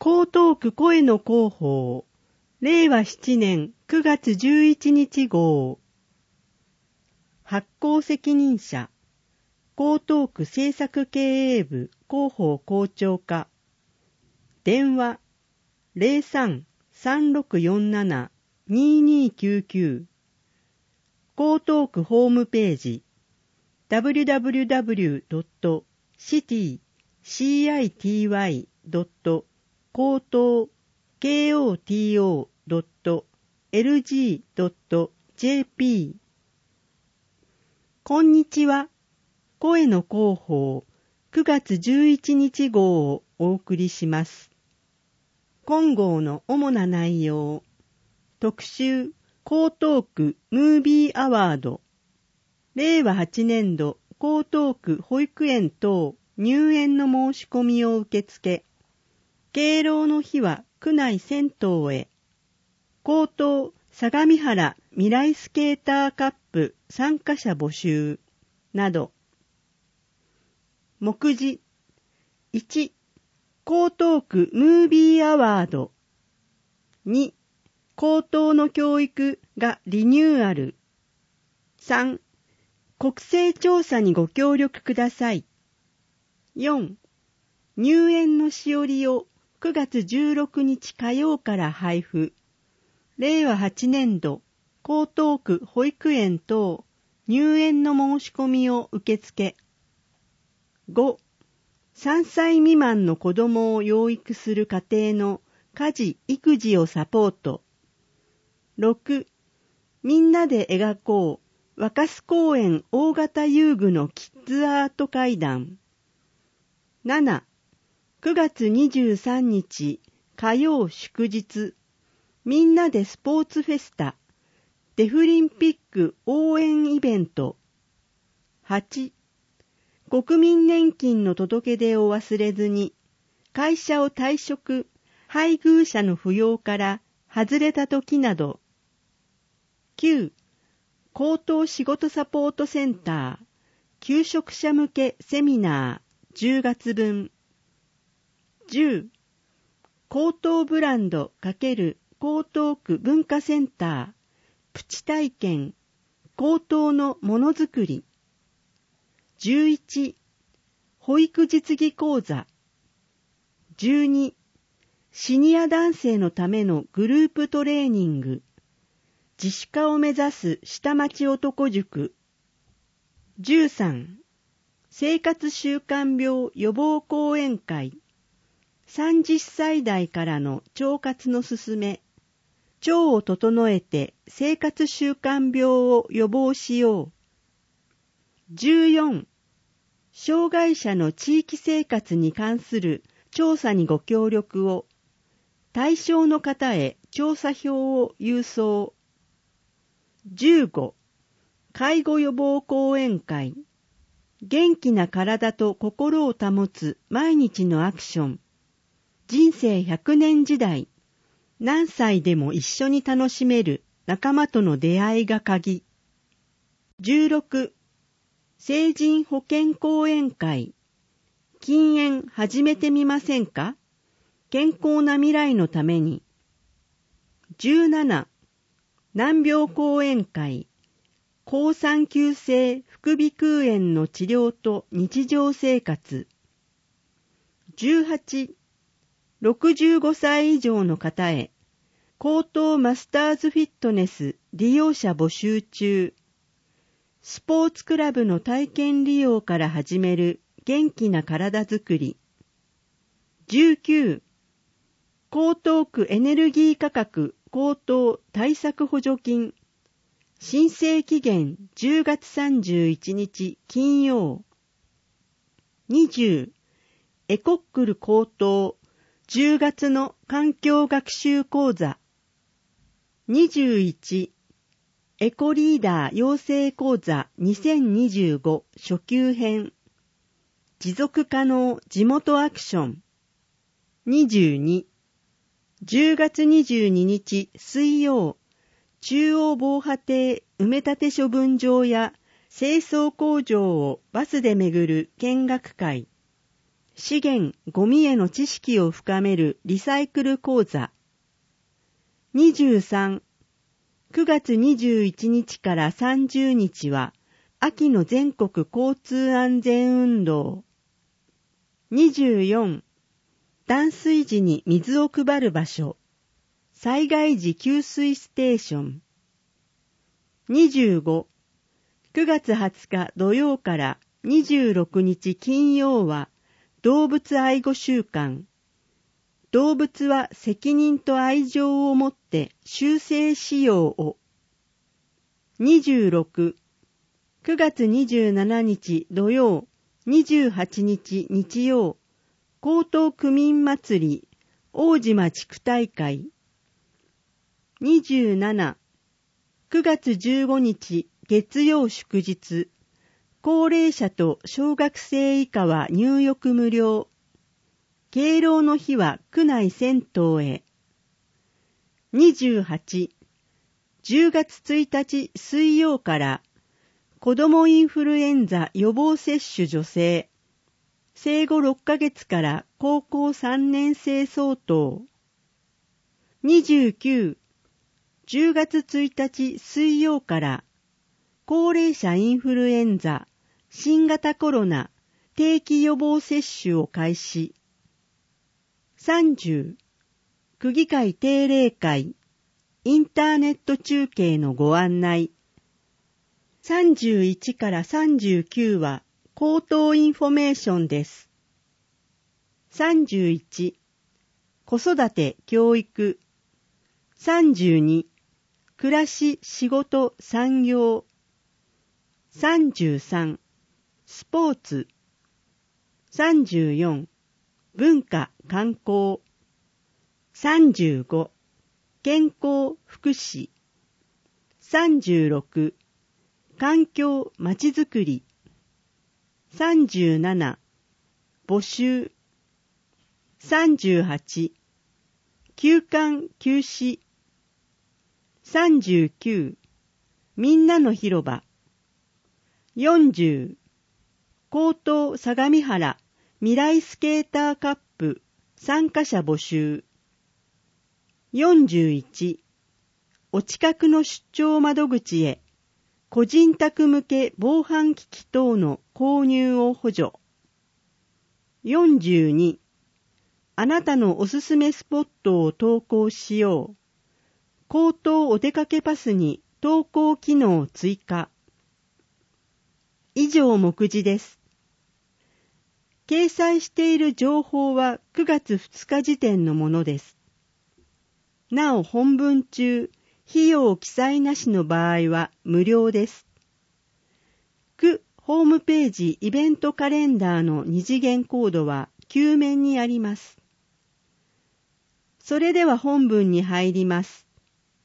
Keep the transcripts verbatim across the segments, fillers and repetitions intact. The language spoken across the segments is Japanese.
江東区声の広報、れいわななねんくがつじゅういちにち号。発行責任者、江東区政策経営部広報校長課。電話 ゼロさん さんろくよんなな ににきゅうきゅう。江東区ホームページ ダブリュダブリュダブリュードットシティシーアイティーワイドット江東 ケーオーティーオードットエルジードットジェーピー。 こんにちは。声の広報くがつじゅういちにち号をお送りします。今号の主な内容。特集江東区ムービーアワード。れいわはちねんど江東区保育園等入園の申し込みを受け付け。敬老の日は区内銭湯へ。江東相模原未来スケーターカップ参加者募集など。目次いち、江東区ムービーアワード。に、江東の教育がリニューアル。さん、国勢調査にご協力ください。よん、入園のしおりをくがつじゅうろくにち火曜から配布。れいわはちねんど江東区保育園等入園の申し込みを受け付け。ご、さんさい未満の子どもを養育する家庭の家事・育児をサポート。ろく、みんなで描こう若洲公園大型遊具のキッズアート会談。なな、くがつにじゅうさんにち火曜祝日、みんなでスポーツフェスタ、デフリンピック応援イベント。はち、国民年金の届け出を忘れずに、会社を退職、配偶者の扶養から外れた時など。きゅう、江東仕事サポートセンター、求職者向けセミナーじゅうがつぶん。じゅう、江東ブランド×江東区文化センター、プチ体験、江東のものづくり。じゅういち、保育実技講座。じゅうに、シニア男性のためのグループトレーニング。自主化を目指す下町男塾。じゅうさん、生活習慣病予防講演会。さんじゅっさい代からの腸活のすすめ。腸を整えて生活習慣病を予防しよう。じゅうよん、障害者の地域生活に関する調査にご協力を。対象の方へ調査票を郵送。じゅうご、介護予防講演会。元気な体と心を保つ毎日のアクション。人生ひゃくねん時代。何歳でも一緒に楽しめる仲間との出会いが鍵。じゅうろく、成人保険講演会。禁煙始めてみませんか？健康な未来のために。じゅうなな、難病講演会。抗酸球性副鼻腔炎の治療と日常生活。じゅうはち、ろくじゅうごさい以上の方へ、江東マスターズフィットネス利用者募集中。スポーツクラブの体験利用から始める元気な体づくり。じゅうきゅう、江東区エネルギー価格高騰対策補助金。申請期限じゅうがつさんじゅういちにち金曜。にじゅう、エコックル高騰じゅうがつの環境学習講座。にじゅういち、エコリーダー養成講座にせんにじゅうご初級編。持続可能地元アクション。にじゅうに、じゅうがつにじゅうににち水曜、中央防波堤埋め立て処分場や清掃工場をバスで巡る見学会。 資源・ゴミへの知識を深めるリサイクル講座。にじゅうさん、くがつにじゅういちにちからさんじゅうにちは秋の全国交通安全運動。にじゅうよん、断水時に水を配る場所。災害時給水ステーション。にじゅうご、くがつはつか土曜からにじゅうろくにち金曜は動物愛護週間。動物は責任と愛情をもって修正しようを。にじゅうろく、くがつにじゅうしちにち土曜、にじゅうはちにち日曜、江東区民祭り大島地区大会。にじゅうしち、くがつじゅうごにち月曜祝日、高齢者と小学生以下は入浴無料。敬老の日は区内銭湯へ。にじゅうはち、じゅうがつついたち水曜から子どもインフルエンザ予防接種助成。生後ろっかげつから高校さんねん生相当。にじゅうきゅう、じゅうがつついたち水曜から高齢者インフルエンザ新型コロナ定期予防接種を開始。さんじゅう、区議会定例会、インターネット中継のご案内。さんじゅういちからさんじゅうきゅうは口頭インフォメーションです。さんじゅういち、子育て教育。さんじゅうに、暮らし仕事産業。さんじゅうさん、スポーツ。さんじゅうよん、文化観光。さんじゅうご、健康福祉。さんじゅうろく、環境まちづくり。さんじゅうなな、募集。さんじゅうはち、休館休止。さんじゅうきゅう、みんなの広場。よんじゅう、江東相模原未来スケーターカップ参加者募集。よんじゅういち、お近くの出張窓口へ個人宅向け防犯機器等の購入を補助。よんじゅうに、あなたのおすすめスポットを投稿しよう。江東お出かけパスに投稿機能追加。以上目次です。掲載している情報はくがつふつか時点のものです。なお本文中、費用記載なしの場合は無料です。区ホームページイベントカレンダーの二次元コードはきゅう面にあります。それでは本文に入ります。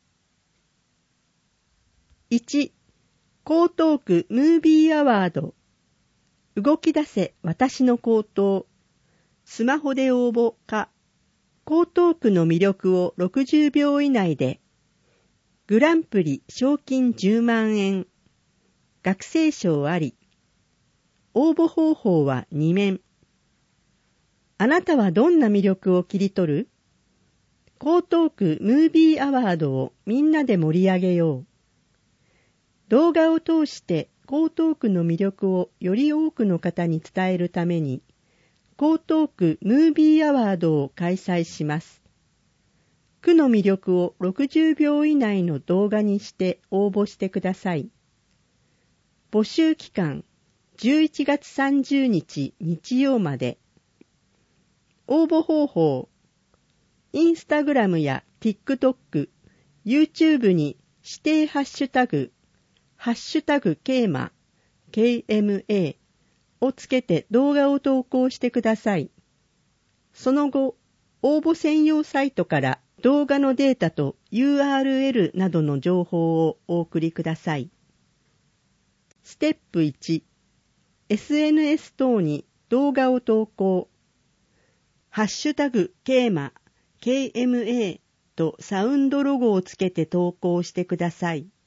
いち、江東区ムービーアワード。動き出せ私の江東。スマホで応募か。江東区の魅力をろくじゅうびょう以内で。グランプリ賞金じゅうまんえん。学生証あり。応募方法はに面。あなたはどんな魅力を切り取る？江東区ムービーアワードをみんなで盛り上げよう。動画を通して江東区の魅力をより多くの方に伝えるために、江東区ムービーアワードを開催します。区の魅力をろくじゅうびょう以内の動画にして応募してください。募集期間じゅういちがつさんじゅうにち日曜まで。応募方法、インスタグラムや TikTok、YouTube に指定ハッシュタグ、ハッシュタグケーマ、ケーエムエー をつけて動画を投稿してください。その後、応募専用サイトから動画のデータと ユーアールエル などの情報をお送りください。ステップいち、エスエヌエス 等に動画を投稿。ハッシュタグケーマ、ケーエムエー とサウンドロゴをつけて投稿してください。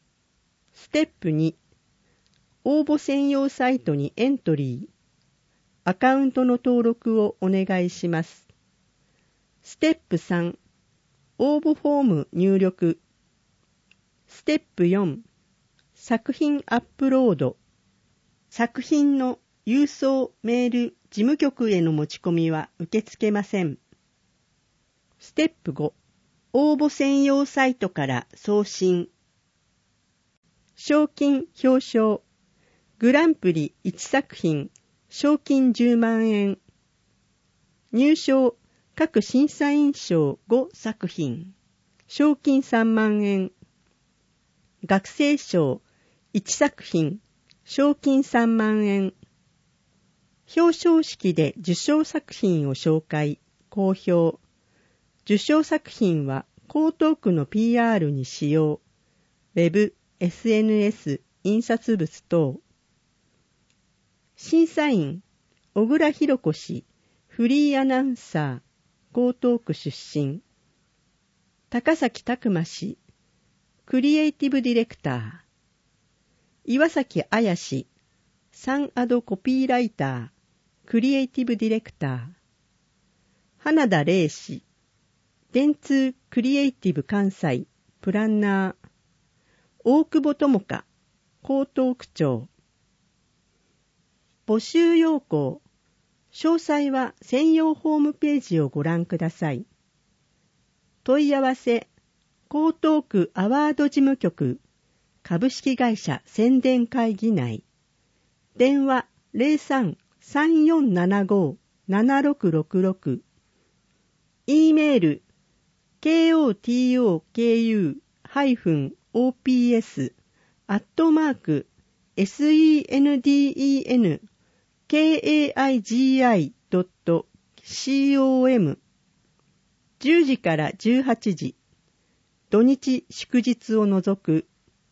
ステップに、応募専用サイトにエントリー。 アカウントの登録をお願いします。ステップさん、応募フォーム入力。ステップよん、作品アップロード。作品の郵送メール事務局への持ち込みは受け付けません。ステップご、応募専用サイトから送信。賞金表彰。グランプリいち作品、賞金じゅうまんえん。入賞各審査員賞ご作品、賞金さんまんえん。学生賞いち作品、賞金さんまんえん。表彰式で受賞作品を紹介、公表。受賞作品は江東区の ピーアール に使用。ウェブ、エスエヌエス、印刷物等。審査員、小倉弘子氏、フリーアナウンサー、江東区出身。高崎拓磨氏、クリエイティブディレクター。岩崎彩氏、サンアドコピーライター、クリエイティブディレクター。花田玲氏、電通クリエイティブ関西、プランナー。大久保智香、江東区長。募集要項。詳細は専用ホームページをご覧ください。問い合わせ、江東区アワード事務局、株式会社宣伝会議内。電話 ゼロさん さんよんななご ななろくろくろく。E メール、ケーオーティーオーケーユー オーピーエス アットマーク センデン会 ドット コム じゅうじからじゅうはちじ、土日祝日を除く。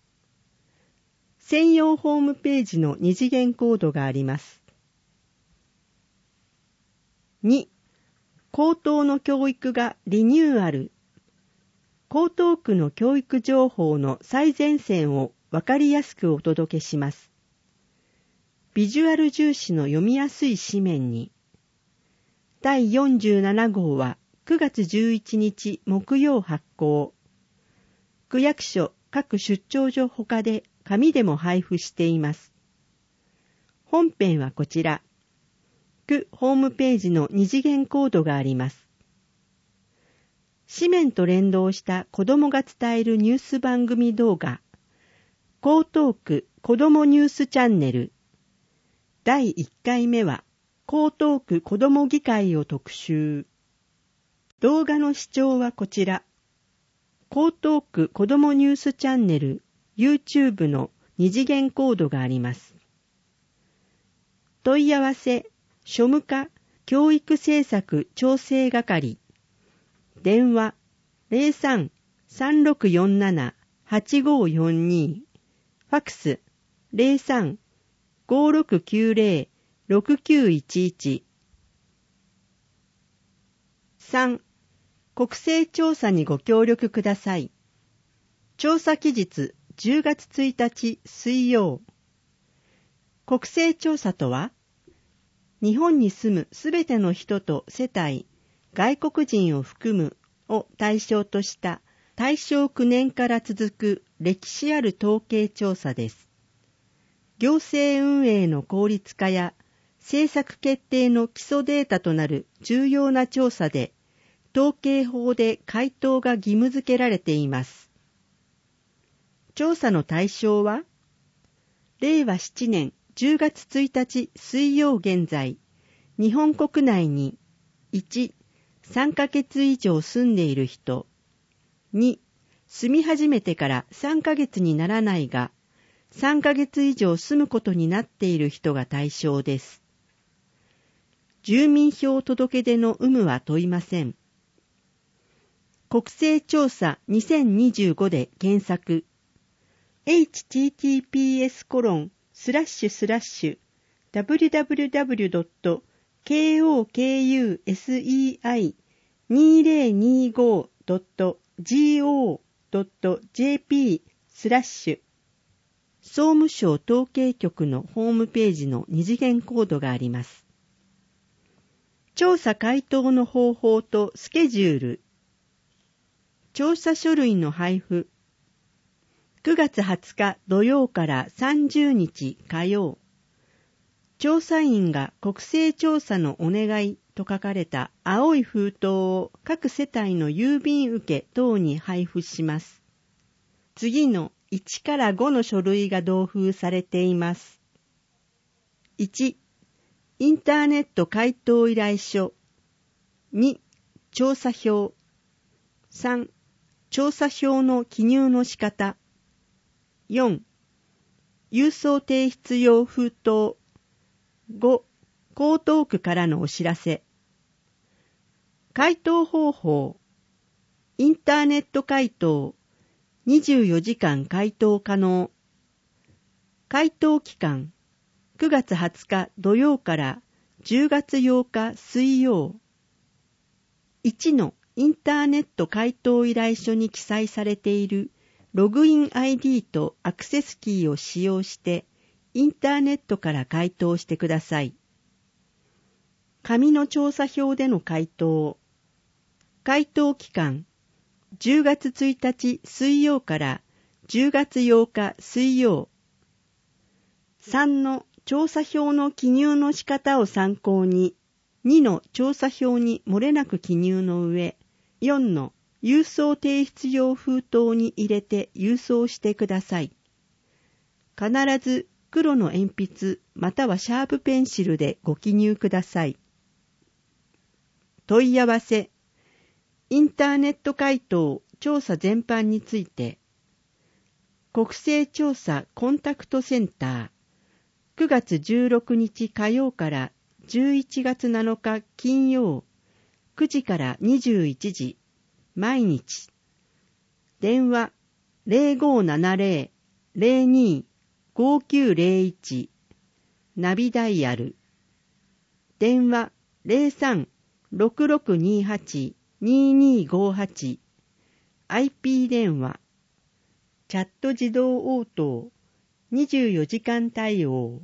専用ホームページの二次元コードがあります。に、高等の教育がリニューアル。江東区の教育情報の最前線をわかりやすくお届けします。ビジュアル重視の読みやすい紙面に。だいよんじゅうなな号はくがつじゅういちにち木曜発行。区役所各出張所ほかで紙でも配布しています。本編はこちら。区ホームページの二次元コードがあります。紙面と連動した子どもが伝えるニュース番組動画。江東区子どもニュースチャンネル。だいいっかいめは江東区子ども議会を特集。動画の視聴はこちら。江東区子どもニュースチャンネル YouTube の二次元コードがあります。問い合わせ、庶務課教育政策調整係。電話 ゼロさん さんろくよんなな はちごよんに。ファックス ゼロさん ごろくきゅうゼロ ろくきゅういちいち。さん. 国勢調査にご協力ください。調査期日じゅうがつついたち水曜。国勢調査とは、日本に住むすべての人と世帯、外国人を含むを対象とした大正きゅうねんから続く歴史ある統計調査です。行政運営の効率化や政策決定の基礎データとなる重要な調査で、統計法で回答が義務付けられています。調査の対象は、れいわななねんじゅうがつついたち水曜現在、日本国内にいち. さんかげつ以上住んでいる人、に. 住み始めてからさんかげつにならないが、さんかげつ以上住むことになっている人が対象です。住民票届出の有無は問いません。国勢調査にせんにじゅうごで検索。エイチティーティーピーエスコロンスラッシュスラッシュダブリュダブリュダブリュドットケーオーケーユーエスイーアイにせんにじゅうごドットジーオードットジェーピー スラッシュ総務省統計局のホームページの二次元コードがあります。 調査回答の方法とスケジュール。調査書類の配布。くがつはつか土曜からさんじゅうにち火曜。調査員が国勢調査のお願いと書かれた青い封筒を各世帯の郵便受け等に配布します。次のいちからごの書類が同封されています。いち、インターネット回答依頼書。に、調査票。さん、調査票の記入の仕方。よん、郵送提出用封筒。ご、江東区からのお知らせ。回答方法。インターネット回答。にじゅうよじかん回答可能。回答期間。くがつはつか土曜からじゅうがつようか水曜。いちのインターネット回答依頼書に記載されているログイン アイディー とアクセスキーを使用してインターネットから回答してください。紙の調査票での回答。回答期間。じゅうがつついたち水曜からじゅうがつようか水曜。さんの調査票の記入の仕方を参考に、にの調査票に漏れなく記入の上、よんの郵送提出用封筒に入れて郵送してください。必ず黒の鉛筆またはシャープペンシルでご記入ください。問い合わせ。インターネット回答調査全般について、国勢調査コンタクトセンター、くがつじゅうろくにち火曜からじゅういちがつなのか金曜、くじからにじゅういちじ、毎日。電話 ゼロごーななゼロ ゼロにー ごーきゅうゼロいち、ナビダイヤル。電話 ゼロさん ろくろくにはち にーにーごーはち、アイピー 電話。チャット自動応答、にじゅうよじかん対応。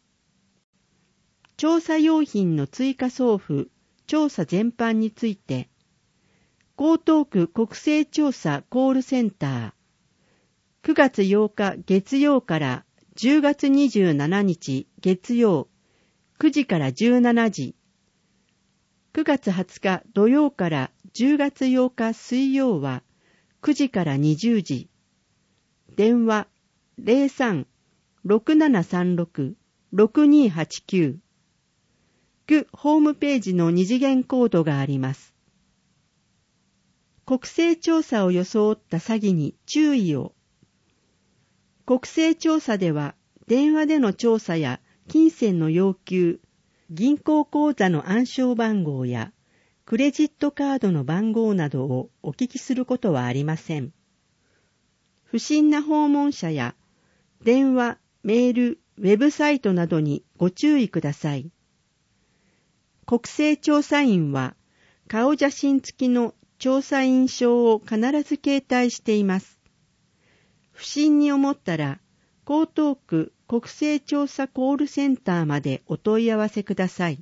調査用品の追加送付、調査全般について、江東区国勢調査コールセンター、くがつようか月曜からじゅうがつにじゅうしちにち月曜、くじからじゅうしちじ、くがつはつか土曜からじゅうがつようか水曜はくじからにじゅうじ、電話 ゼロさん ろくななさんろく ろくにーはちきゅう、区ホームページの二次元コードがあります。国勢調査を装った詐欺に注意を。国勢調査では電話での調査や金銭の要求、銀行口座の暗証番号やクレジットカードの番号などをお聞きすることはありません。不審な訪問者や電話、メール、ウェブサイトなどにご注意ください。国勢調査員は顔写真付きの調査員証を必ず携帯しています。不審に思ったら江東区国勢調査コールセンターまでお問い合わせください。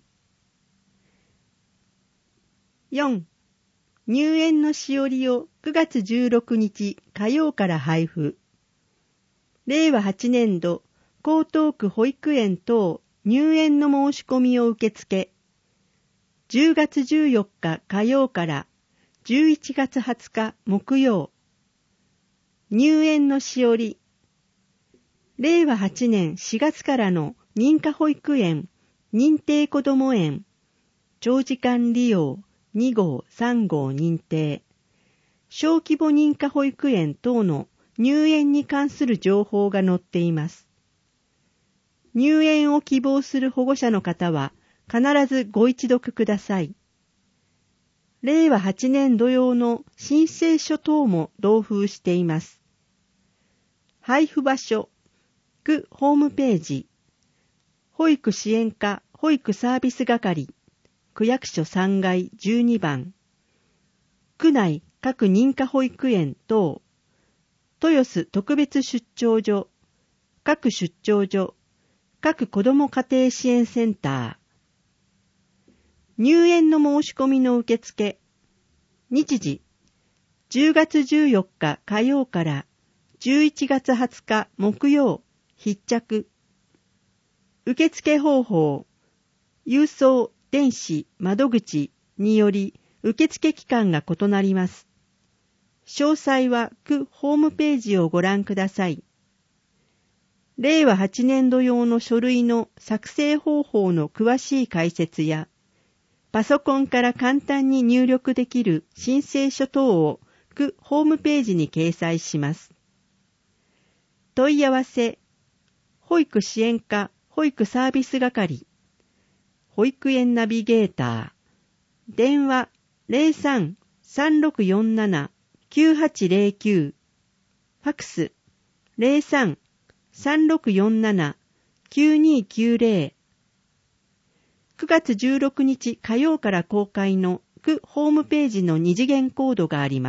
よん. 入園のしおりをくがつじゅうろくにち火曜から配布。れいわはちねんど江東区保育園等入園の申し込みを受け付け、じゅうがつじゅうよっか火曜からじゅういちがつはつか木曜。入園のしおり。れいわはちねんしがつからの認可保育園、認定こども園、長時間利用にごう、さんごう認定、小規模認可保育園等の入園に関する情報が載っています。入園を希望する保護者の方は必ずご一読ください。れいわはちねん度用の申請書等も同封しています。配布場所、区ホームページ、保育支援課保育サービス係、区役所さんがいじゅうにばん、区内各認可保育園等、豊洲特別出張所、各出張所、各子ども家庭支援センター。 入園の申し込みの受付。日時、じゅうがつじゅうよっか火曜からじゅういちがつはつか木曜、必着。受付方法、郵送、電子、窓口により受付期間が異なります。詳細は区ホームページをご覧ください。れいわはちねんど用の書類の作成方法の詳しい解説や、パソコンから簡単に入力できる申請書等を区ホームページに掲載します。問い合わせ、保育支援課保育サービス係、保育園ナビゲーター、電話 ゼロさん さんろくよんなな きゅうはちゼロきゅう、ファクス ゼロさん さんろくよんなな きゅうにきゅうゼロ、くがつじゅうろくにち火曜から公開の区ホームページの二次元コードがあります。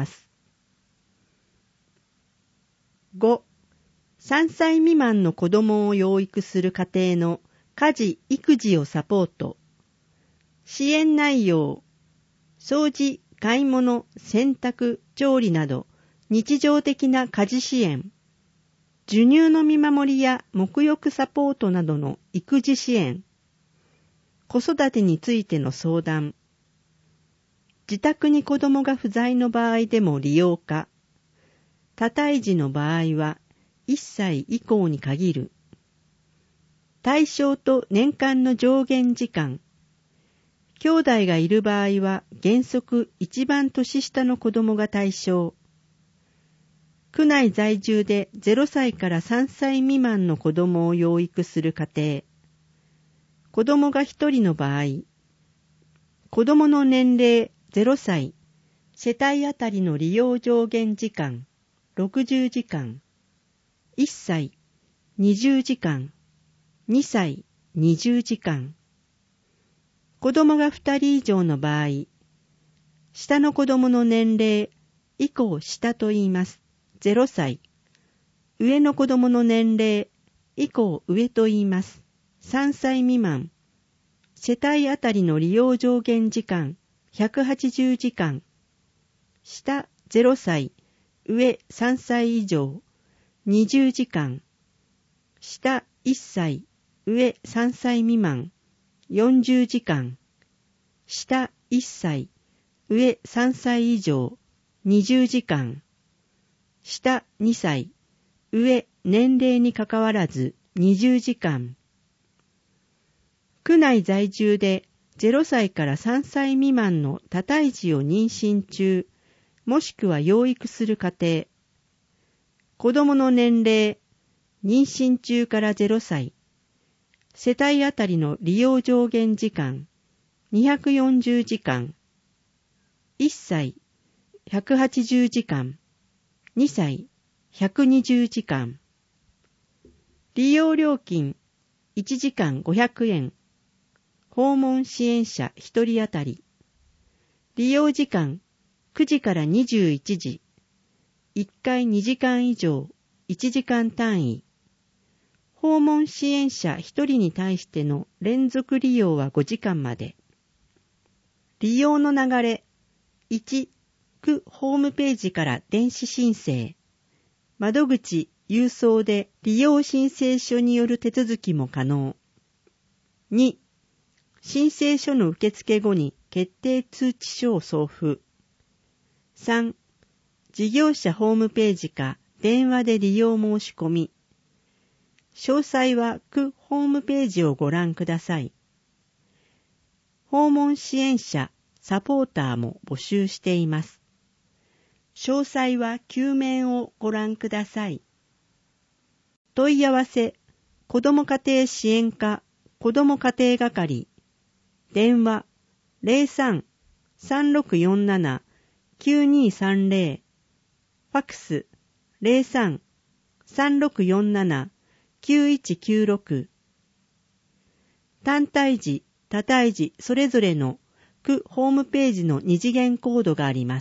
ご、さんさい未満の子供を養育する家庭の家事・育児をサポート。支援内容、掃除、買い物、洗濯、調理など日常的な家事支援。授乳の見守りや沐浴サポートなどの育児支援。子育てについての相談。自宅に子供が不在の場合でも利用可。多胎児の場合はいっさい以降に限る。対象と年間の上限時間。兄弟がいる場合は原則一番年下の子供が対象。区内在住でゼロさいからさんさい未満の子供を養育する家庭。子供がひとりの場合、子供の年齢ゼロさい、世帯あたりの利用上限時間ろくじゅうじかん、いっさいにじゅうじかん、にさいにじゅうじかん。子供がふたり以上の場合、下の子供の年齢以降下と言います。ゼロさい。上の子供の年齢以降上と言います。さんさい未満。世帯あたりの利用上限時間ひゃくはちじゅうじかん。下ゼロさい、上さんさい以上にじゅうじかん。下いっさい、上さんさい未満よんじゅうじかん。下いっさい、上さんさい以上にじゅうじかん。下にさい、上年齢にかかわらずにじゅうじかん。区内在住でゼロさいからさんさい未満の多胎児を妊娠中、もしくは養育する家庭。子供の年齢、妊娠中からゼロさい。世帯あたりの利用上限時間、にひゃくよんじゅうじかん。いっさい、ひゃくはちじゅうじかん。にさい、ひゃくにじゅうじかん。利用料金、いちじかんごひゃくえん。訪問支援者ひとりあたり。利用時間、くじからにじゅういちじ。いっかいにじかん以上、いちじかん単位。訪問支援者ひとりに対しての連続利用はごじかんまで。利用の流れ。いち、区ホームページから電子申請。窓口、郵送で利用申請書による手続きも可能。に、申請書の受付後に決定通知書を送付。さん、事業者ホームページか電話で利用申し込み。詳細は区ホームページをご覧ください。訪問支援者、サポーターも募集しています。詳細は救命をご覧ください。問い合わせ、子ども家庭支援課、子ども家庭係、電話 ゼロさん さんろくよんなな きゅうにさんゼロ、ファクス ゼロさん さんろくよんなな きゅういちきゅうろく。単体児、多胎児それぞれの区ホームページの二次元コードがあります。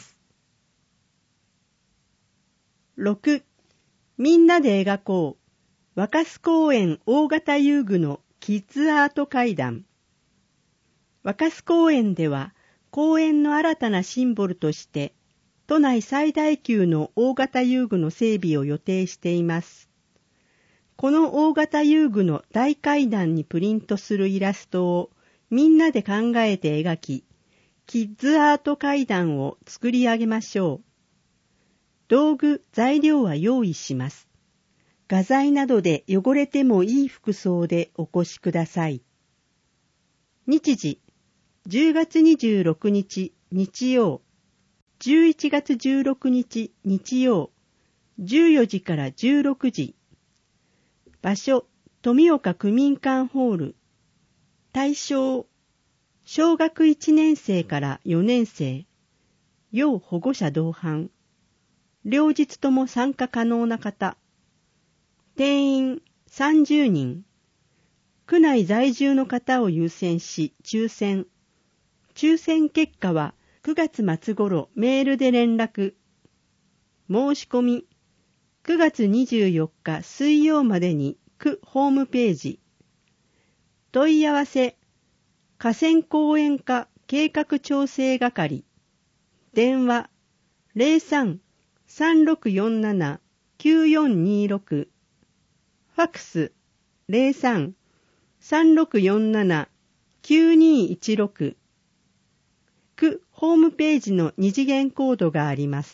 ろく、みんなで描こう。若洲公園大型遊具のキッズアート階段。 若洲公園では公園の新たなシンボルとして都内最大級の大型遊具の整備を予定しています。この大型遊具の大階段にプリントするイラストをみんなで考えて描き、キッズアート階段を作り上げましょう。道具、材料は用意します。画材などで汚れてもいい服装でお越しください。日時、じゅうがつにじゅうろくにち日曜、じゅういちがつじゅうろくにち日曜、じゅうよじからじゅうろくじ。場所、富岡区民館ホール。対象、小学いちねんせいからよねんせい、要保護者同伴。両日とも参加可能な方。定員さんじゅうにん。区内在住の方を優先し抽選。抽選結果はくがつ末頃メールで連絡。申し込みくがつにじゅうよっか水曜までに区ホームページ。問い合わせ河川公園課計画調整係。電話 ゼロさん さんろくよんなな きゅうよんにろく。ファックス ゼロさん さんろくよんなな きゅうにいちろく。区ホームページの二次元コードがあります。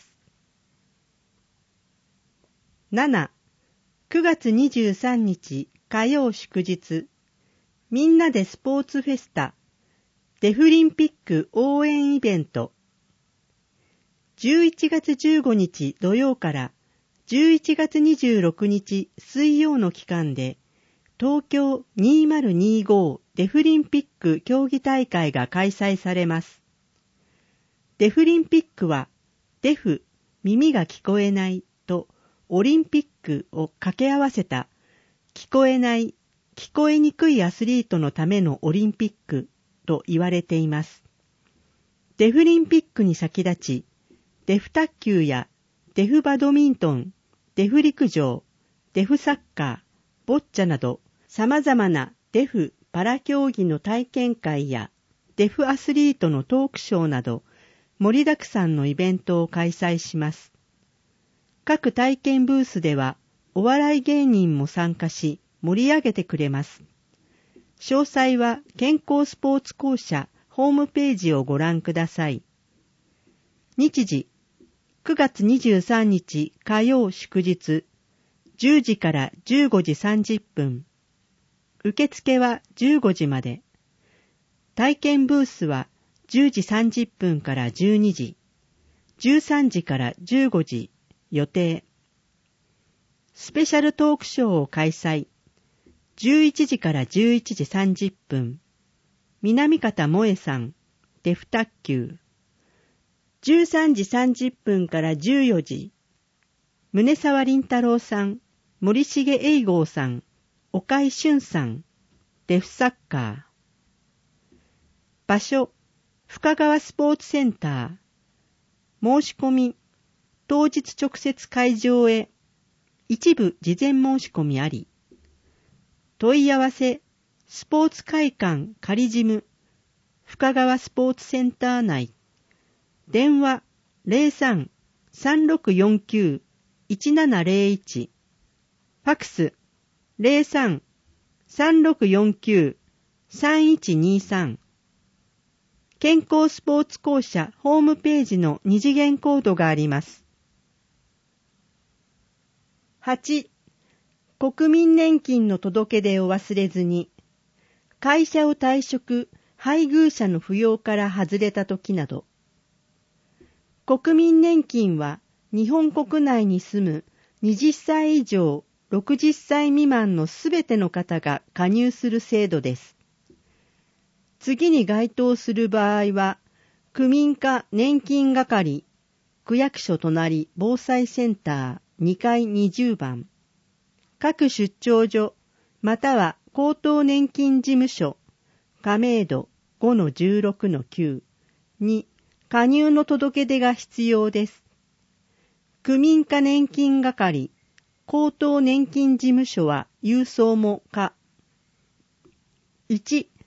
なな、くがつにじゅうさんにち火曜祝日。みんなでスポーツフェスタ。デフリンピック応援イベント。じゅういちがつじゅうごにち土曜からじゅういちがつにじゅうろくにち水曜の期間で東京にせんにじゅうごデフリンピック競技大会が開催されます。デフリンピックはデフ、耳が聞こえないとオリンピックを掛け合わせた聞こえない、聞こえにくいアスリートのためのオリンピックと言われています。デフリンピックに先立ち、デフ卓球やデフバドミントン、デフ陸上、デフサッカー、ボッチャなど様々なデフパラ競技の体験会やデフアスリートのトークショーなど盛りだくさんのイベントを開催します。各体験ブースではお笑い芸人も参加し盛り上げてくれます。詳細は健康スポーツ公社ホームページをご覧ください。日時、くがつにじゅうさんにち火曜祝日、じゅうじからじゅうごじさんじゅっぷん。受付はじゅうごじまで。体験ブースはじゅうじさんじゅっぷんからじゅうにじ、じゅうさんじからじゅうごじ予定。スペシャルトークショーを開催。じゅういちじからじゅういちじさんじゅっぷん。南方萌えさん、デフ卓球。じゅうさんじさんじゅっぷんからじゅうよじ。宗沢林太郎さん、森重英剛さん、岡井俊さん、デフサッカー。場所、深川スポーツセンター。申し込み、当日直接会場へ。一部事前申し込みあり。問い合わせ、スポーツ会館仮事務、深川スポーツセンター内。電話 ゼロさん さんろくよんきゅう いちななゼロいち。ファックス ゼロさん さんろくよんきゅう さんいちにさん。健康スポーツ公社ホームページの二次元コードがあります。はち、国民年金の届け出を忘れずに、会社を退職、配偶者の扶養から外れた時など。国民年金は日本国内に住むはたちさい以上ろくじゅっさい未満のすべての方が加入する制度です。次に該当する場合は、区民課年金係、区役所隣防災センターにかいにじゅうばん、各出張所、または高等年金事務所、亀戸 ごのじゅうろくのきゅう に加入の届け出が必要です。区民課年金係、高等年金事務所は郵送も可。いち、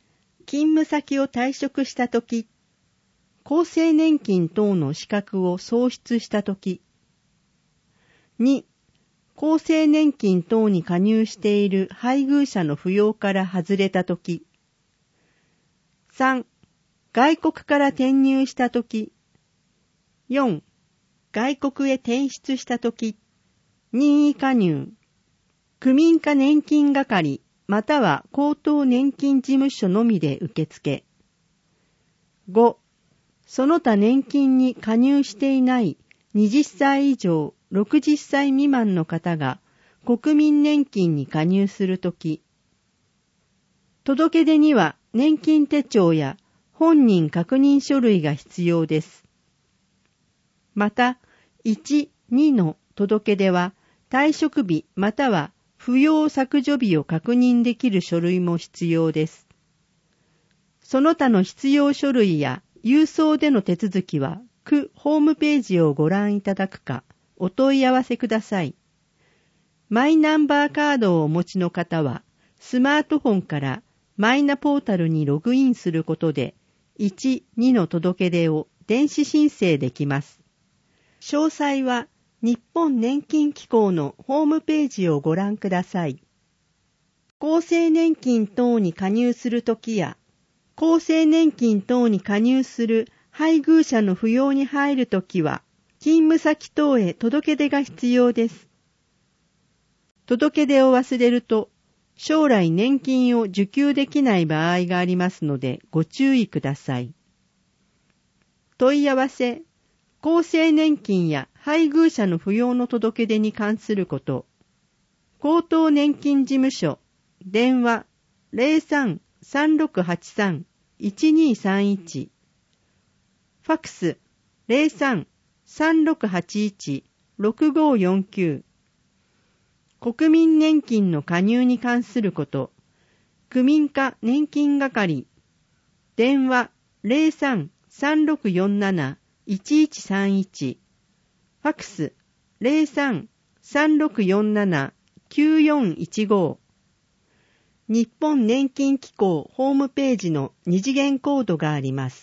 勤務先を退職したとき、厚生年金等の資格を喪失したとき、に、厚生年金等に加入している配偶者の扶養から外れたとき、さん、外国から転入したとき、よん、外国へ転出したとき、任意加入、区民課年金係または高等年金事務所のみで受付。ご、その他年金に加入していないはたち以上ろくじゅっさい未満の方が国民年金に加入するとき、届け出には年金手帳や本人確認書類が必要です。また、いち、にの届け出は退職日または扶養削除日を確認できる書類も必要です。その他の必要書類や郵送での手続きは区ホームページをご覧いただくかお問い合わせください。マイナンバーカードをお持ちの方はスマートフォンからマイナポータルにログインすることでいち、にの届け出を電子申請できます。詳細は日本年金機構のホームページをご覧ください。厚生年金等に加入するときや、厚生年金等に加入する配偶者の扶養に入るときは、勤務先等へ届け出が必要です。届け出を忘れると、将来年金を受給できない場合がありますのでご注意ください。問い合わせ、厚生年金や配偶者の扶養の届け出に関すること、高等年金事務所、電話 ゼロさん さんろくはちさん いちにさんいち、ファクス ゼロさん さんろくはちいち ろくごよんきゅう、国民年金の加入に関すること、区民課年金係、電話 ゼロさん さんろくよんなな いちいちさんいち、ファクス ゼロさん さんろくよんなな きゅうよんいちご、日本年金機構ホームページの二次元コードがあります。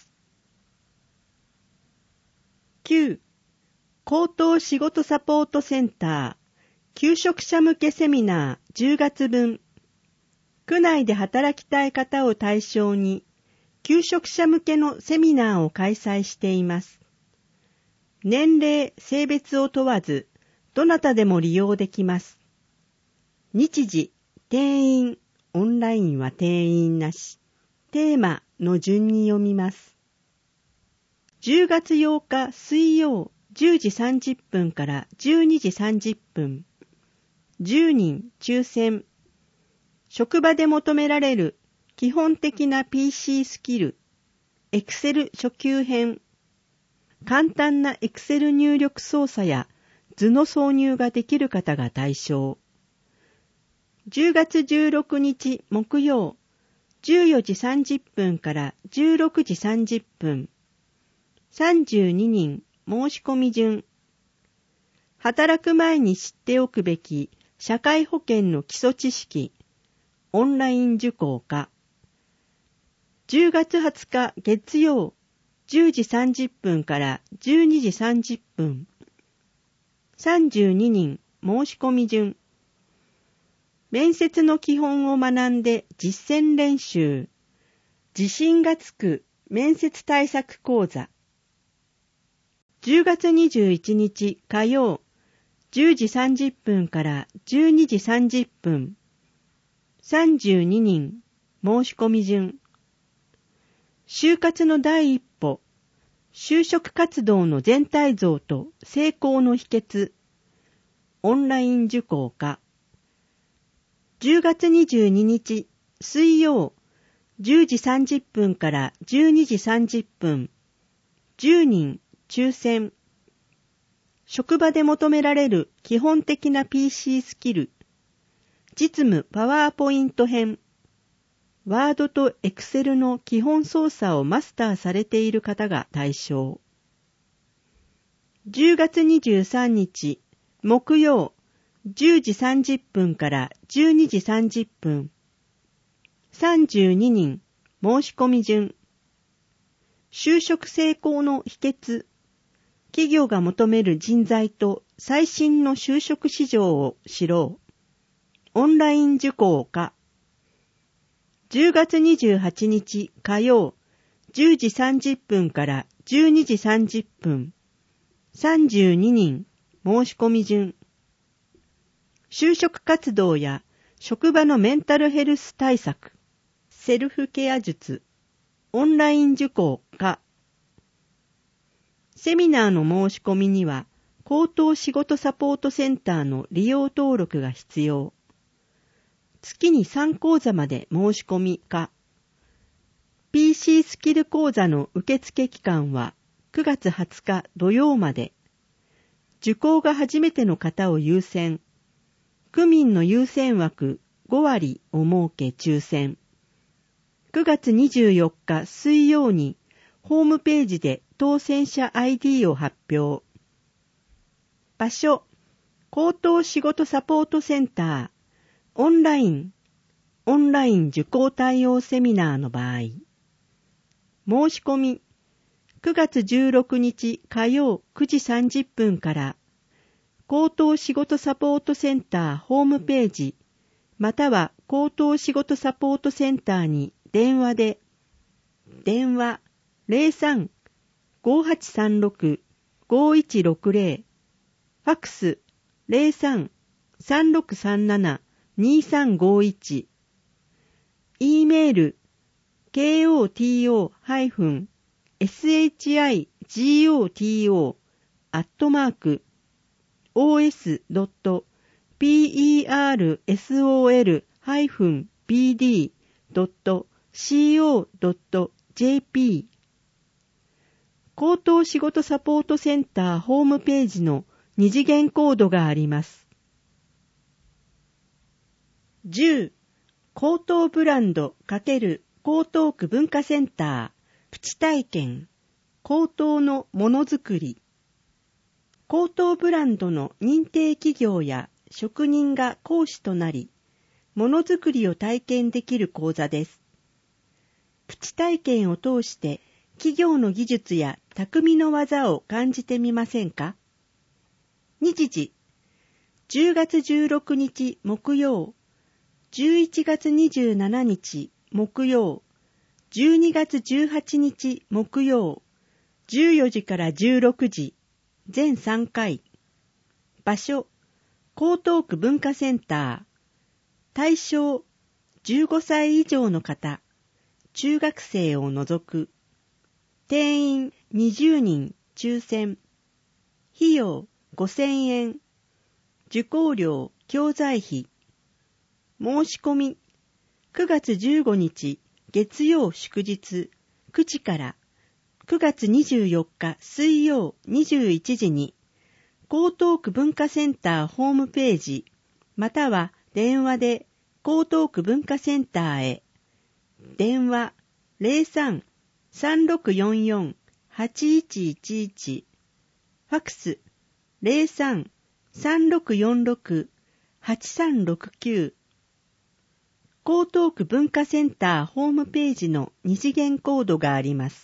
きゅう、高等仕事サポートセンター求職者向けセミナーじゅうがつぶん。区内で働きたい方を対象に求職者向けのセミナーを開催しています。年齢、性別を問わず、どなたでも利用できます。日時、定員、オンラインは定員なし。テーマの順に読みます。じゅうがつようか水曜じゅうじさんじゅっぷんからじゅうにじさんじゅっぷん。じゅうにん抽選。職場で求められる基本的な ピーシー スキル、Excel 初級編。簡単な Excel 入力操作や図の挿入ができる方が対象。じゅうがつじゅうろくにち木曜、じゅうよじさんじゅっぷんからじゅうろくじさんじゅっぷん。さんじゅうににん申し込み順。働く前に知っておくべき社会保険の基礎知識。オンライン受講化。じゅうがつはつか月曜、じゅうじさんじゅっぷんからじゅうにじさんじゅっぷん。さんじゅうににん申し込み順。面接の基本を学んで実践練習。自信がつく面接対策講座。じゅうがつにじゅういちにち火曜、じゅうじさんじゅっぷんからじゅうにじさんじゅっぷん。さんじゅうににん申し込み順。就活の第一歩。就職活動の全体像と成功の秘訣。オンライン受講化。じゅうがつにじゅうににち水曜、じゅうじさんじゅっぷんからじゅうにじさんじゅっぷん。じゅうにん抽選。職場で求められる基本的な ピーシー スキル。実務パワーポイント編。ワードとエクセルの基本操作をマスターされている方が対象。じゅうがつにじゅうさんにち木曜、じゅうじさんじゅっぷんからじゅうにじさんじゅっぷん。さんじゅうににん申し込み順。就職成功の秘訣。企業が求める人材と最新の就職市場を知ろう。オンライン受講か。じゅうがつにじゅうはちにち火曜、じゅうじさんじゅっぷんからじゅうにじさんじゅっぷん。さんじゅうににん申し込み順。就職活動や職場のメンタルヘルス対策、セルフケア術、オンライン受講か。セミナーの申し込みには、高等仕事サポートセンターの利用登録が必要。月にさん講座まで申し込みか。ピーシー スキル講座の受付期間はくがつはつか土曜まで。受講が初めての方を優先。区民の優先枠ごわりを設け抽選。くがつにじゅうよっか水曜にホームページで当選者 アイディー を発表。場所、高等仕事サポートセンター、オンライン、オンライン受講対応セミナーの場合。申し込み、くがつじゅうろくにち火曜くじさんじゅっぷんから、高等仕事サポートセンターホームページ、または高等仕事サポートセンターに電話で、電話 ゼロさん ごはちさんろく ごいちろくゼロ、ファックス ゼロさん さんろくさんなな にさんごいち、E メール ケーオーティーオー エスエイチアイジーオーティーオー アットマーク オーエス ドット ピーイーアールエスオーエル ビーディー ドット シーオー ドット ジェーピー 高等仕事サポートセンターホームページの二次元コードがあります。じゅう高等ブランド×江東区文化センタープチ体験高等のものづくり。高等ブランドの認定企業や職人が講師となり、ものづくりを体験できる講座です。プチ体験を通して企業の技術や匠の技を感じてみませんか？日時、じゅうがつじゅうろくにち木曜、じゅういちがつにじゅうしちにち木曜、じゅうにがつじゅうはちにち木曜、じゅうよじからじゅうろくじ、全さんかい。場所、江東区文化センター。対象、じゅうごさい以上の方、中学生を除く。定員にじゅうにん抽選。費用ごせんえん。受講料、教材費。申し込み、くがつじゅうごにち月曜祝日くじからくがつにじゅうよっか水曜にじゅういちじに江東区文化センターホームページまたは電話で江東区文化センターへ。電話 ゼロさん さんろくよんよん はちいちいちいち、ファックス ゼロさん さんろくよんろく はちさんろくきゅう。江東区文化センターホームページの二次元コードがあります。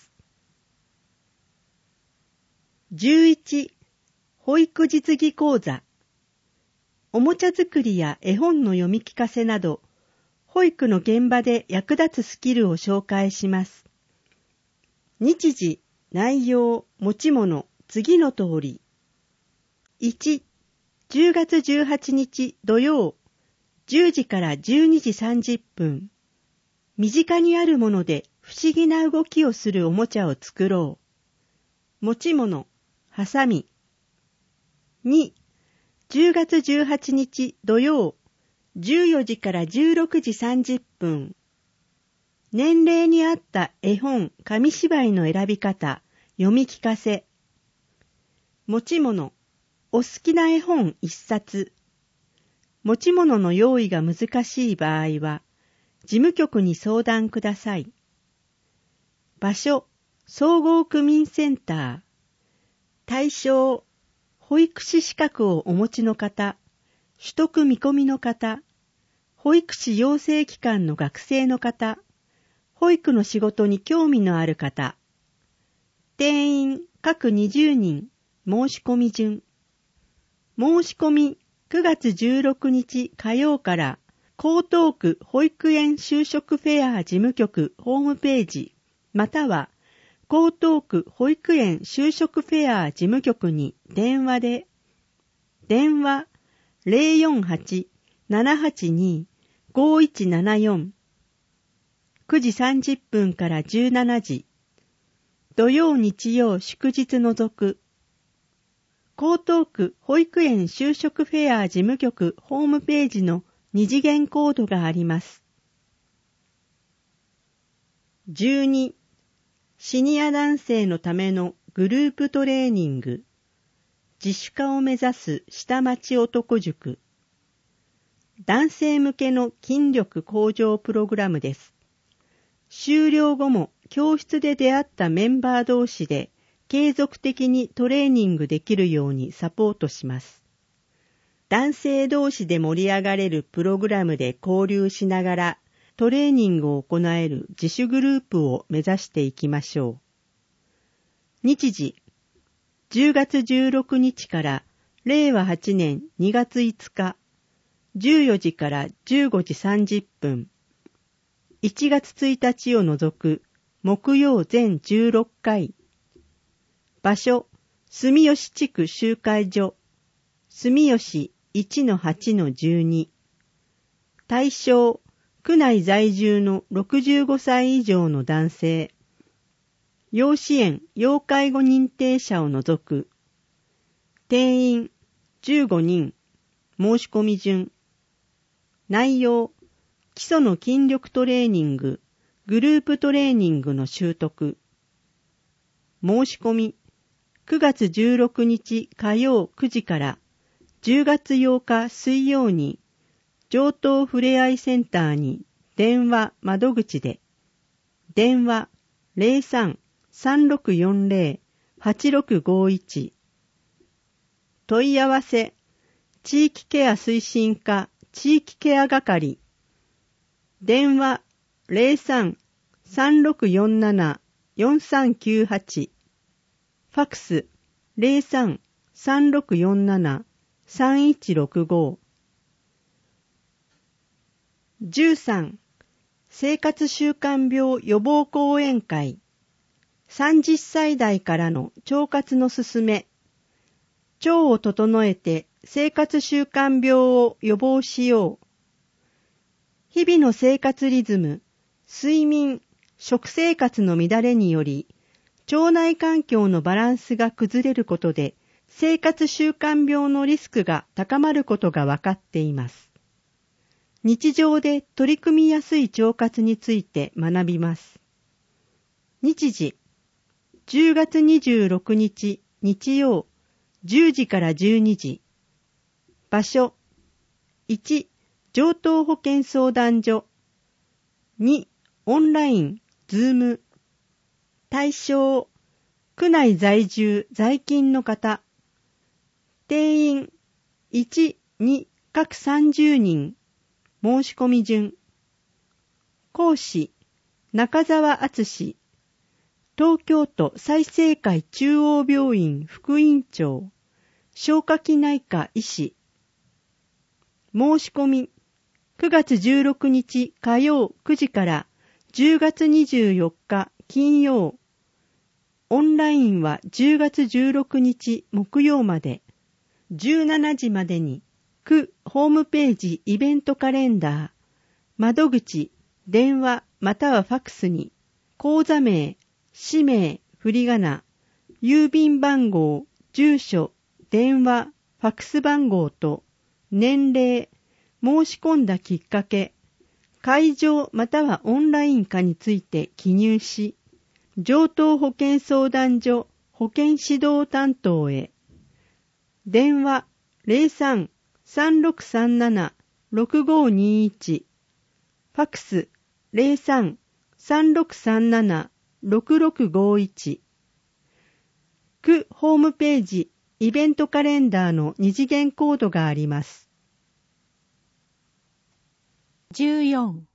じゅういち保育実技講座。おもちゃ作りや絵本の読み聞かせなど、保育の現場で役立つスキルを紹介します。日時、内容、持ち物、次の通り。いち、じゅうがつじゅうはちにち土曜、じゅうじからじゅうにじさんじゅっぷん。身近にあるもので不思議な動きをするおもちゃを作ろう。持ち物、ハサミ。に、じゅうがつじゅうはちにち土曜、じゅうよじからじゅうろくじさんじゅっぷん。年齢に合った絵本、紙芝居の選び方、読み聞かせ。持ち物、お好きな絵本一冊。持ち物の用意が難しい場合は、事務局に相談ください。場所、総合区民センター。対象、保育士資格をお持ちの方、取得見込みの方、保育士養成機関の学生の方、 保育の仕事に興味のある方。定員各にじゅうにん、申し込み順。申し込みくがつじゅうろくにち火曜から江東区保育園就職フェア事務局ホームページまたは江東区保育園就職フェア事務局に電話で電話 ゼロよんはち ななはちに ごいちななよん くじさんじゅっぷんからじゅうしちじ土曜日曜祝日除く江東区保育園就職フェア事務局ホームページの二次元コードがあります。じゅうにシニア男性のためのグループトレーニング自主化を目指す下町男塾男性向けの筋力向上プログラムです。終了後も教室で出会ったメンバー同士で継続的にトレーニングできるようにサポートします。男性同士で盛り上がれるプログラムで交流しながらトレーニングを行える自主グループを目指していきましょう。日時、じゅうがつじゅうろくにちかられいわはちねんにがついつか、じゅうよじからじゅうごじさんじゅっぷん、いちがつついたちを除く木曜全じゅうろっかい、場所、住吉地区集会所、住吉 いちのはちのじゅうに、対象、区内在住のろくじゅうごさい以上の男性、要支援・要介護認定者を除く、定員じゅうごにん、申し込み順、内容、基礎の筋力トレーニング、グループトレーニングの習得、申し込み、くがつじゅうろくにち火曜くじからじゅうがつようか水曜に上東ふれあいセンターに電話窓口で電話 ゼロさん さんろくよんゼロ はちろくごいち 問い合わせ地域ケア推進課地域ケア係電話 ゼロさん さんろくよんなな よんさんきゅうはちファクス ゼロさん さんろくよんなな さんいちろくご じゅうさん生活習慣病予防講演会さんじゅっさい代からの腸活のすすめ腸を整えて生活習慣病を予防しよう日々の生活リズム睡眠食生活の乱れにより腸内環境のバランスが崩れることで生活習慣病のリスクが高まることが分かっています。日常で取り組みやすい腸活について学びます。日時、じゅうがつにじゅうろくにち日曜じゅうじからじゅうにじ。場所、いち上東保健相談所にオンライン、ズーム対象、区内在住、在勤の方。定員、いち、に、各さんじゅうにん。申し込み順。講師、中澤敦史。東京都済生会中央病院副院長。消化器内科医師。申し込み、くがつじゅうろくにち火曜くじからじゅうがつにじゅうよっか金曜。オンラインはじゅうがつじゅうろくにち木曜まで、じゅうしちじまでに、区ホームページイベントカレンダー、窓口、電話またはファクスに、口座名、氏名、振り仮名、郵便番号、住所、電話、ファクス番号と、年齢、申し込んだきっかけ、会場またはオンラインかについて記入し、上東保健相談所保健指導担当へ電話 ゼロさん さんろくさんなな ろくごにいち ファクス ゼロさん さんろくさんなな ろくろくごいち区ホームページイベントカレンダーの二次元コードがあります。 じゅうよん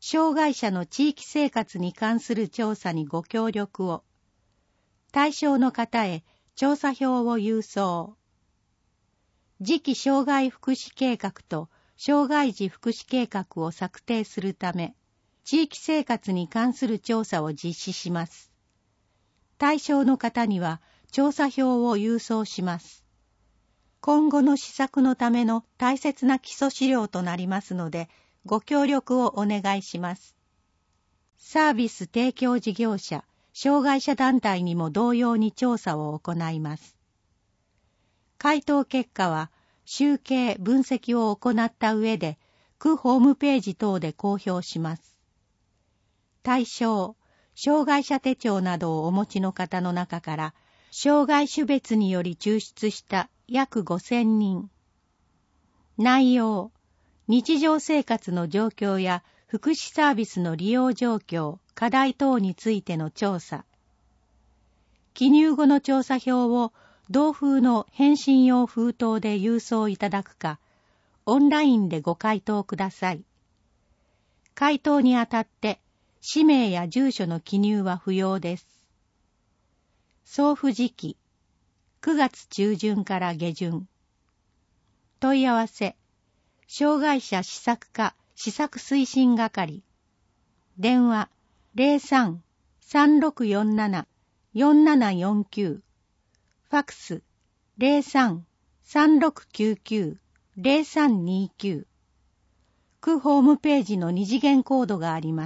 障害者の地域生活に関する調査にご協力を。対象の方へ調査票を郵送。次期障害福祉計画と障害児福祉計画を策定するため、地域生活に関する調査を実施します。対象の方には調査票を郵送します。今後の施策のための大切な基礎資料となりますので、ご協力をお願いします。サービス提供事業者、障害者団体にも同様に調査を行います。回答結果は、集計・分析を行った上で、区ホームページ等で公表します。対象、障害者手帳などをお持ちの方の中から、障害種別により抽出した約ごせんにん。内容、日常生活の状況や福祉サービスの利用状況、課題等についての調査。記入後の調査票を同封の返信用封筒で郵送いただくか、オンラインでご回答ください。回答にあたって氏名や住所の記入は不要です。送付時期、くがつ中旬から下旬。問い合わせ、障害者施策課施策推進係。電話 ゼロさん さんろくよんなな よんななよんきゅう。ファックス ゼロさん さんろくきゅうきゅう ゼロさんにきゅう。区ホームページの二次元コードがあります。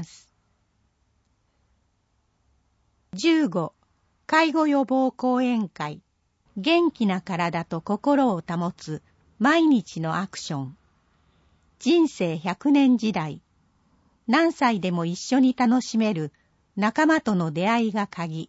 じゅうご、介護予防講演会。元気な体と心を保つ毎日のアクション。人生ひゃくねん時代。何歳でも一緒に楽しめる仲間との出会いが鍵。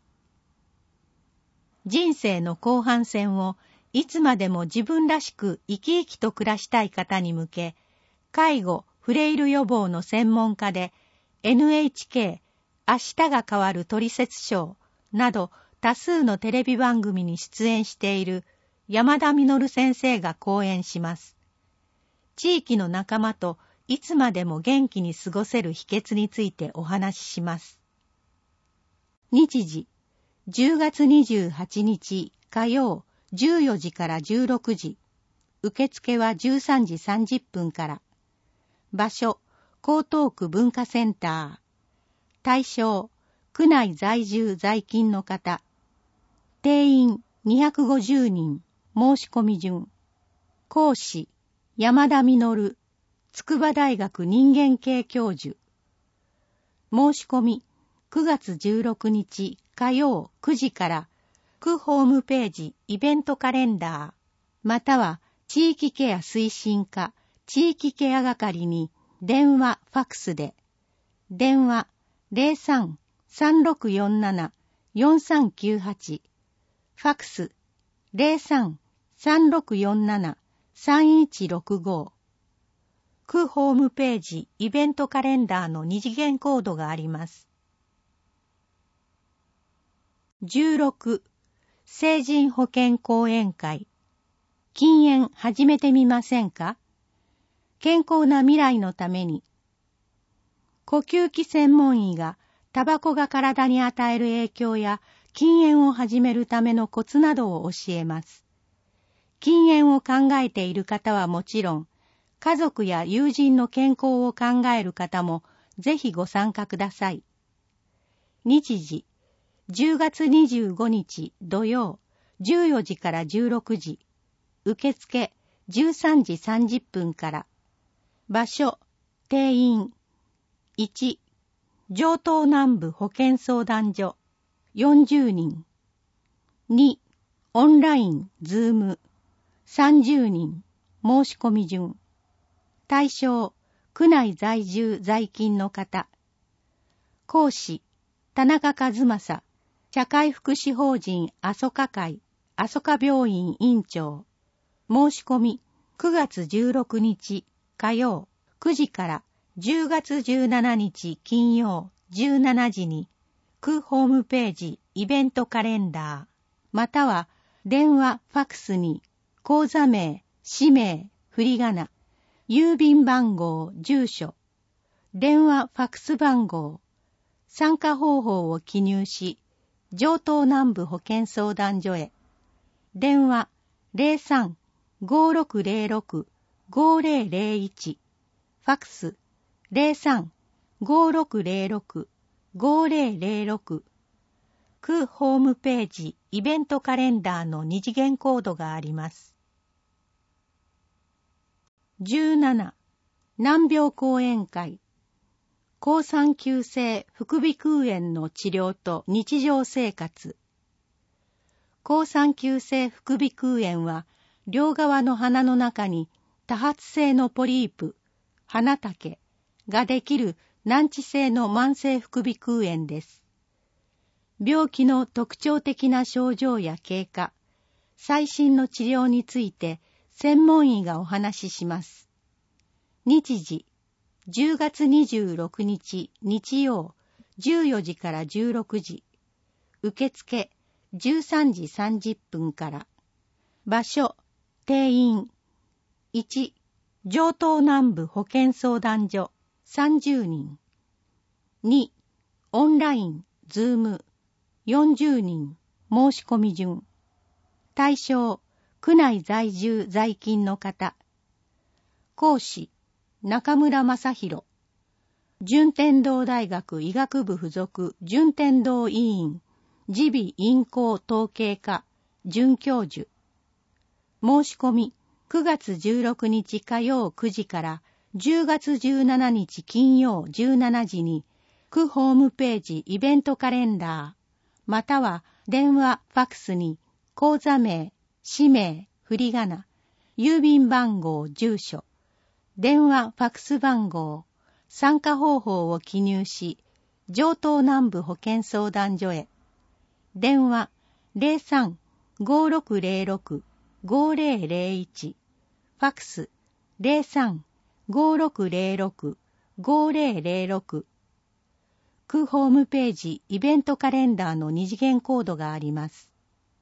人生の後半戦をいつまでも自分らしく生き生きと暮らしたい方に向け、介護・フレイル予防の専門家で エヌエイチケー 明日が変わるトリセツショーなど多数のテレビ番組に出演している山田実先生が講演します。地域の仲間といつまでも元気に過ごせる秘訣についてお話しします。日時、じゅうがつにじゅうはちにち火曜じゅうよじからじゅうろくじ。受付はじゅうさんじさんじゅっぷんから。場所、江東区文化センター。対象、区内在住在勤の方。定員にひゃくごじゅうにん。申し込み順。講師、山田実、筑波大学人間系教授。申し込み、くがつじゅうろくにち火曜くじから区ホームページイベントカレンダー、または地域ケア推進課地域ケア係に電話ファックスで、電話 ゼロさん さんろくよんなな よんさんきゅうはち、ファックス ゼロさん さんろくよんなな さんいちろくご。区ホームページイベントカレンダーの二次元コードがあります。じゅうろく、成人保健講演会。禁煙始めてみませんか？健康な未来のために。呼吸器専門医がタバコが体に与える影響や禁煙を始めるためのコツなどを教えます。禁煙を考えている方はもちろん、家族や友人の健康を考える方もぜひご参加ください。日時、じゅうがつにじゅうごにち土曜じゅうよじからじゅうろくじ。受付じゅうさんじさんじゅっぷんから。場所、定員。いち、城東南部保健相談所よんじゅうにん。に、オンライン、ズームさんじゅうにん。申し込み順。対象、区内在住在勤の方。講師、田中和正、社会福祉法人あそか会、あそか病院院長。申し込み、くがつじゅうろくにち火曜くじからじゅうがつじゅうしちにち金曜じゅうしちじに、区ホームページイベントカレンダー、または電話ファックスに、口座名、氏名、振り仮名、郵便番号、住所、 電話ファックス番号、参加方法を記入し、城東南部保健相談所へ。電話 ゼロさん ごーろくゼロろく ごーゼロゼロいち、ファックス ゼロさん ごーろくゼロろく ごーゼロゼロろく、区ホームページイベントカレンダーの二次元コードがあります。じゅうなな、難病講演会。好酸球性副鼻腔炎の治療と日常生活。好酸球性副鼻腔炎は、両側の鼻の中に多発性のポリープ、鼻竹ができる難治性の慢性副鼻腔炎です。病気の特徴的な症状や経過、最新の治療について専門医がお話しします。日時、じゅうがつにじゅうろくにち日曜じゅうよじからじゅうろくじ、受付じゅうさんじさんじゅっぷんから。場所、定員いち、城東南部保健相談所さんじゅうにん。に、オンライン、ズームよんじゅうにん、申し込み順。対象、区内在住在勤の方。講師、中村正弘。順天堂大学医学部附属順天堂医院耳鼻咽喉統計科准教授。申し込み、くがつじゅうろくにち火曜くじからじゅうがつじゅうしちにち金曜じゅうしちじに、区ホームページイベントカレンダー、または電話、ファックスに、口座名、氏名、振り仮名、郵便番号、住所、電話、ファックス番号、参加方法を記入し、城東南部保健相談所へ。電話 ゼロさん ごーろくゼロろく ごーゼロゼロいち、ファックス ゼロさん ごーろくゼロろく ごーゼロゼロろく、区ホームページイベントカレンダーの二次元コードがあります。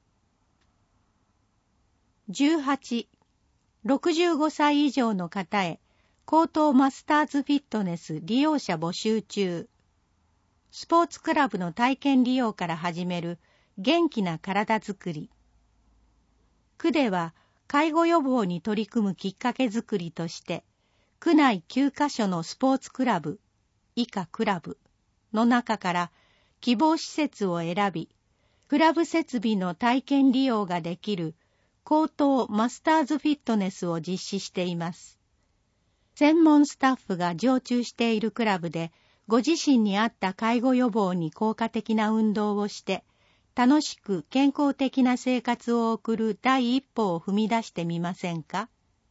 じゅうはち、ろくじゅうごさい以上の方へ、高等マスターズフィットネス利用者募集中。スポーツクラブの体験利用から始める元気な体づくり。区では介護予防に取り組むきっかけづくりとして、区内きゅうかしょのスポーツクラブ、以下クラブの中から希望施設を選び、クラブ設備の体験利用ができる高等マスターズフィットネスを実施しています。専門スタッフが常駐しているクラブで、ご自身に合った介護予防に効果的な運動をして、楽しく健康的な生活を送る第一歩を踏み出してみませんか？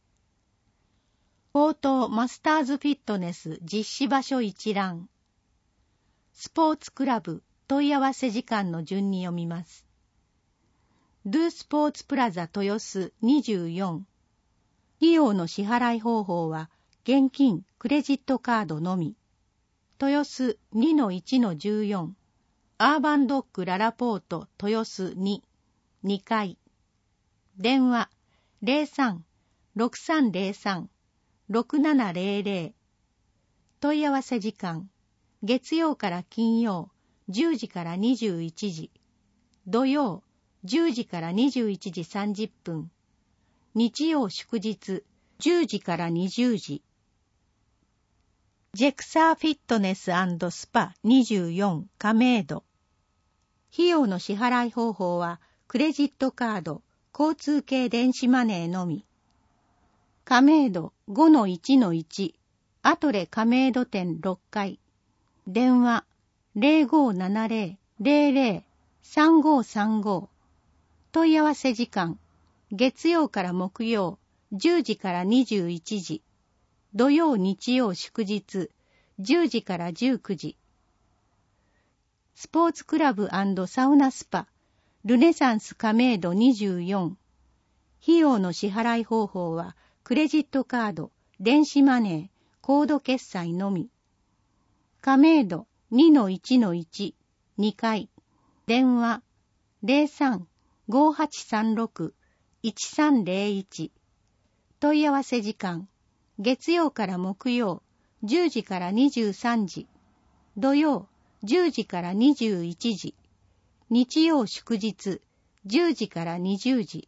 高等マスターズフィットネス実施場所一覧。スポーツクラブ問い合わせ時間の順に読みます。ドゥスポーツプラザ豊洲にじゅうよん。費用の支払い方法は現金、クレジットカードのみ。豊洲 にのいちのじゅうよん。アーバンドッグララポート豊洲に、にかい。電話 ゼロさん ろくさんゼロさん ろくななゼロゼロ。問い合わせ時間、月曜から金曜じゅうじからにじゅういちじ、土曜じゅうじからにじゅういちじさんじゅっぷん、日曜祝日じゅうじからにじゅうじ。ジェクサーフィットネス&スパにじゅうよん亀戸。費用の支払い方法はクレジットカード、交通系電子マネーのみ。亀戸 ごのいちのいち、アトレ亀戸店ろっかい。電話 ゼロごななゼロ ゼロゼロ さんごさんご。問い合わせ時間、月曜から木曜じゅうじからにじゅういちじ、土曜日曜祝日じゅうじからじゅうくじ。スポーツクラブ&サウナスパルネサンス亀戸にじゅうよん。費用の支払い方法はクレジットカード、電子マネー、コード決済のみ。亀戸 にのいちのいち、にかい。電話 ゼロさん ごはちさんろく いちさんゼロいち。問い合わせ時間、月曜から木曜じゅうじからにじゅうさんじ、土曜じゅうじからにじゅういちじ、日曜祝日じゅうじからにじゅうじ。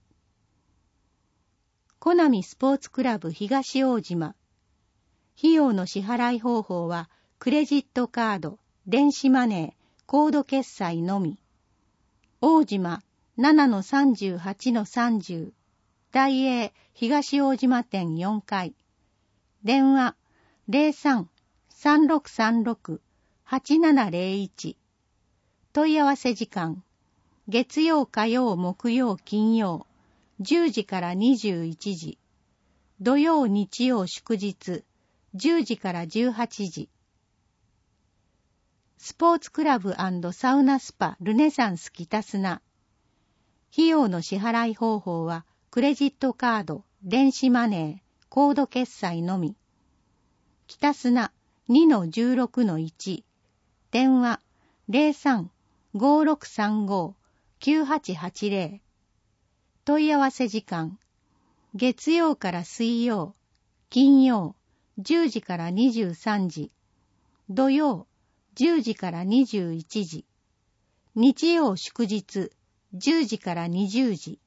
コナミスポーツクラブ東大島。費用の支払い方法はクレジットカード、電子マネー、コード決済のみ。大島 ななのさんじゅうはちのさんじゅう、大英東大島店よんかい。電話 ゼロさん さんろくさんろく はちななゼロいち。問い合わせ時間、月曜火曜木曜金曜じゅうじからにじゅういちじ、土曜日曜祝日じゅうじからじゅうはちじ。スポーツクラブ&サウナスパルネサンス北砂。費用の支払い方法はクレジットカード、電子マネー、コード決済のみ。北砂 にのじゅうろくのいち。電話 ゼロさん ごろくさんご きゅうはちはちゼロ。問い合わせ時間、月曜から水曜、金曜じゅうじからにじゅうさんじ、土曜じゅうじからにじゅういちじ、日曜祝日じゅうじからにじゅうじ。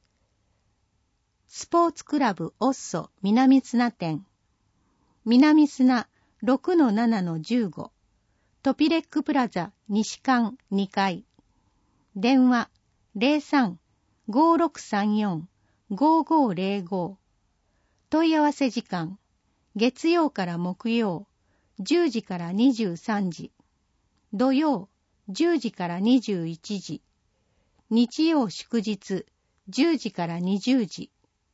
スポーツクラブオッソ南砂店。南砂 ろくのななのじゅうご。トピレックプラザ西館にかい。電話 ゼロさん ごろくさんよん ごごゼロご。問い合わせ時間、月曜から木曜じゅうじからにじゅうさんじ、土曜じゅうじからにじゅういちじ、日曜祝日じゅうじからにじゅうじ。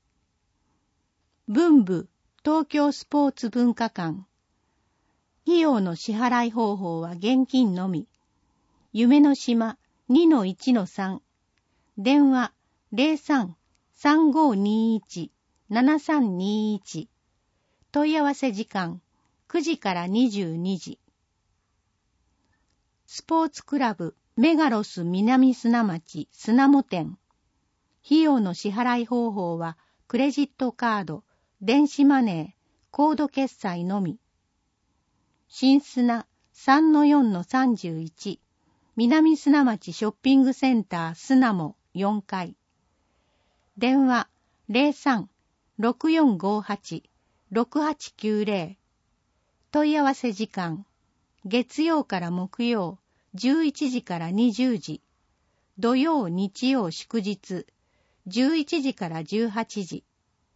文部東京スポーツ文化館。費用の支払い方法は現金のみ。夢の島 にのいちのさん。電話 ゼロさん さんごにいち ななさんにいち。問い合わせ時間くじからにじゅうにじ。スポーツクラブメガロス南砂町砂母店。費用の支払い方法はクレジットカード、電子マネー、コード決済のみ。新砂 さんのよんのさんじゅういち。南砂町ショッピングセンター砂母よんかい。電話 ゼロさん ろくよんごはち ろくはちきゅうゼロ。問い合わせ時間、月曜から木曜じゅういちじからにじゅうじ、土曜日曜祝日じゅういちじからじゅうはちじ。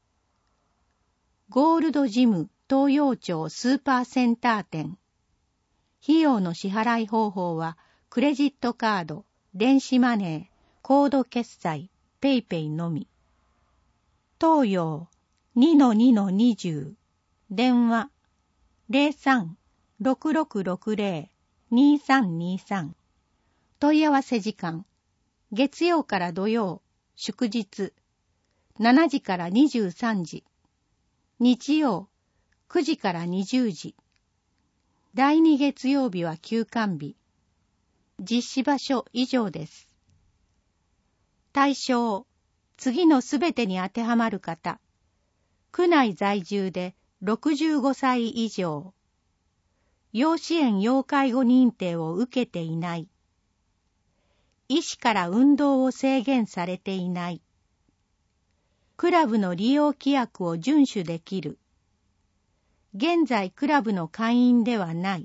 ゴールドジム東洋町スーパーセンター店。費用の支払い方法はクレジットカード、電子マネー、コード決済、ペイペイのみ。東洋 にのにのにじゅう。電話 ゼロさん ろくろくろくゼロ にさんにさん。問い合わせ時間、月曜から土曜、祝日しちじからにじゅうさんじ、日曜くじからにじゅうじ。第二月曜日は休館日。実施場所以上です。対象、次のすべてに当てはまる方。区内在住でろくじゅうごさい以上。要支援要介護認定を受けていない。医師から運動を制限されていない。クラブの利用規約を遵守できる。現在クラブの会員ではない。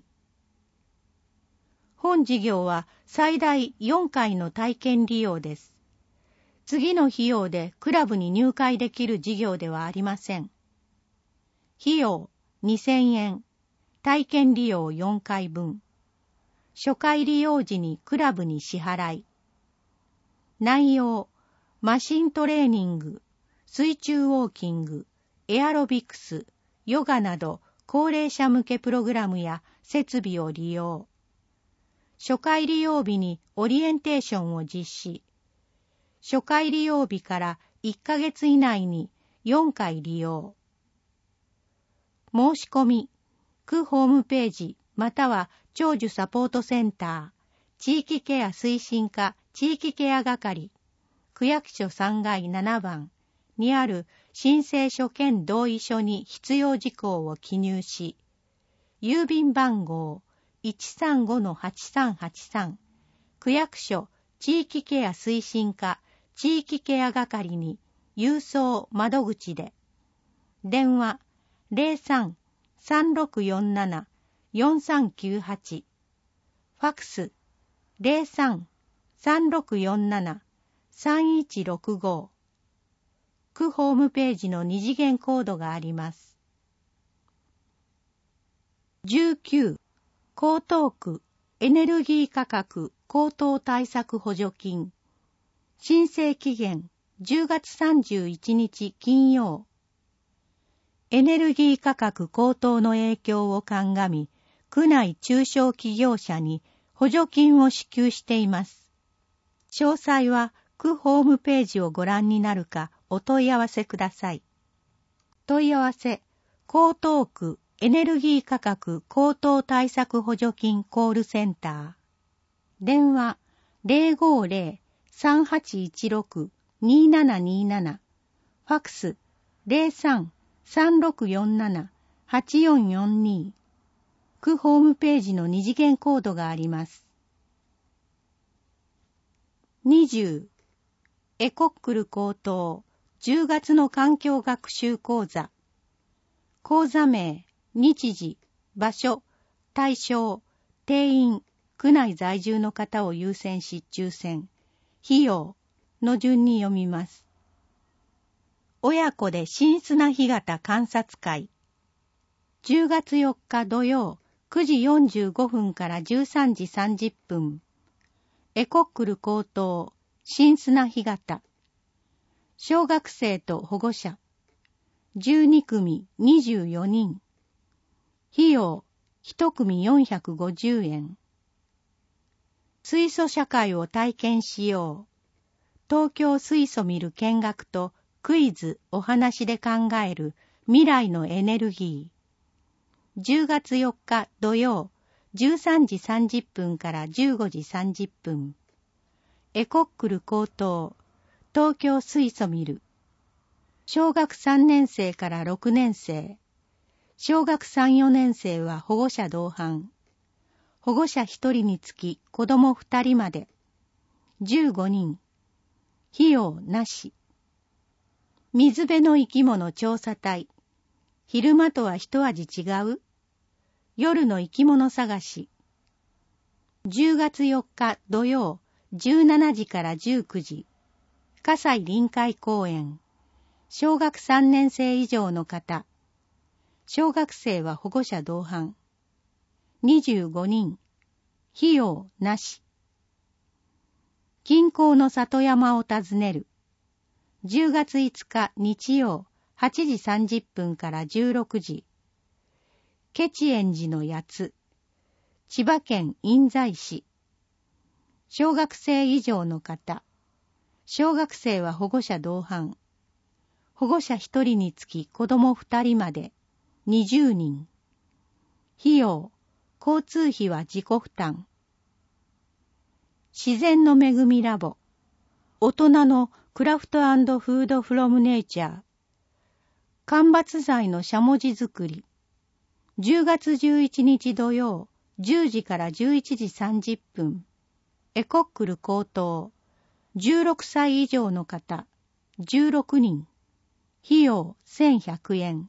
本事業は最大よんかいの体験利用です。次の費用でクラブに入会できる事業ではありません。費用にせんえん、体験利用よんかいぶん。初回利用時にクラブに支払い。内容、マシントレーニング、水中ウォーキング、エアロビクス、ヨガなど高齢者向けプログラムや設備を利用。初回利用日にオリエンテーションを実施。初回利用日からいっかげつ以内によんかい利用。申し込み、区ホームページまたは長寿サポートセンター、地域ケア推進課地域ケア係、区役所さんがいななばんにある申請書兼同意書に必要事項を記入し、 郵便番号 いちさんごのはちさんはちさん、区役所地域ケア推進課地域ケア係に郵送窓口で。電話 ゼロさん さんろくよんなな よんさんきゅうはち、ファックス ゼロさん さんろくよんなな さんいちろくご、区ホームページの二次元コードがあります。じゅうきゅう、江東区エネルギー価格高騰対策補助金。申請期限じゅうがつさんじゅういちにち金曜。エネルギー価格高騰の影響を鑑み、区内中小企業者に補助金を支給しています。詳細は区ホームページをご覧になるかお問い合わせください。問い合わせ、江東区エネルギー価格高騰対策補助金コールセンター。電話 ゼロごゼロ さんはちいちろく にななになな、ファックス ゼロさん さんろくよんなな はちよんよんに、区ホームページの二次元コードがあります。にじゅう、エコックル高騰じゅうがつの環境学習講座。講座名、日時、場所、対象、定員、区内在住の方を優先し抽選、費用の順に読みます。親子で寝室な干潟観察会。じゅうがつよっか土曜くじよんじゅうごふんからじゅうさんじさんじゅっぷん。エコックル高騰、寝室な干潟。小学生と保護者。じゅうにくみにじゅうよにん。費用いちくみよんひゃくごじゅうえん。水素社会を体験しよう。東京水素見る見学とクイズお話で考える未来のエネルギー。じゅうがつよっか土曜じゅうさんじさんじゅっぷんからじゅうごじさんじゅっぷん。エコックル高騰、東京水素見る。小学さんねん生からろくねん生。小学さん、よねん生は保護者同伴。保護者ひとりにつき子どもふたりまで。じゅうごにん。費用なし。水辺の生き物調査隊。昼間とは一味違う？夜の生き物探し。じゅうがつよっか土曜じゅうしちじからじゅうくじ。葛西臨海公園。小学さんねん生以上の方。小学生は保護者同伴。にじゅうごにん。費用なし。近郊の里山を訪ねる。じゅうがついつか日曜はちじさんじゅっぷんからじゅうろくじ。ケチエン寺の八つ。千葉県印西市。小学生以上の方。小学生は保護者同伴。保護者ひとりにつき子どもふたりまで。にじゅうにん。費用、交通費は自己負担。自然の恵みラボ。大人のクラフト&フードフロムネイチャー。間伐材のしゃもじ作り。じゅうがつじゅういちにち土曜、じゅうじからじゅういちじさんじゅっぷん。エコックル高騰。じゅうろくさい以上の方、じゅうろくにん。費用せんひゃくえん。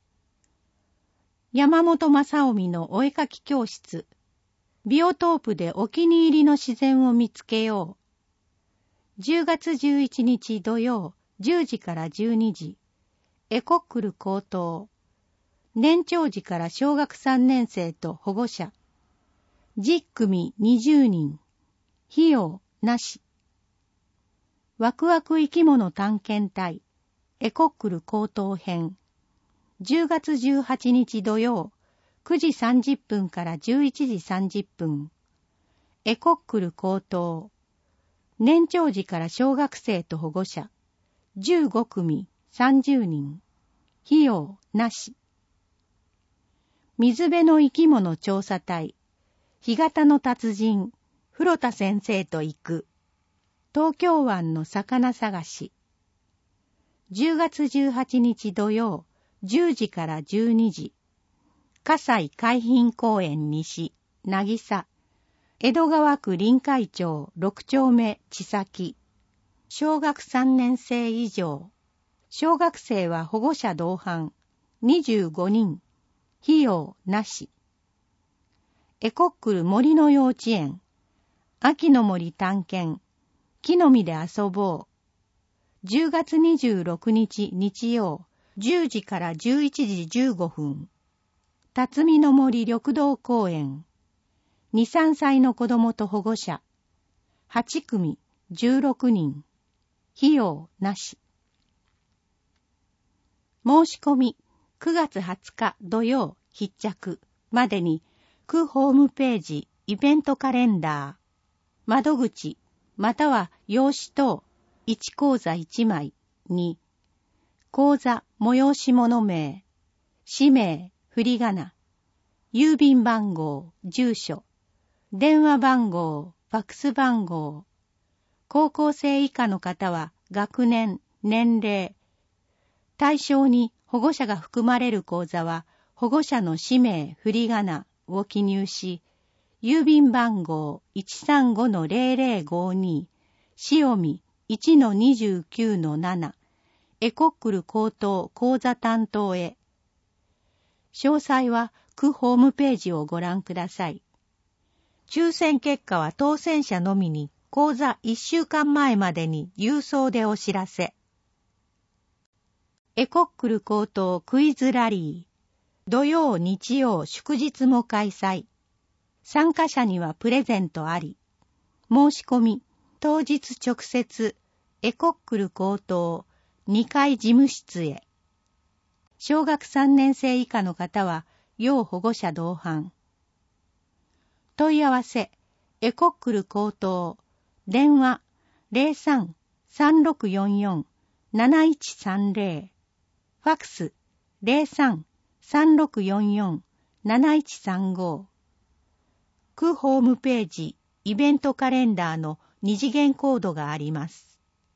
山本正臣のお絵かき教室。ビオトープでお気に入りの自然を見つけよう。じゅうがつじゅういちにち土曜、じゅうじからじゅうにじ。エコックル高騰。年長児から小学さんねん生と保護者。じゅっくみにじゅうにん。費用なし。ワクワク生き物探検隊。エコックル高騰編。じゅうがつじゅうはちにち土曜、くじさんじゅっぷんからじゅういちじさんじゅっぷん。エコックル高騰。年長児から小学生と保護者。じゅうごくみさんじゅうにん。費用なし。水辺の生き物調査隊。干潟の達人、古田先生と行く。東京湾の魚探し。じゅうがつじゅうはちにち土曜、じゅうじからじゅうにじ。 葛西海浜公園西、渚、江戸川区臨海町六丁目千崎、小学さんねん生以上、小学生は保護者同伴、にじゅうごにん、費用なし。エコックル森の幼稚園、秋の森探検、木の実で遊ぼう。じゅうがつにじゅうろくにち日曜、じゅうじからじゅういちじじゅうごふん。辰巳の森緑道公園。に、さんさいの子供と保護者。はちくみ、じゅうろくにん。費用なし。申し込み、くがつはつか土曜必着までに、区ホームページ、イベントカレンダー、窓口、または用紙等、いちこうざいちまい、に、口座、催し物名、氏名、振り仮名、郵便番号、住所、電話番号、ファックス番号、高校生以下の方は学年、年齢、対象に保護者が含まれる口座は保護者の氏名、振り仮名を記入し、郵便番号 いちさんごのゼロゼロごに、塩見 いちのにじゅうきゅうのなな、エコックル高等講座担当へ。詳細は区ホームページをご覧ください。抽選結果は当選者のみに講座いっしゅうかんまえまでに郵送でお知らせ。エコックル高等クイズラリー。土曜、日曜、祝日も開催。参加者にはプレゼントあり。申し込み、当日直接、エコックル高等にかい事務室へ。小学さんねん生以下の方は、要保護者同伴。問い合わせ、エコックル高等、電話 ゼロさん さんろくよんよん なないちさんゼロ、ファックス ゼロさん さんろくよんよん なないちさんご、区ホームページ、イベントカレンダーの二次元コードがあります。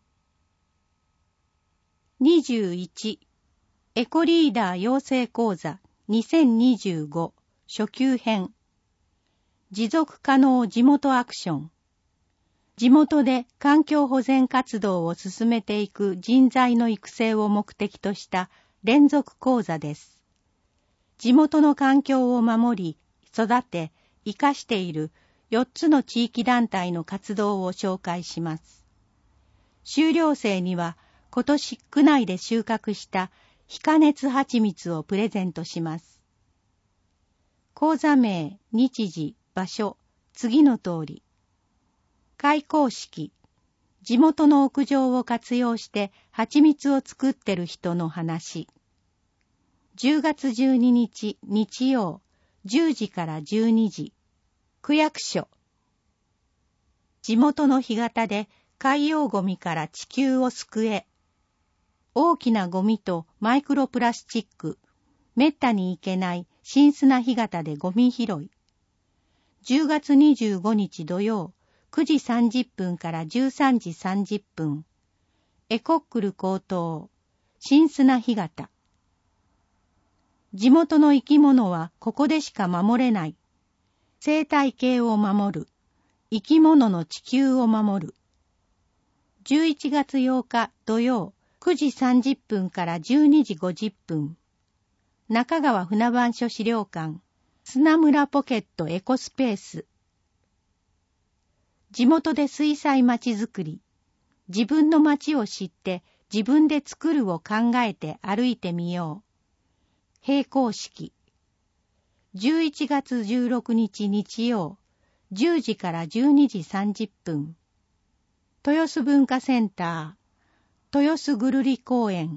にじゅういち、エコリーダー養成講座にせんにじゅうご初級編。持続可能地元アクション。地元で環境保全活動を進めていく人材の育成を目的とした連続講座です。地元の環境を守り、育て、生かしているよっつの地域団体の活動を紹介します。修了生には今年区内で収穫した非加熱蜂蜜をプレゼントします。講座名、日時、場所、次の通り。開講式、地元の屋上を活用して蜂蜜を作ってる人の話。じゅうがつじゅうににち日曜、じゅうじからじゅうにじ、区役所。地元の干潟で海洋ゴミから地球を救え。大きなゴミとマイクロプラスチック、めったに行けない新砂干潟でゴミ拾い。じゅうがつにじゅうごにち土曜、くじさんじゅっぷんからじゅうさんじさんじゅっぷん。エコックル高等、新砂干潟。地元の生き物はここでしか守れない。生態系を守る。生き物の地球を守る。じゅういちがつようか土曜、くじさんじゅっぷんからじゅうにじごじゅっぷん。中川船番所資料館、砂村ポケットエコスペース。地元で水災まちづくり。自分の町を知って自分で作るを考えて歩いてみよう。閉校式。じゅういちがつじゅうろくにち日曜、じゅうじからじゅうにじさんじゅっぷん。豊洲文化センター、豊洲ぐるり公園。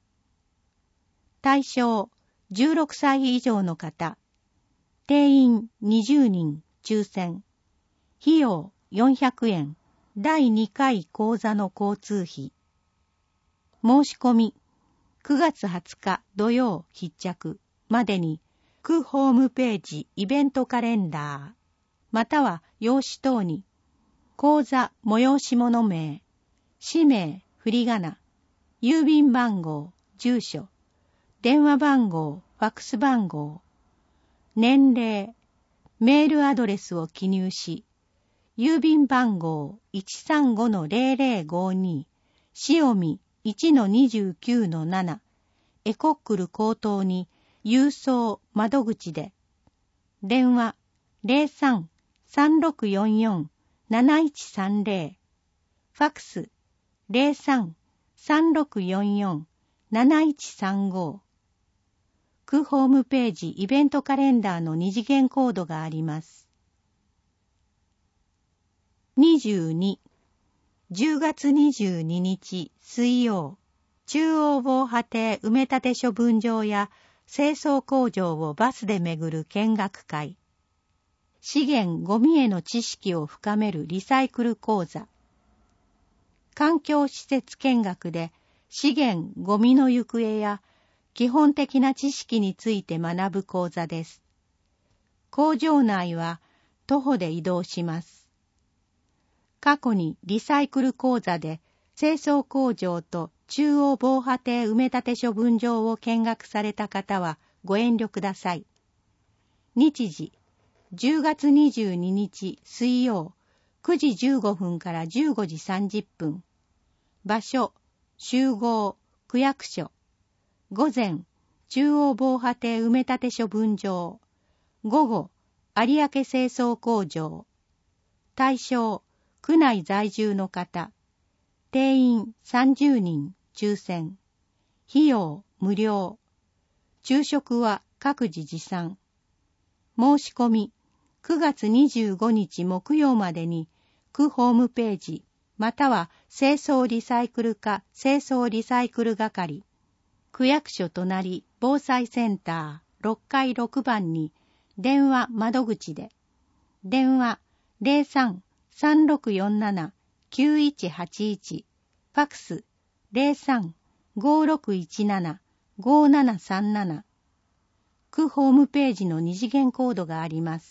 対象、じゅうろくさい以上の方。定員にじゅうにん、抽選。費用よんひゃくえん。だいにかい講座の交通費。申し込み、くがつはつか土曜必着までに、区ホームページイベントカレンダー、または用紙等に、講座催し物名、氏名、振り仮名、郵便番号、住所、電話番号、ファックス番号、 年齢、メールアドレスを記入し、郵便番号 いちさんごのゼロゼロごに 塩見 いちのにじゅうきゅうのなな エコックル高等に郵送窓口で、電話 ゼロさん さんろくよんよん なないちさんゼロ、ファックス ゼロさん さんろくよんよん なないちさんご、区ホームページイベントカレンダーの二次元コードがあります。にじゅうに、じゅうがつにじゅうににち水曜、中央防波堤埋め立て処分場や清掃工場をバスで巡る見学会。資源ゴミへの知識を深めるリサイクル講座。環境施設見学で資源ゴミの行方や基本的な知識について学ぶ講座です。工場内は徒歩で移動します。過去にリサイクル講座で清掃工場と中央防波堤埋め立て処分場を見学された方はご遠慮ください。日時、じゅうがつにじゅうににち水曜、くじじゅうごふんからじゅうごじさんじゅっぷん。場所、集合、区役所。午前、中央防波堤埋め立て処分場。午後、有明清掃工場。対象、区内在住の方。定員さんじゅうにん抽選。費用無料。昼食は各自持参。申し込みくがつにじゅうごにち木曜までに区ホームページまたは清掃リサイクル課清掃リサイクル係、区役所隣防災センターろっかいろくばんに電話窓口で。電話 ゼロさん さんろくよんなな きゅういちはちいち、ファックス ゼロさん ごろくいちなな ごななさんなな。区ホームページの二次元コードがあります。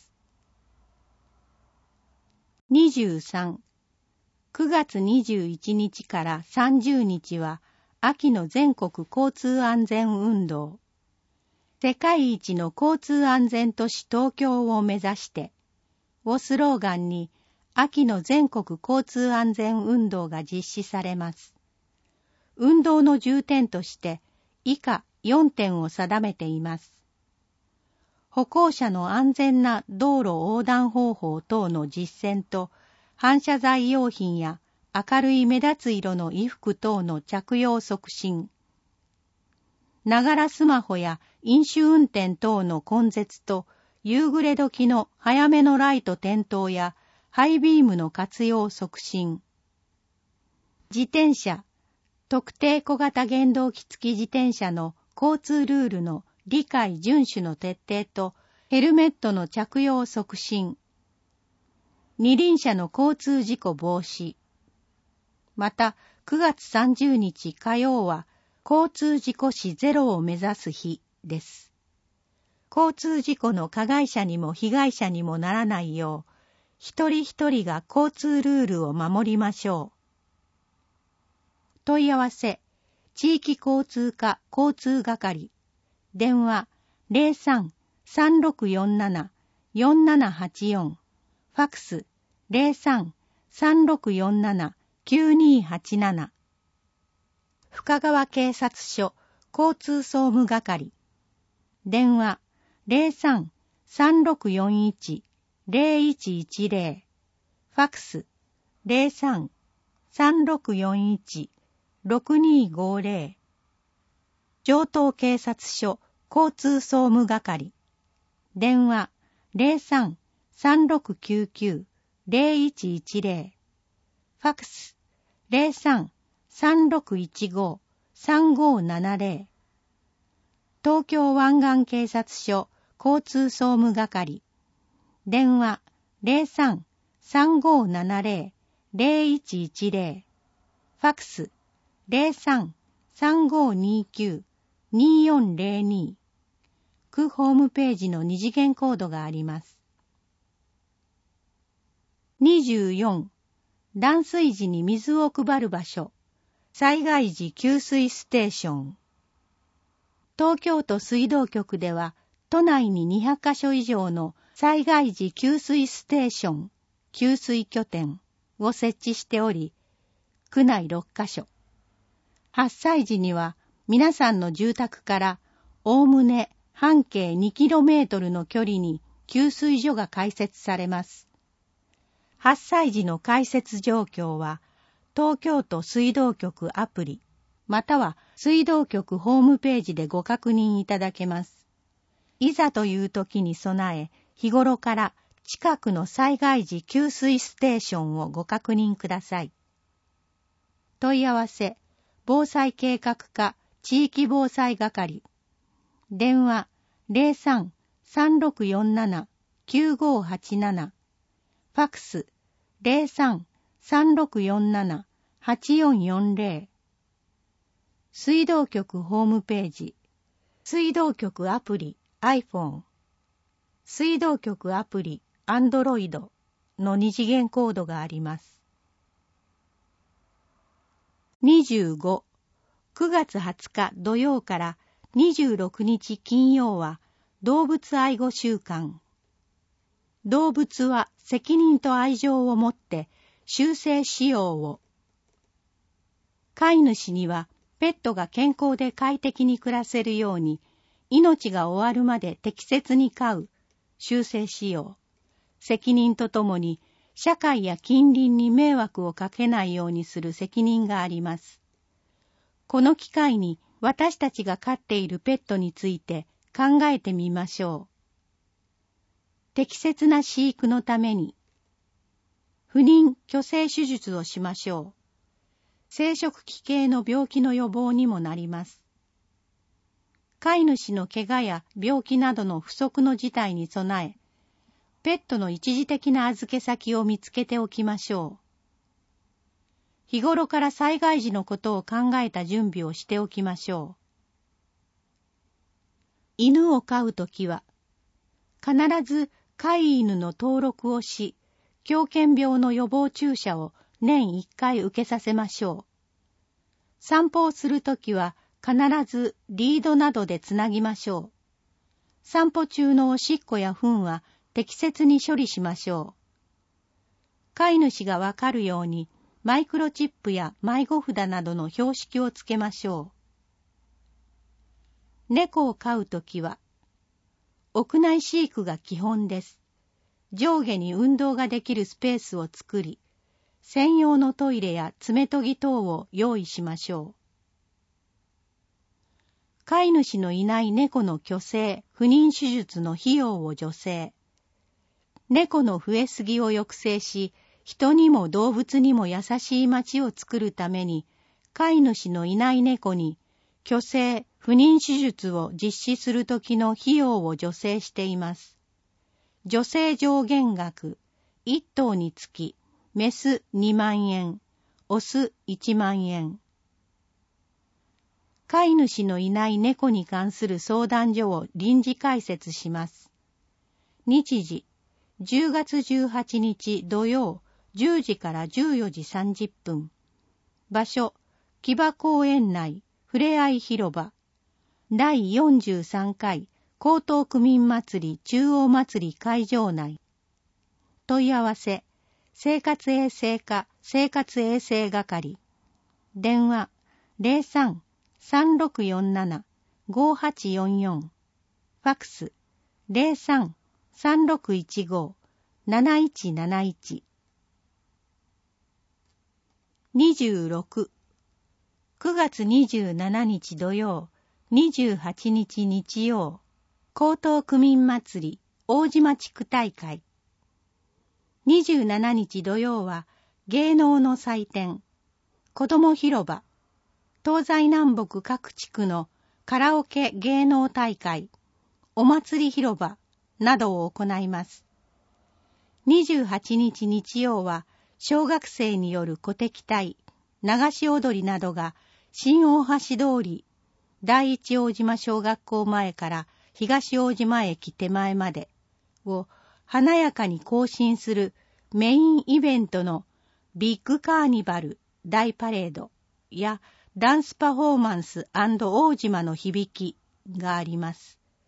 にじゅうさん、くがつにじゅういちにちからさんじゅうにちは秋の全国交通安全運動。世界一の交通安全都市東京を目指してをスローガンに秋の全国交通安全運動が実施されます。運動の重点として以下よんてんを定めています。歩行者の安全な道路横断方法等の実践と反射材用品や明るい目立つ色の衣服等の着用促進。ながらスマホや飲酒運転等の根絶と夕暮れ時の早めのライト点灯やハイビームの活用促進。自転車、特定小型原動機付き自転車の交通ルールの理解遵守の徹底とヘルメットの着用促進。二輪車の交通事故防止。また、くがつさんじゅうにち火曜は交通事故死ゼロを目指す日です。交通事故の加害者にも被害者にもならないよう、一人一人が交通ルールを守りましょう。問い合わせ、地域交通課交通係。電話 ゼロさん さんろくよんなな よんななはちよん、ファックス ゼロさん さんろくよんなな きゅうにはちなな。深川警察署交通総務係。電話 ゼロさん さんろくよんいち ゼロいちいちゼロ、ファックス ゼロさん さんろくよんいち ろくにごゼロ。城東警察署交通総務係。電話 ゼロさん さんろくきゅうきゅう ゼロいちいちゼロ、ファックス ゼロさん さんろくいちご さんごななゼロ。東京湾岸警察署交通総務係。電話 ゼロさん さんごななゼロ ゼロいちいちゼロ、ファックス ゼロさん さんごにきゅう によんゼロに。区ホームページの二次元コードがあります。にじゅうよん、断水時に水を配る場所、災害時給水ステーション。東京都水道局では都内ににひゃっかしょ以上の災害時給水ステーション、給水拠点を設置しており、区内ろっかしょ。発災時には皆さんの住宅からおおむね半径にキロメートルの距離に給水所が開設されます。発災時の開設状況は、東京都水道局アプリ、または水道局ホームページでご確認いただけます。いざという時に備え、日頃から近くの災害時給水ステーションをご確認ください。問い合わせ、防災計画課地域防災係。電話 ゼロさん さんろくよんなな きゅうごはちなな。ファックス ゼロさん さんろくよんなな はちよんよんゼロ。水道局ホームページ、水道局アプリ iPhone、水道局アプリ Android の二次元コードがあります。にじゅうご、くがつはつか土曜からにじゅうろくにち金曜は動物愛護週間。動物は責任と愛情を持って修正しようを。飼い主にはペットが健康で快適に暮らせるように命が終わるまで適切に飼う、修正しよう。責任とともに社会や近隣に迷惑をかけないようにする責任があります。この機会に私たちが飼っているペットについて考えてみましょう。適切な飼育のために、不妊・去勢手術をしましょう。生殖器系の病気の予防にもなります。飼い主の怪我や病気などの不測の事態に備え、ペットの一時的な預け先を見つけておきましょう。日頃から災害時のことを考えた準備をしておきましょう。犬を飼うときは、必ず飼い犬の登録をし、狂犬病の予防注射を年いっかい受けさせましょう。散歩をするときは必ずリードなどでつなぎましょう。散歩中のおしっこや糞は適切に処理しましょう。飼い主がわかるようにマイクロチップや迷子札などの標識をつけましょう。猫を飼うときは、屋内飼育が基本です。上下に運動ができるスペースを作り、専用のトイレや爪研ぎ等を用意しましょう。飼い主のいない猫の去勢・不妊手術の費用を助成。猫の増えすぎを抑制し、人にも動物にも優しい街を作るために、飼い主のいない猫に、去勢・不妊手術を実施するときの費用を助成しています。助成上限額、いっ頭につき、メスにまんえん、オスいちまんえん。飼い主のいない猫に関する相談所を臨時開設します。日時、じゅうがつじゅうはちにち土曜じゅうじからじゅうよじさんじゅっぷん。場所、木場公園内、ふれあい広場。だいよんじゅうさんかい江東区民祭り中央祭り会場内。問い合わせ、生活衛生課生活衛生係。電話、ゼロさん さんろくよんなな ごはちよんよん。ファックス、ゼロさん さんろくいちご なないちなないち。にじゅうろく、くがつにじゅうしちにち土曜、にじゅうはちにち日曜、江東区民祭り大島地区大会。にじゅうしちにち土曜は芸能の祭典、子ども広場、東西南北各地区のカラオケ芸能大会、お祭り広場などを行います。にじゅうはちにち日曜は小学生による鼓笛隊、流し踊りなどが新大橋通り、第一大島小学校前から東大島駅手前までを華やかに行進するメインイベントのビッグカーニバル大パレードやダンスパフォーマンス&大島の響きがあります。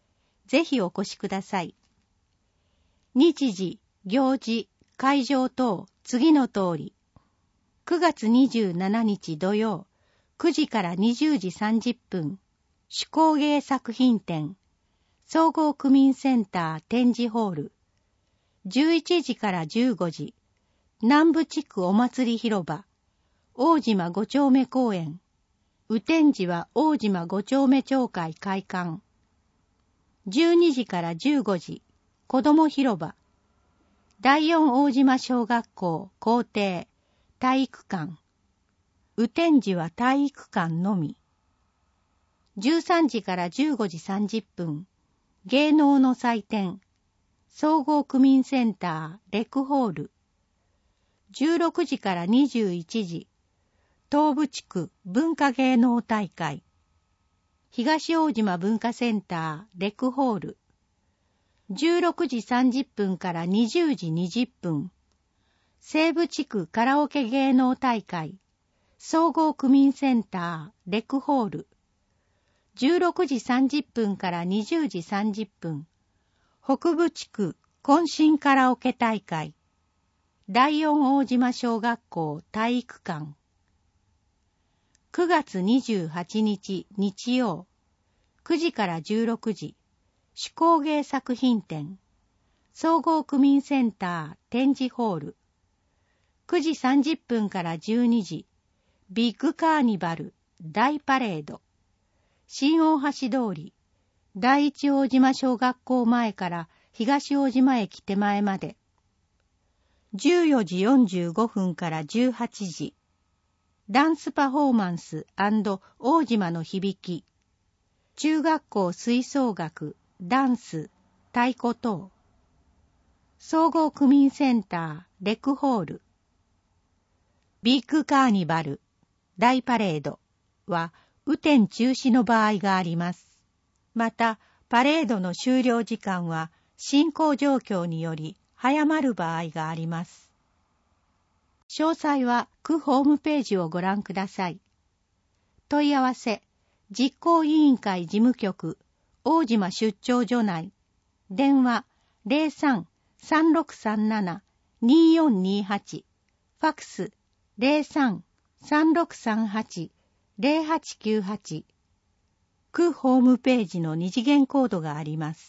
ぜひお越しください。日時、行事、会場等、次の通り。くがつにじゅうしちにち土曜、くじからにじゅうじさんじゅっぷん、手工芸作品展、総合区民センター展示ホール。じゅういちじからじゅうごじ、南部地区お祭り広場、大島ご丁目公園。雨天時は大島ご丁目町会会館。じゅうにじからじゅうごじ、子ども広場。だいよん大島小学校校庭体育館。雨天時は体育館のみ。じゅうさんじからじゅうごじさんじゅっぷん、芸能の祭典、総合区民センターレクホール。じゅうろくじからにじゅういちじ、東部地区文化芸能大会、東大島文化センターレクホール。じゅうろくじさんじゅっぷんからにじゅうじにじゅっぷん、西部地区カラオケ芸能大会、総合区民センターレクホール。じゅうろくじさんじゅっぷんからにじゅうじさんじゅっぷん、北部地区懇親カラオケ大会、だいよん大島小学校体育館。くがつにじゅうはちにち日曜、くじからじゅうろくじ、手工芸作品展、総合区民センター展示ホール。くじさんじゅっぷんからじゅうにじ、ビッグカーニバル大パレード。新大橋通り、第一大島小学校前から東大島駅手前まで。じゅうよじよんじゅうごふんからじゅうはちじ、ダンスパフォーマンス&大島の響き。中学校吹奏楽、ダンス、太鼓等。総合区民センターレクホール。ビッグカーニバル大パレードは雨天中止の場合があります。またパレードの終了時間は進行状況により早まる場合があります。詳細は区ホームページをご覧ください。問い合わせ実行委員会事務局大島出張所内。電話 ゼロさん さんろくさんなな にーよんにーはち。ファクス ゼロさん さんろくさんはち ゼロはちきゅうはち。区ホームページの二次元コードがあります。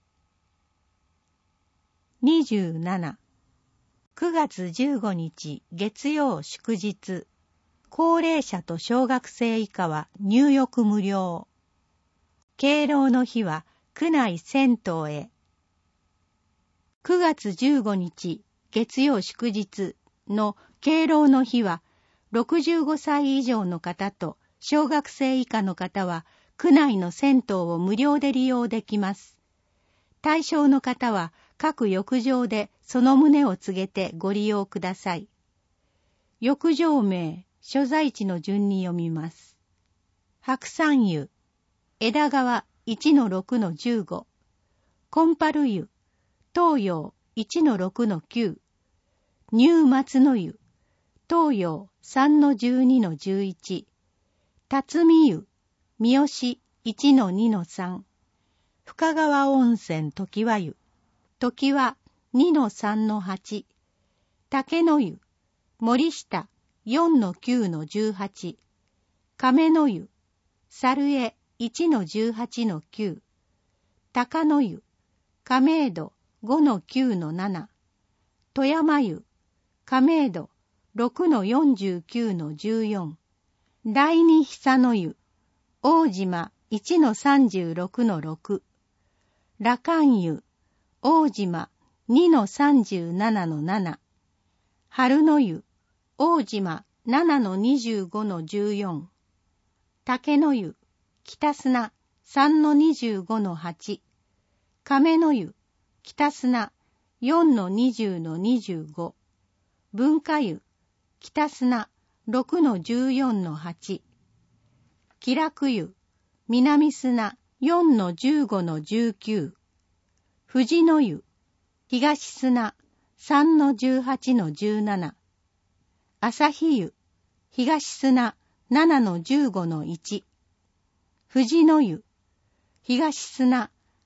にじゅうなな、くがつじゅうごにち月曜祝日。高齢者と小学生以下は入浴無料。敬老の日は区内銭湯へ。くがつじゅうごにち月曜祝日の敬老の日はろくじゅうごさい以上の方と小学生以下の方は区内の銭湯を無料で利用できます。対象の方は各浴場でその旨を告げてご利用ください。浴場名、所在地の順に読みます。白山湯、枝川 いちのろくのじゅうご、コンパル湯、東洋 いちのろくのきゅう、ニュー松の湯、東洋 さんのじゅうにのじゅういち、辰巳湯、三好 いちのにのさん、深川温泉常盤湯、常盤 にのさんのはち、竹の湯、森下 よんのきゅうのじゅうはち、亀の湯、猿江 いちのじゅうはちのきゅう、高の湯、亀戸 ごのきゅうのなな、富山湯、亀戸 ろくのよんじゅうきゅうのじゅうよん、第二久の湯、大島 いちのさんじゅうろくのろく、羅漢湯、大島 にのさんじゅうななのなな、春の湯、大島 ななのにじゅうごのじゅうよん、竹の湯、北砂 さんのにじゅうごのはち、亀の湯、北砂 よんのにじゅうのにじゅうご、文化湯、北砂 ろくのじゅうよんのはち、喜楽湯、南砂 よんのじゅうごのじゅうきゅう、富士の湯、東砂 さんのじゅうはちのじゅうなな、朝日湯、東砂 ななのじゅうごのいち、富士の湯、東砂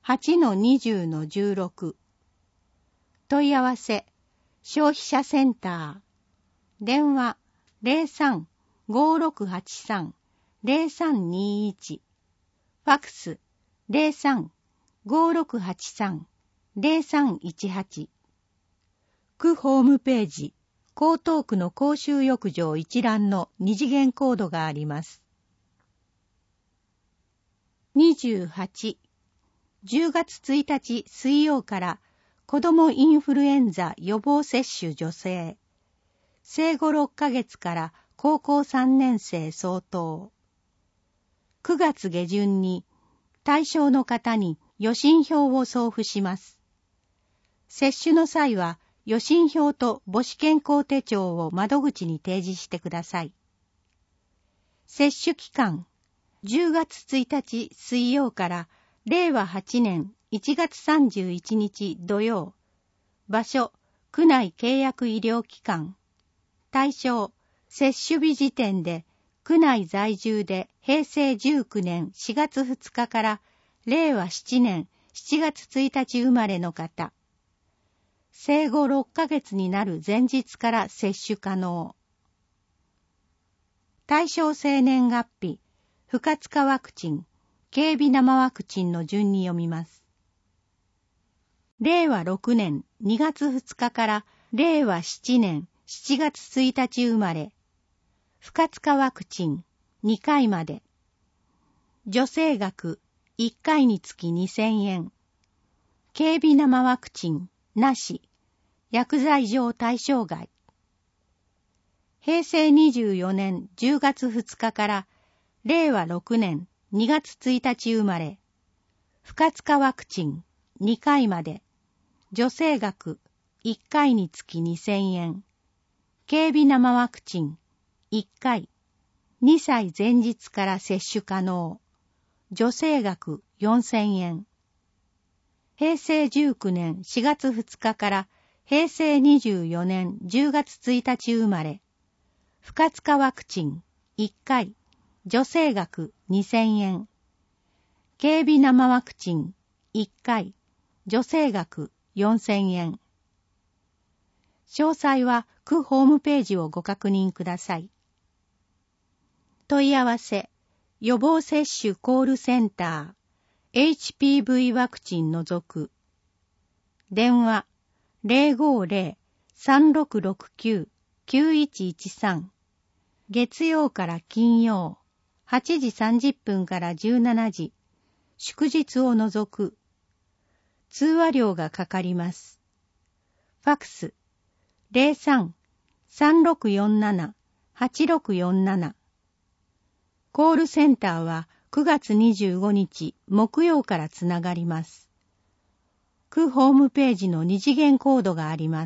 はちのにじゅうのじゅうろく。問い合わせ消費者センター。電話 ゼロさん ごーろくはちさん ゼロさんにいち。ファクス ゼロさん ごーろくはちさん ゼロさんいちはち。区ホームページ、江東区の公衆浴場一覧の二次元コードがあります。にじゅうはち、じゅうがつついたち水曜から子どもインフルエンザ予防接種助成。生後ろっかげつから高校さんねん生相当。くがつ下旬に対象の方に予診票を送付します。接種の際は予診票と母子健康手帳を窓口に提示してください。接種期間、じゅうがつついたち水曜かられいわはちねんいちがつさんじゅういちにち土曜。場所、区内契約医療機関。対象、接種日時点で区内在住でへいせいじゅうきゅうねんしがつふつかかられいわななねんしちがつついたち生まれの方。生後ろっかげつになる前日から接種可能。対象生年月日、不活化ワクチン、軽微生ワクチンの順に読みます。れいわろくねんにがつふつかかられいわななねんしちがつついたち生まれ。不活化ワクチンにかいまで。助成額いっかいにつきにせんえん。軽微生ワクチンなし。薬剤上対象外。へいせいにじゅうよねんじゅうがつふつかかられいわろくねんにがつついたち生まれ。不活化ワクチンにかいまで。助成額いっかいにつきにせんえん。軽微生ワクチンいっかい。にさいぜんじつから接種可能。助成額よんせんえん。へいせいじゅうきゅうねんしがつふつかからへいせいにじゅうよねんじゅうがつついたち生まれ。不活化ワクチンいっかい。助成額にせんえん。軽微生ワクチンいっかい。助成額よんせんえん。詳細は区ホームページをご確認ください。問い合わせ、予防接種コールセンター、エイチピーブイ ワクチン除く。電話、ゼロごゼロ さんろくろくきゅう きゅういちいちさん。月曜から金曜、はちじさんじゅっぷんからじゅうしちじ、祝日を除く。通話料がかかります。ファクス、ゼロさん さんろくよんなな はちろくよんなな。コールセンターはくがつにじゅうごにち木曜からつながります。区ホームページの二次元コードがあります。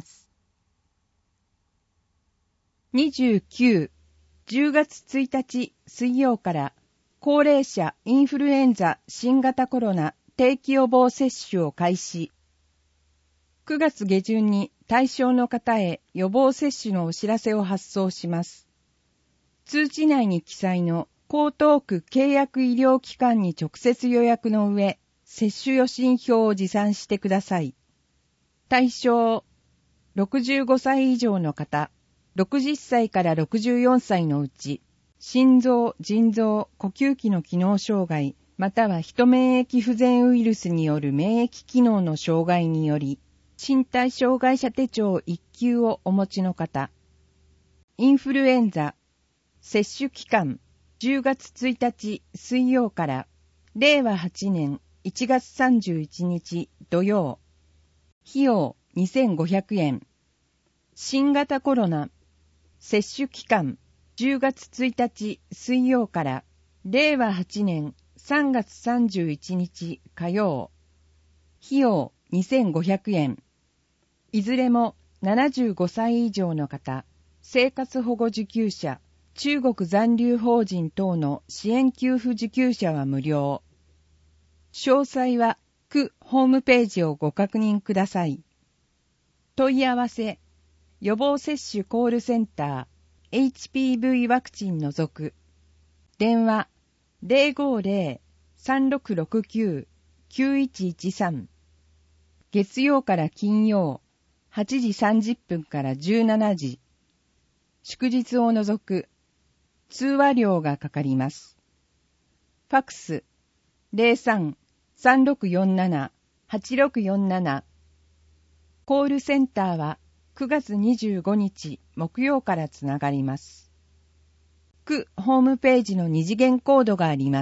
にじゅうく、じゅうがつついたち水曜から高齢者インフルエンザ新型コロナ定期予防接種を開始。くがつ下旬に対象の方へ予防接種のお知らせを発送します。通知内に記載の江東区契約医療機関に直接予約の上、接種予診票を持参してください。対象、ろくじゅうごさい以上の方、ろくじゅっさいからろくじゅうよんさいのうち、心臓、腎臓、呼吸器の機能障害、またはヒト免疫不全ウイルスによる免疫機能の障害により、身体障害者手帳いっきゅうをお持ちの方、インフルエンザ、接種期間、じゅうがつついたち水曜かられいわはちねんいちがつさんじゅういちにち土曜。費用にせんごひゃくえん。新型コロナ接種期間じゅうがつついたち水曜かられいわはちねんさんがつさんじゅういちにち火曜。費用にせんごひゃくえん。いずれもななじゅうごさい以上の方、生活保護受給者、中国残留邦人等の支援給付受給者は無料。詳細は区ホームページをご確認ください。問い合わせ、予防接種コールセンター、エイチピーブイ ワクチン除く。電話、ゼロごゼロ さんろくろくきゅうきゅういちいちさん。月曜から金曜、はちじさんじゅっぷんからじゅうしちじ。祝日を除く、通話料がかかります。ファックス、ゼロさん さんろくよんなな はちろくよんなな。コールセンターはくがつにじゅうごにち木曜からつながります。区ホームページの二次元コードがあります。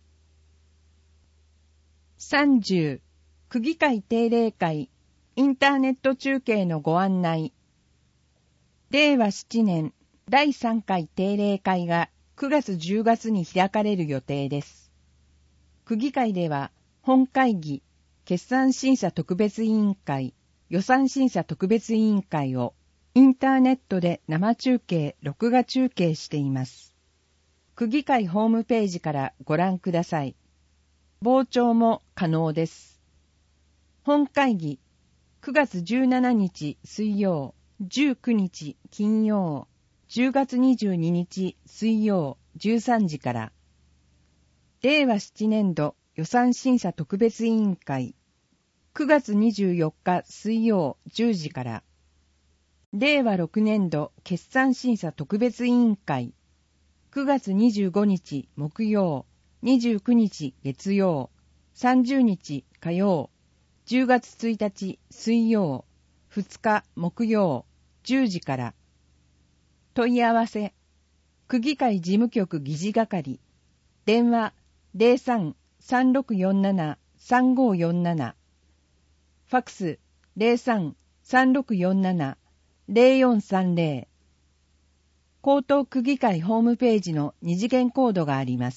さんじゅう、区議会定例会インターネット中継のご案内。れいわななねんだいさんかい定例会がくがつじゅうがつに開かれる予定です。区議会では本会議、決算審査特別委員会、予算審査特別委員会をインターネットで生中継、録画中継しています。区議会ホームページからご覧ください。傍聴も可能です。本会議、くがつじゅうしちにち水曜、じゅうくにち金曜、じゅうがつにじゅうににち水曜じゅうさんじから。れいわななねんど予算審査特別委員会、くがつにじゅうよっか水曜じゅうじから。れいわろくねんど決算審査特別委員会、くがつにじゅうごにち木曜、にじゅうくにち月曜、さんじゅうにち火曜、じゅうがつついたち水曜、ふつか木曜、じゅうじから。問い合わせ、区議会事務局議事係、電話ゼロさん さんろくよんなな さんごよんなな、ファックスゼロさん さんろくよんなな ゼロよんさんゼロ、江東区議会ホームページの二次元コードがあります。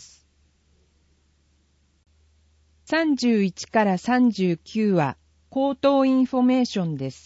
さんじゅういちからさんじゅうきゅうは江東インフォメーションです。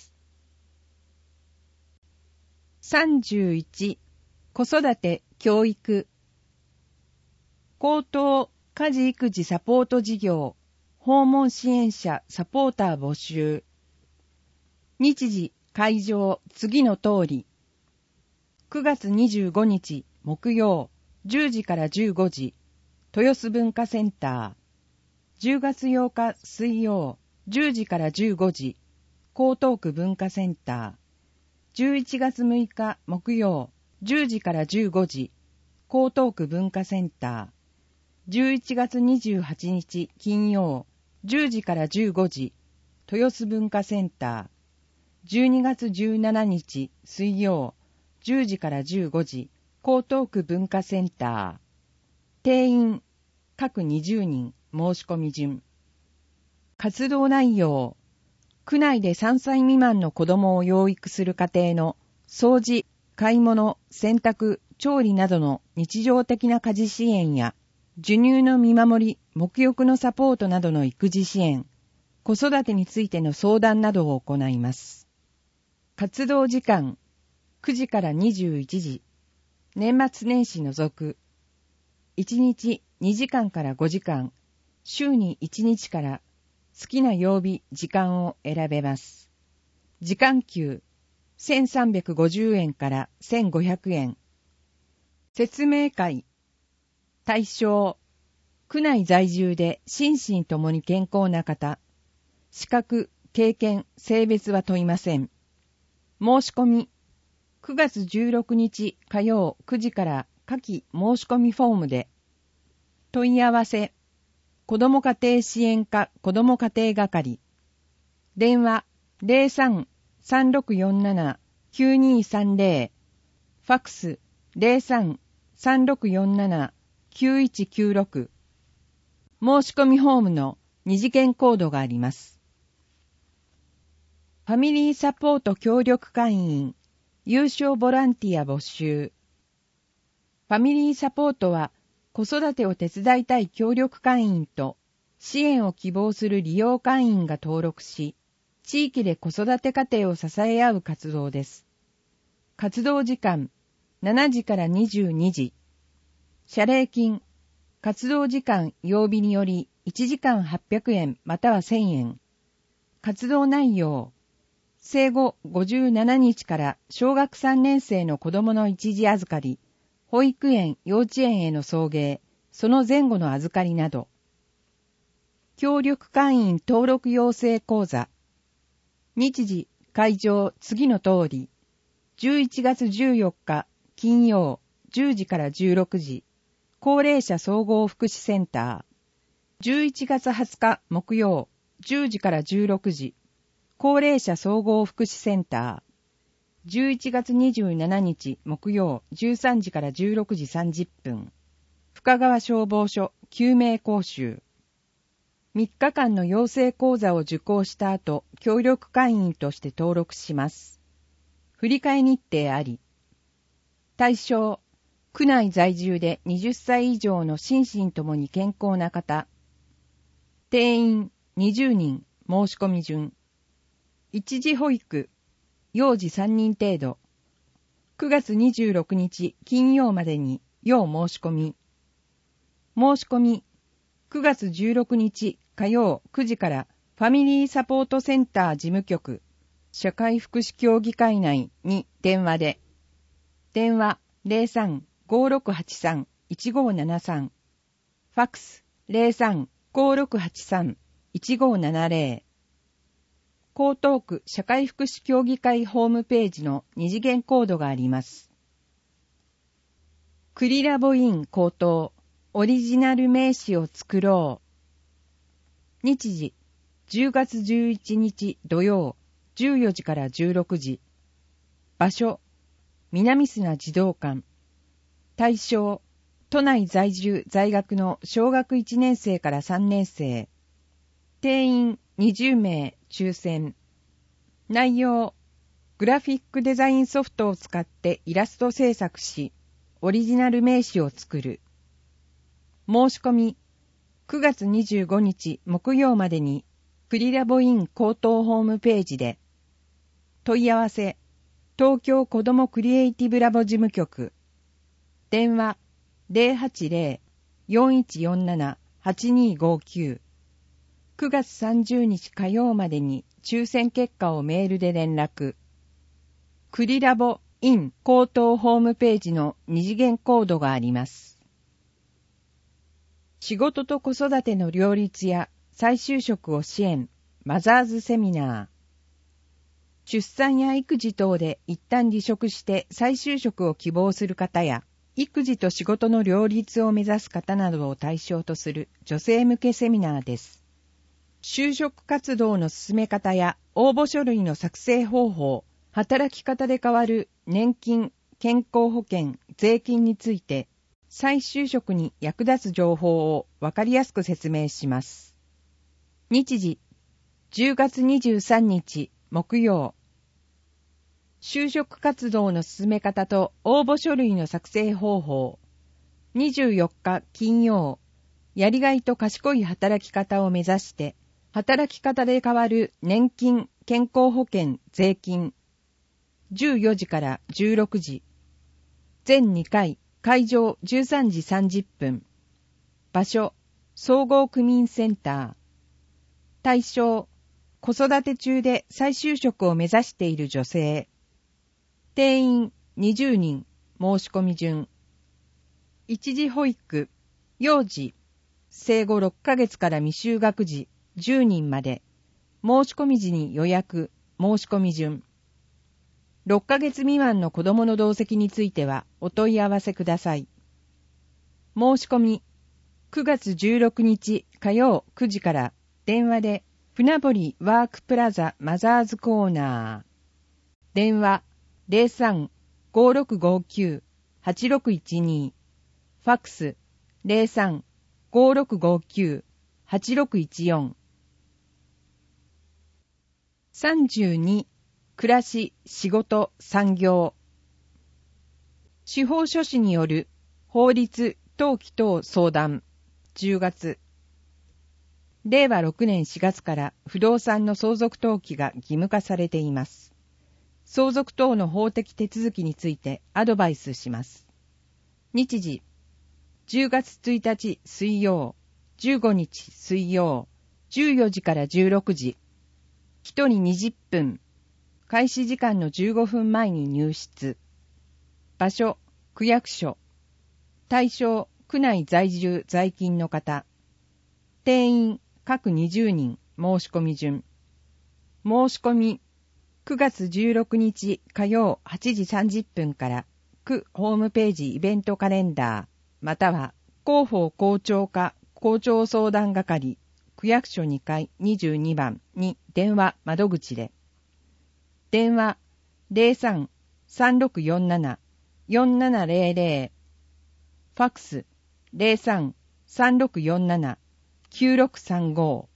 さんじゅういち、子育て教育。江東家事育児サポート事業、訪問支援者サポーター募集。日時会場次の通り。くがつにじゅうごにち木曜じゅうじからじゅうごじ、豊洲文化センター。じゅうがつようか水曜じゅうじからじゅうごじ、江東区文化センター。じゅういちがつむいか木曜じゅうじからじゅうごじ、江東区文化センター。じゅういちがつにじゅうはちにち金曜じゅうじからじゅうごじ、豊洲文化センター。じゅうにがつじゅうしちにち水曜じゅうじからじゅうごじ、江東区文化センター。定員各にじゅうにん、申し込み順。活動内容、区内でさんさい未満の子どもを養育する家庭の掃除、買い物、洗濯、調理などの日常的な家事支援や、授乳の見守り、沐浴のサポートなどの育児支援、子育てについての相談などを行います。活動時間、くじからにじゅういちじ、年末年始除く、いちにちにじかんからごじかん、週にいちにちから好きな曜日、時間を選べます。時間給、せんさんびゃくごじゅうえんからせんごひゃくえん。説明会、対象、区内在住で心身ともに健康な方、資格、経験、性別は問いません。申し込み、くがつじゅうろくにち火曜くじから下記申し込みフォームで。問い合わせ、子ども家庭支援課子ども家庭係。電話ゼロさん さんろくよんなな きゅうにさんゼロ。ファックスゼロさん さんろくよんなな きゅういちきゅうろく。申し込みフォームの二次元コードがあります。ファミリーサポート協力会員、有償ボランティア募集。ファミリーサポートは、子育てを手伝いたい協力会員と支援を希望する利用会員が登録し、地域で子育て家庭を支え合う活動です。活動時間、しちじからにじゅうにじ。謝礼金、活動時間曜日によりいちじかんはっぴゃくえんまたはせんえん。活動内容、生後ごじゅうななにちから小学さんねんせいの子供の一時預かり、保育園、幼稚園への送迎、その前後の預かりなど。 協力会員登録養成講座。日時、会場、次の通り。じゅういちがつじゅうよっか、金曜、じゅうじからじゅうろくじ。高齢者総合福祉センター。じゅういちがつはつか、木曜、じゅうじからじゅうろくじ。高齢者総合福祉センター。じゅういちがつにじゅうしちにち、木曜、じゅうさんじからじゅうろくじさんじゅっぷん。深川消防署、救命講習。みっかかんの養成講座を受講した後、協力会員として登録します。振り替え日程あり。対象、区内在住ではたち以上の心身ともに健康な方。定員にじゅうにん、申し込み順。一時保育、幼児さんにん程度。くがつにじゅうろくにち金曜までに要申し込み。申し込み、くがつじゅうろくにち火曜くじからファミリーサポートセンター事務局、社会福祉協議会内に電話で。電話 ゼロさん ごーろくはちさん いちごーななさん。ファックス ゼロさん ごーろくはちさん いちごーななゼロ。江東区社会福祉協議会ホームページの二次元コードがあります。クリラボイン江東オリジナル名詞を作ろう。日時、じゅうがつじゅういちにち土曜、じゅうよじからじゅうろくじ。場所、南砂児童館。対象、都内在住在学の小学いちねんせいからさんねんせい。定員にじゅうめい抽選。内容、グラフィックデザインソフトを使ってイラスト制作し、オリジナル名詞を作る。申し込み、くがつにじゅうごにち木曜までに、クリラボイン江東ホームページで。問い合わせ、東京子どもクリエイティブラボ事務局。電話、ゼロはちゼロ よんいちよんなな はちにーごきゅう。くがつさんじゅうにち火曜までに抽選結果をメールで連絡。クリラボイン江東ホームページの二次元コードがあります。仕事と子育ての両立や再就職を支援、マザーズセミナー。出産や育児等で一旦離職して再就職を希望する方や、育児と仕事の両立を目指す方などを対象とする女性向けセミナーです。就職活動の進め方や応募書類の作成方法、働き方で変わる年金、健康保険、税金について、再就職に役立つ情報をわかりやすく説明します。日時、じゅうがつにじゅうさんにち木曜。就職活動の進め方と応募書類の作成方法。にじゅうよっか金曜。やりがいと賢い働き方を目指して、働き方で変わる年金、健康保険、税金。じゅうよじからじゅうろくじ。全にかい。会場じゅうさんじさんじゅっぷん。場所、総合区民センター。対象、子育て中で再就職を目指している女性。定員にじゅうにん、申し込み順。一時保育、幼児、生後ろっかげつから未就学児じゅうにんまで。申し込み時に予約、申し込み順。ろっかげつ未満の子供の同席についてはお問い合わせください。申し込み、くがつじゅうろくにち火曜くじから電話で船堀ワークプラザマザーズコーナー。電話 ゼロさん ごーろくごきゅう はちろくいちに。ファックス ゼロさん ごーろくごきゅう はちろくいちよん。さんじゅうに暮らし、仕事、産業。司法書士による法律、登記等相談。じゅうがつ。れいわろくねんしがつから不動産の相続登記が義務化されています。相続等の法的手続きについてアドバイスします。日時。じゅうがつついたち水曜、じゅうごにち水曜、じゅうよじからじゅうろくじ。ひとりにじゅっぷん。開始時間のじゅうごふんまえに入室。場所、区役所。対象、区内在住在勤の方。定員、 各にじゅうにん申し込み順。申し込み、くがつじゅうろくにち火曜はちじさんじゅっぷんから区ホームページイベントカレンダー、または広報校長課校長相談係区役所にかいにじゅうにばんに電話窓口で。電話 ゼロさん さんろくよんなな よんななゼロゼロ、ファックス ゼロさん さんろくよんなな きゅうろくさんご。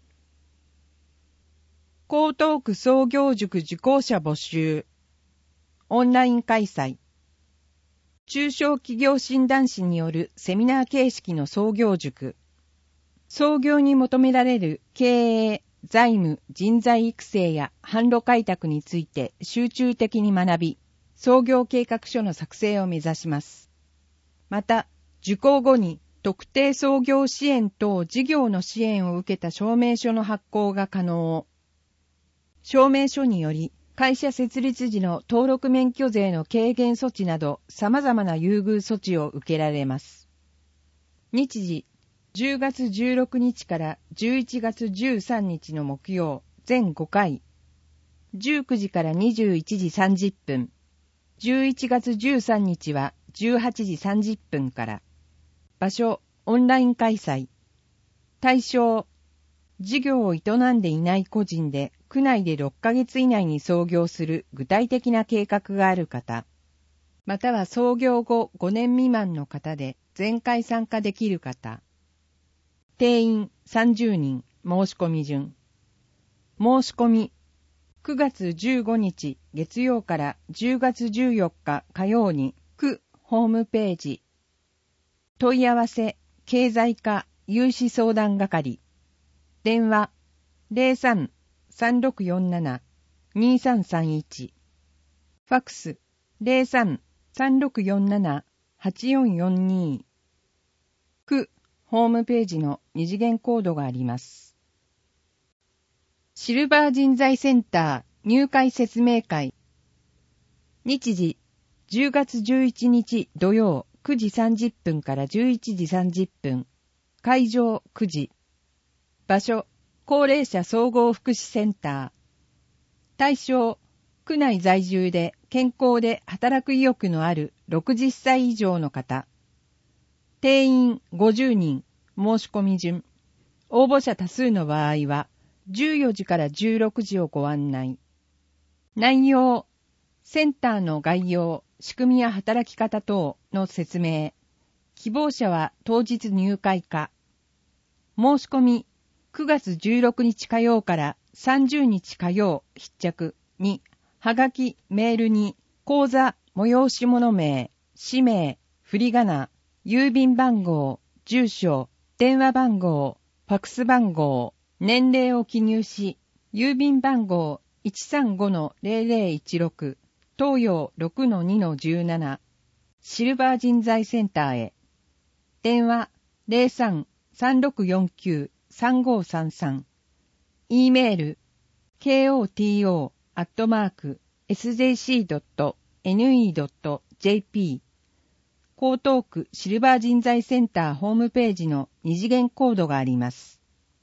江東区創業塾受講者募集。オンライン開催。中小企業診断士によるセミナー形式の創業塾。創業に求められる経営、財務、人材育成や販路開拓について集中的に学び、創業計画書の作成を目指します。また、受講後に特定創業支援等事業の支援を受けた証明書の発行が可能。証明書により、会社設立時の登録免許税の軽減措置など様々な優遇措置を受けられます。日時、じゅうがつじゅうろくにちからじゅういちがつじゅうさんにちの木曜、全ごかい。じゅうくじからにじゅういちじさんじゅっぷん。じゅういちがつじゅうさんにちはじゅうはちじさんじゅっぷんから。場所、オンライン開催。対象、事業を営んでいない個人で、区内でろっかげつ以内に創業する具体的な計画がある方、または創業後ごねん未満の方で全会参加できる方。定員さんじゅうにん申し込み順。申し込み、くがつじゅうごにち月曜からじゅうがつじゅうよっか火曜に区ホームページ。問い合わせ、経済課融資相談係。電話ゼロさん さんろくよんなな にさんさんいち。ファックスゼロさん さんろくよんなな はちよんよんに。区ホームページの二次元コードがあります。シルバー人材センター入会説明会。日時じゅうがつじゅういちにち土曜くじさんじゅっぷんからじゅういちじさんじゅっぷん。会場くじ。場所、高齢者総合福祉センター。対象、区内在住で健康で働く意欲のあるろくじゅっさい以上の方。定員ごじゅうにん、申し込み順。応募者多数の場合は、じゅうよじからじゅうろくじをご案内。内容、センターの概要、仕組みや働き方等の説明。希望者は当日入会か。申し込み、くがつじゅうろくにち火曜からさんじゅうにち火曜必着に、はがき、メールに、口座、催し物名、氏名、振り仮名、郵便番号、住所、電話番号、ファックス番号、年齢を記入し、郵便番号 いちさんごのゼロゼロいちろく、東洋 ろくのにのじゅうなな、シルバー人材センターへ。電話ゼロさん さんろくよんきゅう さんごさんさん。E メール ケーオーティーオー アットマーク エスジェーシー ドット エヌイー ドット ジェーピー。江東区シルバー人材センターホームページの二次元コードがあります。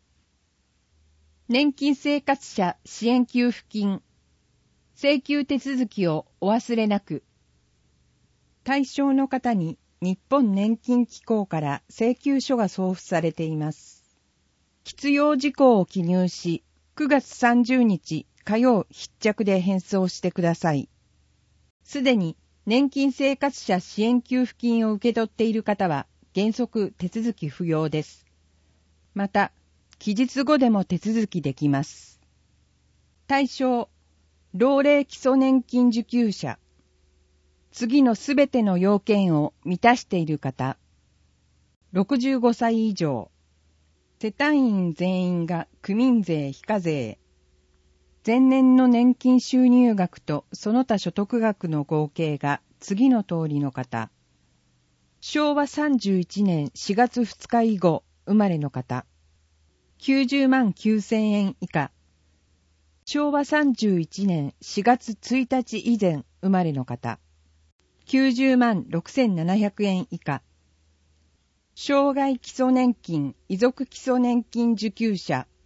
年金生活者支援給付金。請求手続きをお忘れなく。対象の方に日本年金機構から請求書が送付されています。必要事項を記入し、くがつさんじゅうにち火曜必着で返送してください。すでに年金生活者支援給付金を受け取っている方は原則手続き不要です。また、期日後でも手続きできます。対象、老齢基礎年金受給者。次のすべての要件を満たしている方。ろくじゅうごさい以上。世帯員全員が区民税非課税。前年の年金収入額とその他所得額の合計が次の通りの方。しょうわさんじゅういちねんしがつふつか以後生まれの方。きゅうじゅうまんきゅうせんえん以下。しょうわさんじゅういちねんしがつついたち以前生まれの方。きゅうじゅうまんろくせんななひゃくえん以下。障害基礎年金、遺族基礎年金受給者、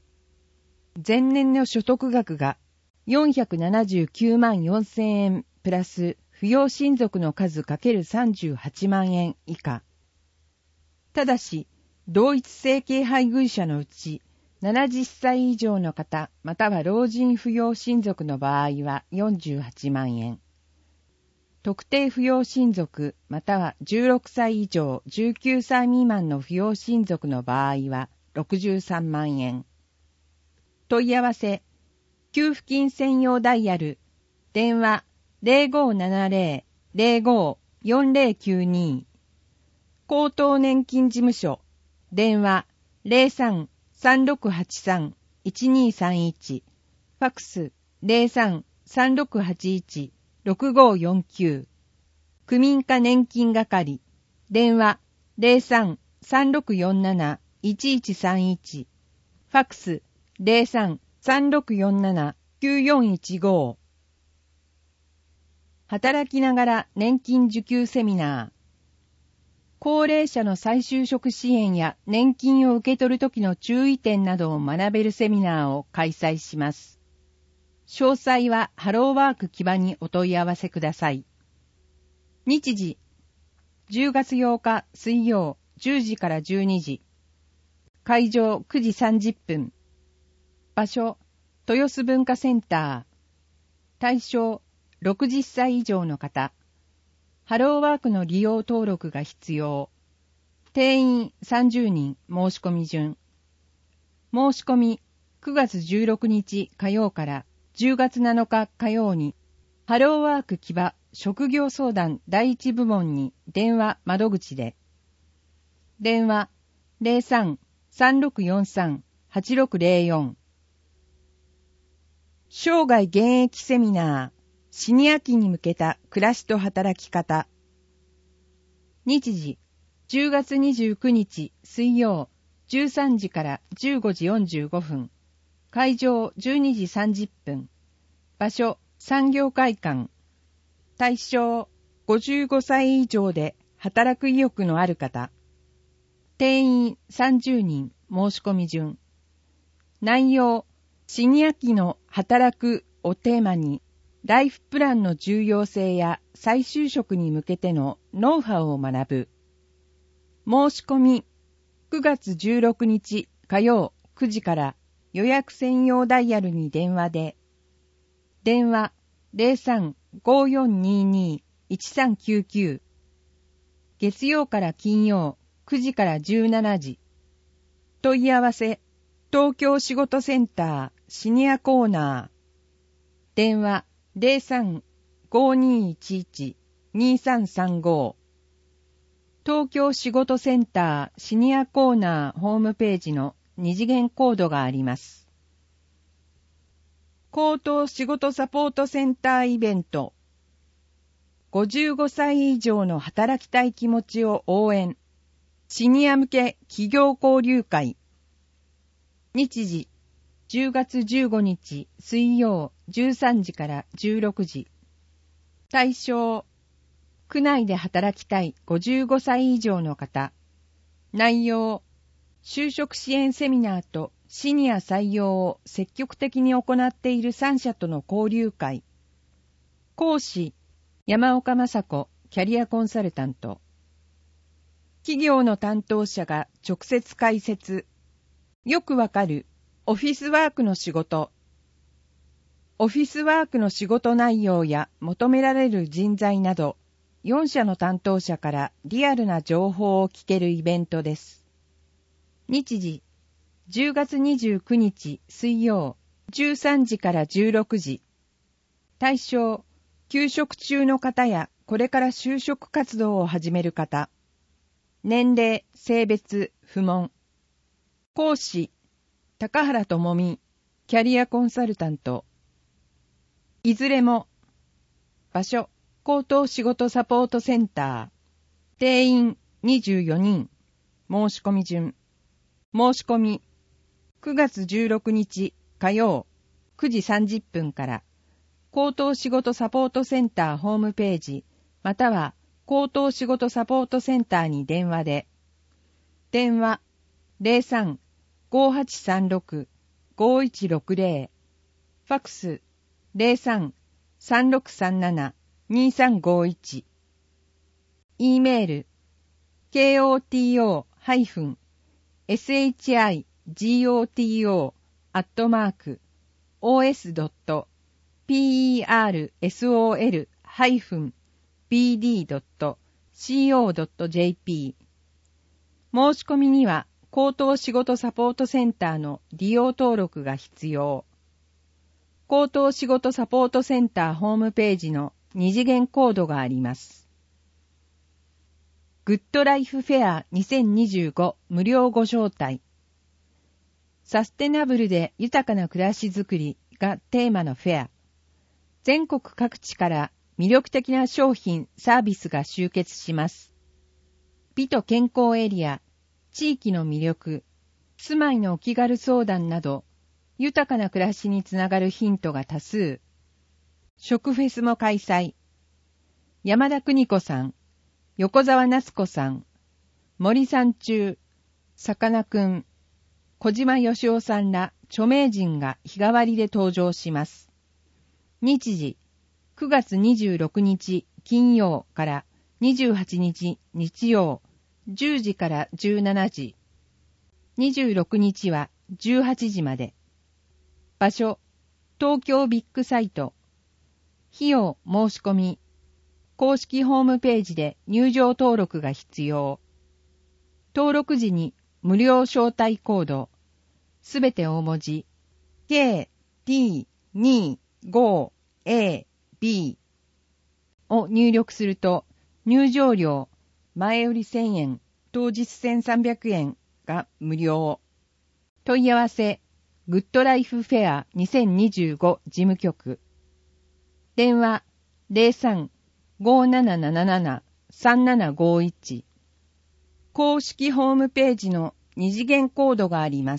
前年の所得額がよんひゃくななじゅうきゅうまんよんせんえんプラス扶養親族の数 ×さんじゅうはちまんえん以下。ただし、同一生計配偶者のうちななじゅっさい以上の方または老人扶養親族の場合はよんじゅうはちまんえん。特定扶養親族またはじゅうろくさい以上じゅうきゅうさい未満の扶養親族の場合はろくじゅうさんまんえん。問い合わせ、給付金専用ダイヤル、電話 ゼロごーななゼロ ゼロごー よんゼロきゅうに、高等年金事務所、電話 ゼロさん さんろくはちさん いちにさんいち、ファックス ゼロさん さんろくはちいち ろくごーよんきゅう、区民課年金係、電話 ゼロさん さんろくよんなな いちいちさんいち、ファックス ゼロさん さんろくよんなな きゅうよんいちご。働きながら年金受給セミナー。高齢者の再就職支援や年金を受け取るときの注意点などを学べるセミナーを開催します。詳細はハローワーク木場にお問い合わせください。日時、じゅうがつようか水曜じゅうじからじゅうにじ。会場くじさんじゅっぷん。場所、豊洲文化センター。対象、ろくじゅっさい以上の方。ハローワークの利用登録が必要。定員さんじゅうにん申し込み順。申し込みくがつじゅうろくにち火曜からじゅうがつなのか火曜に、ハローワーク木場職業相談第一部門に電話窓口で。電話 ゼロさん さんろくよんさん はちろくゼロよん。生涯現役セミナー、シニア期に向けた暮らしと働き方。日時、じゅうがつにじゅうくにち水曜じゅうさんじからじゅうごじよんじゅうごふん。会場じゅうにじさんじゅっぷん。場所産業会館。対象ごじゅうごさい以上で働く意欲のある方。定員さんじゅうにん申し込み順。内容、シニア期の働くをテーマに、ライフプランの重要性や再就職に向けてのノウハウを学ぶ。申し込み、くがつじゅうろくにち火曜くじから予約専用ダイヤルに電話で。電話 ゼロさん ごーよんにーにー いちさんきゅうきゅう。月曜から金曜くじからじゅうしちじ。問い合わせ、東京仕事センターシニアコーナー。電話 ゼロさん ごーにーいちいち にーさんさんご。東京仕事センターシニアコーナーホームページの二次元コードがあります。高等仕事サポートセンターイベント。ごじゅうごさい以上の働きたい気持ちを応援。シニア向け企業交流会。日時、じゅうがつじゅうごにち水曜じゅうさんじからじゅうろくじ。対象、区内で働きたいごじゅうごさい以上の方。内容、就職支援セミナーとシニア採用を積極的に行っているさんしゃとの交流会。講師、山岡雅子キャリアコンサルタント。企業の担当者が直接解説。よくわかるオフィスワークの仕事。オフィスワークの仕事内容や求められる人材など、よんしゃの担当者からリアルな情報を聞けるイベントです。日時、じゅうがつにじゅうくにち水曜じゅうさんじからじゅうろくじ。対象、休職中の方やこれから就職活動を始める方。年齢、性別、不問。講師、高原智美、キャリアコンサルタント。いずれも、場所、高等仕事サポートセンター。定員にじゅうよにん。申し込み順。申し込み、くがつじゅうろくにち火曜くじさんじゅっぷんから、高等仕事サポートセンターホームページ、または高等仕事サポートセンターに電話で。電話ゼロさん ごーはちさんろくごいちろくぜろ、ファックス ゼロさん さんろくさんなな にさんごいち、E メール ケーオーティーオー エスエイチアイジーオーティーオー アットマーク オーエス ドット ピーイーアールエスオーエル ハイフン ビーディー ドット シーオー ドット ジェーピー。申し込みには高等仕事サポートセンターの利用登録が必要。高等仕事サポートセンターホームページの二次元コードがあります。グッドライフフェアにせんにじゅうご無料ご招待。サステナブルで豊かな暮らしづくりがテーマのフェア。全国各地から魅力的な商品・サービスが集結します。美と健康エリア、地域の魅力、住まいのお気軽相談など、豊かな暮らしにつながるヒントが多数。食フェスも開催。山田邦子さん、横澤夏子さん、森三中、さかなクン、小島よしおさんら著名人が日替わりで登場します。日時、くがつにじゅうろくにち金曜からにじゅうはちにち日曜、じゅうじからじゅうしちじ。にじゅうろくにちはじゅうはちじまで。場所、東京ビッグサイト。費用申し込み。公式ホームページで入場登録が必要。登録時に無料招待コード。すべて大文字。ケーティーにじゅうごエービー を入力すると入場料前売りせんえん、当日せんさんびゃくえんが無料。問い合わせ、グッドライフフェアにせんにじゅうご事務局。電話 ゼロさん ごーなななななな さんななごいち。公式ホームページの二次元コードがあります。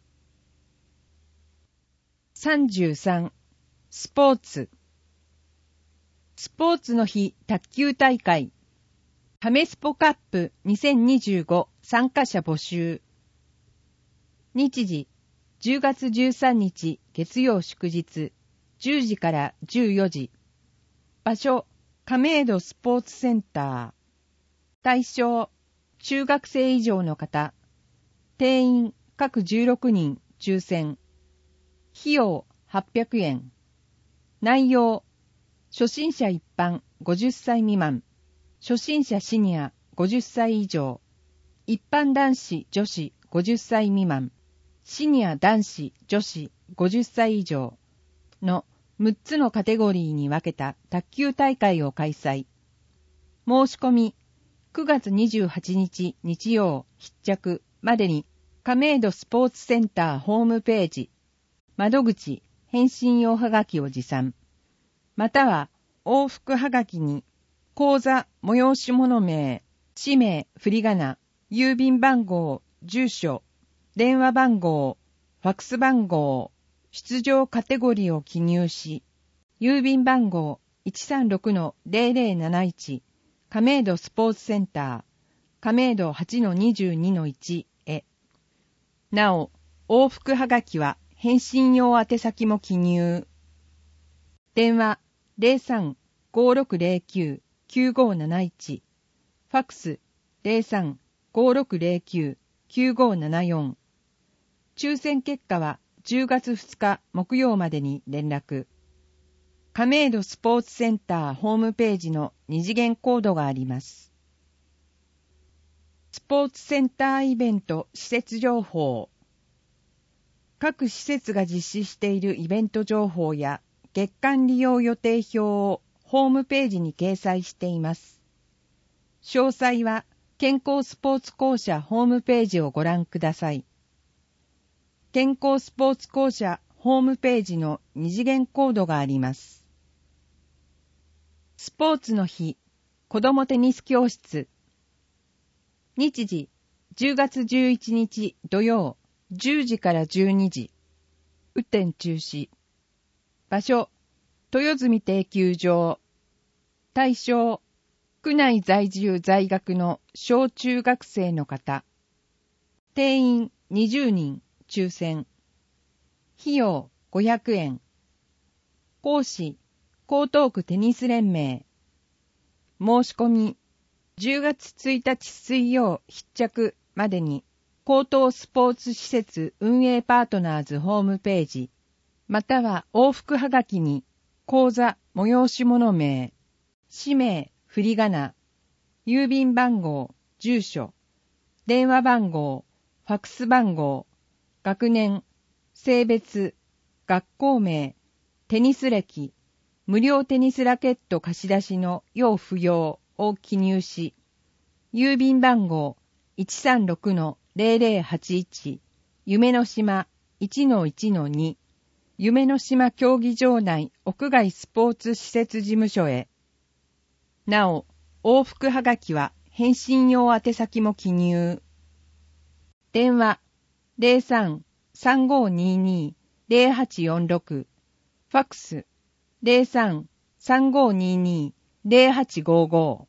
さんじゅうさん、スポーツ。スポーツの日卓球大会。ハメスポカップにせんにじゅうご参加者募集。日時、じゅうがつじゅうさんにち月曜祝日、じゅうじからじゅうよじ。場所、亀戸スポーツセンター。対象、中学生以上の方。定員、各じゅうろくにん、抽選。費用、はっぴゃくえん。内容、初心者一般ごじゅっさい未満。初心者シニアごじゅっさい以上。一般男子女子ごじゅっさい未満。シニア男子女子ごじゅっさい以上のむっつのカテゴリーに分けた卓球大会を開催。申し込みくがつにじゅうはちにち日曜必着までに亀戸スポーツセンターホームページ窓口返信用はがきを持参。または往復はがきに口座催し物名、氏名、振り仮名、郵便番号、住所、電話番号、ファックス番号、出場カテゴリーを記入し、郵便番号 いちさんろくのゼロゼロなないち 亀戸スポーツセンター、亀戸 はちのにじゅうにのいち へ。なお、往復はがきは返信用宛先も記入。電話 ゼロさん ごーろくゼロきゅう きゅうごーなないち、ファックス ゼロさん ごーろくゼロきゅう きゅうごーななよん。抽選結果はじゅうがつふつか木曜までに連絡。亀戸スポーツセンターホームページの二次元コードがあります。スポーツセンターイベント施設情報。各施設が実施しているイベント情報や月間利用予定表をホームページに掲載しています。詳細は健康スポーツ公社ホームページをご覧ください。健康スポーツ公社ホームページの二次元コードがあります。スポーツの日、子どもテニス教室。日時、じゅうがつじゅういちにち土曜、じゅうじからじゅうにじ。雨天中止。場所、豊住定休場。対象、区内在住在学の小中学生の方。定員にじゅうにん、抽選。 費用ごひゃくえん。講師、江東区テニス連盟。申し込み、じゅうがつついたち水曜必着までに、江東スポーツ施設運営パートナーズホームページ、または往復はがきに、口座、催し物名、氏名、振り仮名、郵便番号、住所、電話番号、ファックス番号、学年、性別、学校名、テニス歴、無料テニスラケット貸し出しの要不要を記入し、郵便番号 いちさんろくのゼロゼロはちいち 夢の島 いちのいちのに 夢の島競技場内屋外スポーツ施設事務所へ。なお、往復はがきは返信用宛先も記入。電話 ゼロさん さんごにに ゼロはちよんろく ファックス ゼロさん さんごにに ゼロはちごご。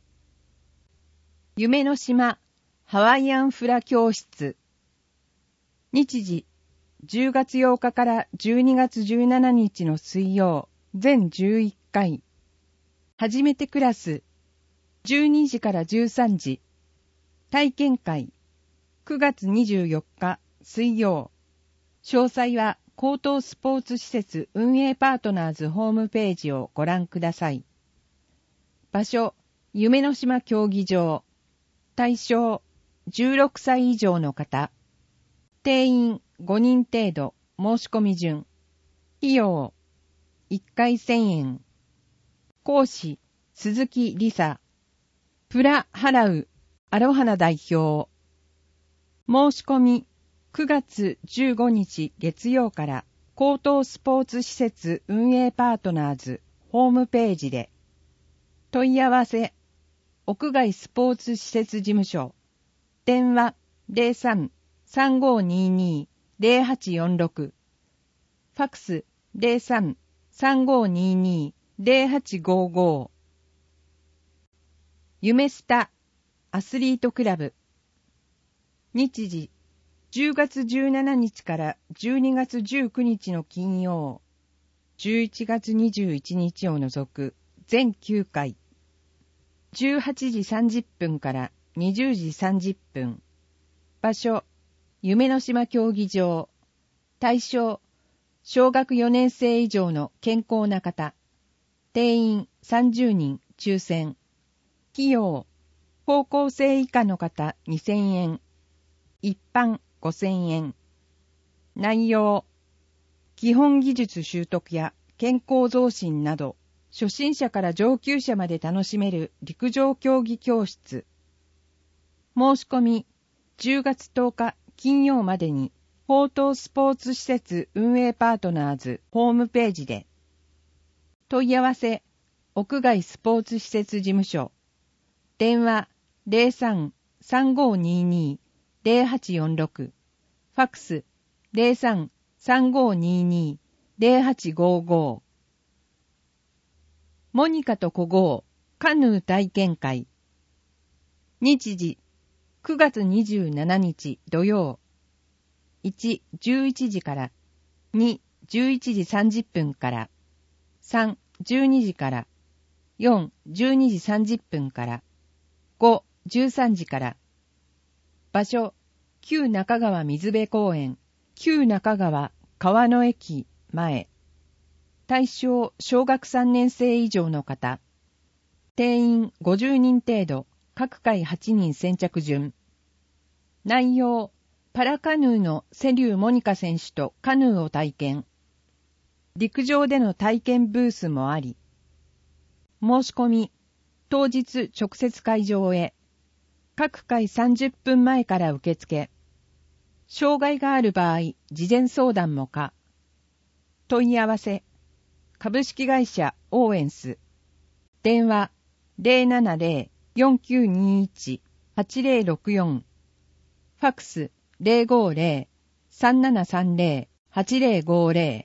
夢の島ハワイアンフラ教室。日時じゅうがつようかからじゅうにがつじゅうしちにちの水曜全じゅういっかい。初めてクラスじゅうにじからじゅうさんじ。体験会くがつにじゅうよっか水曜。詳細は江東スポーツ施設運営パートナーズホームページをご覧ください。場所、夢の島競技場。対象、じゅうろくさい以上の方。定員ごにん程度。申し込み順。費用、いっかいせんえん。講師、鈴木理沙。プラ払う、アロハナ代表。申し込み、くがつじゅうごにち月曜から江東スポーツ施設運営パートナーズホームページで。問い合わせ、屋外スポーツ施設事務所。電話 ゼロさん さんごにに ゼロはちよんろく。ファックス ゼロさん さんごにに ゼロはちごご。夢スタアスリートクラブ。日時じゅうがつじゅうしちにちからじゅうにがつじゅうくにちの金曜、じゅういちがつにじゅういちにちを除く全きゅうかい。じゅうはちじさんじゅっぷんからにじゅうじさんじゅっぷん。場所、夢の島競技場。対象、小学よねんせい以上の健康な方。定員さんじゅうにん抽選。費用、高校生以下の方にせんえん。一般ごせんえん。内容、基本技術習得や健康増進など、初心者から上級者まで楽しめる陸上競技教室。申し込み、じゅうがつとおか金曜までに、江東スポーツ施設運営パートナーズホームページで。問い合わせ、屋外スポーツ施設事務所。電話 ゼロさん さんごにに ゼロはちよんろく。ファックス ゼロさん さんごにに ゼロはちごご。モニカと小郷カヌー体験会。日時くがつにじゅうしちにち土曜。いち、じゅういちじから。に、じゅういちじさんじゅっぷんから。さん、じゅうにじから。よん、じゅうにじさんじゅっぷんから。ご、じゅうさんじから。場所、旧中川水辺公園、旧中川川の駅前。対象、小学さんねんせい以上の方。定員ごじゅうにん程度、各回はちにん先着順。内容、パラカヌーの瀬立モニカ選手とカヌーを体験。陸上での体験ブースもあり。申し込み、当日直接会場へ。各回さんじゅっぷんまえから受付。障害がある場合、事前相談も可。問い合わせ、株式会社オーエンス。電話 ゼロななゼロ よんきゅうにいち はちゼロろくよん。ファックスゼロごゼロ さんななさんゼロ はちゼロごゼ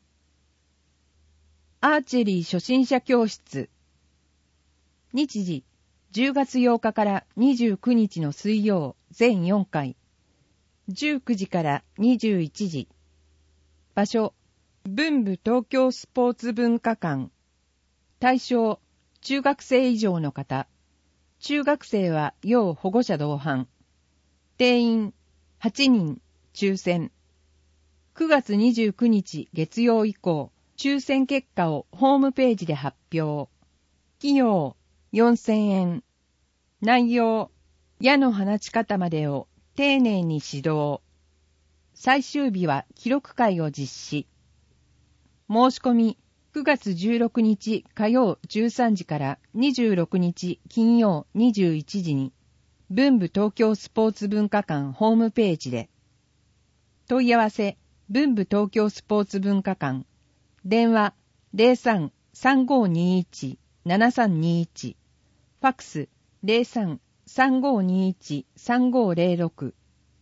ロ。アーチェリー初心者教室。日時じゅうがつようかからにじゅうくにちの水曜全よんかい。じゅうくじからにじゅういちじ。 場所、文部東京スポーツ文化館。対象、中学生以上の方。中学生は要保護者同伴。定員はちにん、抽選。くがつにじゅうくにち月曜以降、抽選結果をホームページで発表。費用よんせんえん。内容、矢の放ち方までを丁寧に指導。最終日は記録会を実施。申し込み、くがつじゅうろくにち火曜じゅうさんじからにじゅうろくにち金曜にじゅういちじに、文部東京スポーツ文化館ホームページで。問い合わせ、文部東京スポーツ文化館。電話 ゼロさん さんごにいち ななさんにいち。ファックス ゼロさん さんごにいち さんごゼロろく。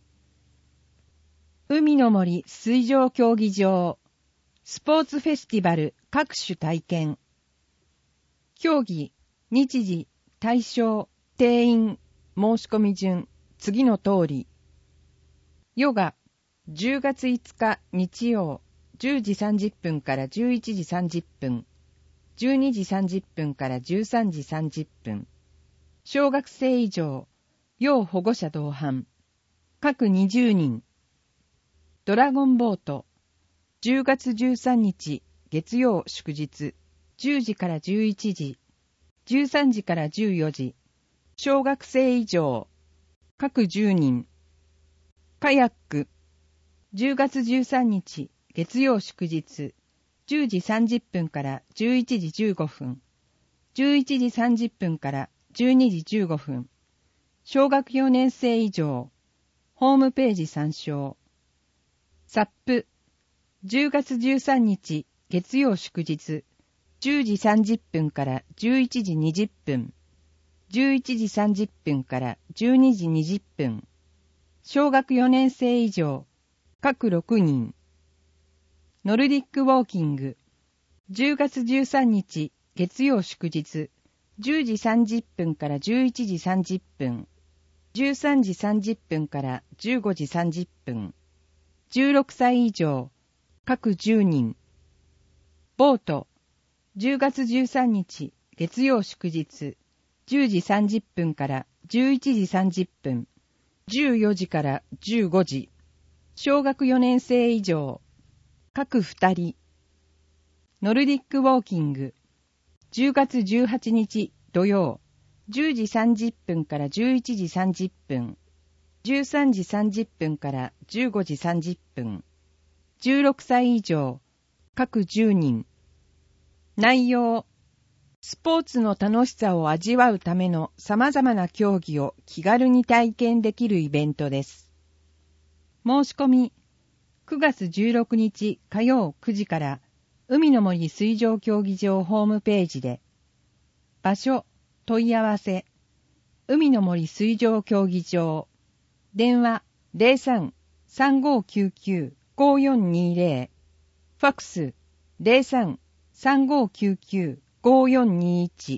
海の森水上競技場。スポーツフェスティバル各種体験。競技、日時、対象、定員、申し込み順、次の通り。ヨガ、じゅうがついつか日曜、じゅうじさんじゅっぷんからじゅういちじさんじゅっぷん、じゅうにじさんじゅっぷんからじゅうさんじさんじゅっぷん。小学生以上、要保護者同伴。各にじゅうにん。ドラゴンボート、じゅうがつじゅうさんにち月曜祝日、じゅうじからじゅういちじ、じゅうさんじからじゅうよじ。小学生以上、各じゅうにん。カヤック、じゅうがつじゅうさんにち月曜祝日、じゅうじさんじゅっぷんからじゅういちじじゅうごふん、じゅういちじさんじゅっぷんからじゅうにじじゅうごふん。小学よねん生以上、ホームページ参照。サップ、じゅうがつじゅうさんにち月曜祝日、じゅうじさんじゅっぷんからじゅういちじにじゅっぷん、じゅういちじさんじゅっぷんからじゅうにじにじゅっぷん。小学よねん生以上、各ろくにん。ノルディックウォーキング、じゅうがつじゅうさんにち月曜祝日、じゅうじさんじゅっぷんからじゅういちじさんじゅっぷん、じゅうさんじさんじゅっぷんからじゅうごじさんじゅっぷん。じゅうろくさい以上、各じゅうにん。ボート、じゅうがつじゅうさんにち月曜祝日、じゅうじさんじゅっぷんからじゅういちじさんじゅっぷん、じゅうよじからじゅうごじ。小学よねん生以上、各ふたり。ノルディックウォーキング、じゅうがつじゅうはちにち土曜、じゅうじさんじゅっぷんからじゅういちじさんじゅっぷん、じゅうさんじさんじゅっぷんからじゅうごじさんじゅっぷん。じゅうろくさい以上、各じゅうにん。内容、スポーツの楽しさを味わうための様々な競技を気軽に体験できるイベントです。申し込み、くがつじゅうろくにち火曜くじから海の森水上競技場ホームページで。場所、問い合わせ、海の森水上競技場。電話 ゼロさん さんごきゅうきゅう ごよんにゼロ。ファックス ゼロさん さんごきゅうきゅう ごよんにいち。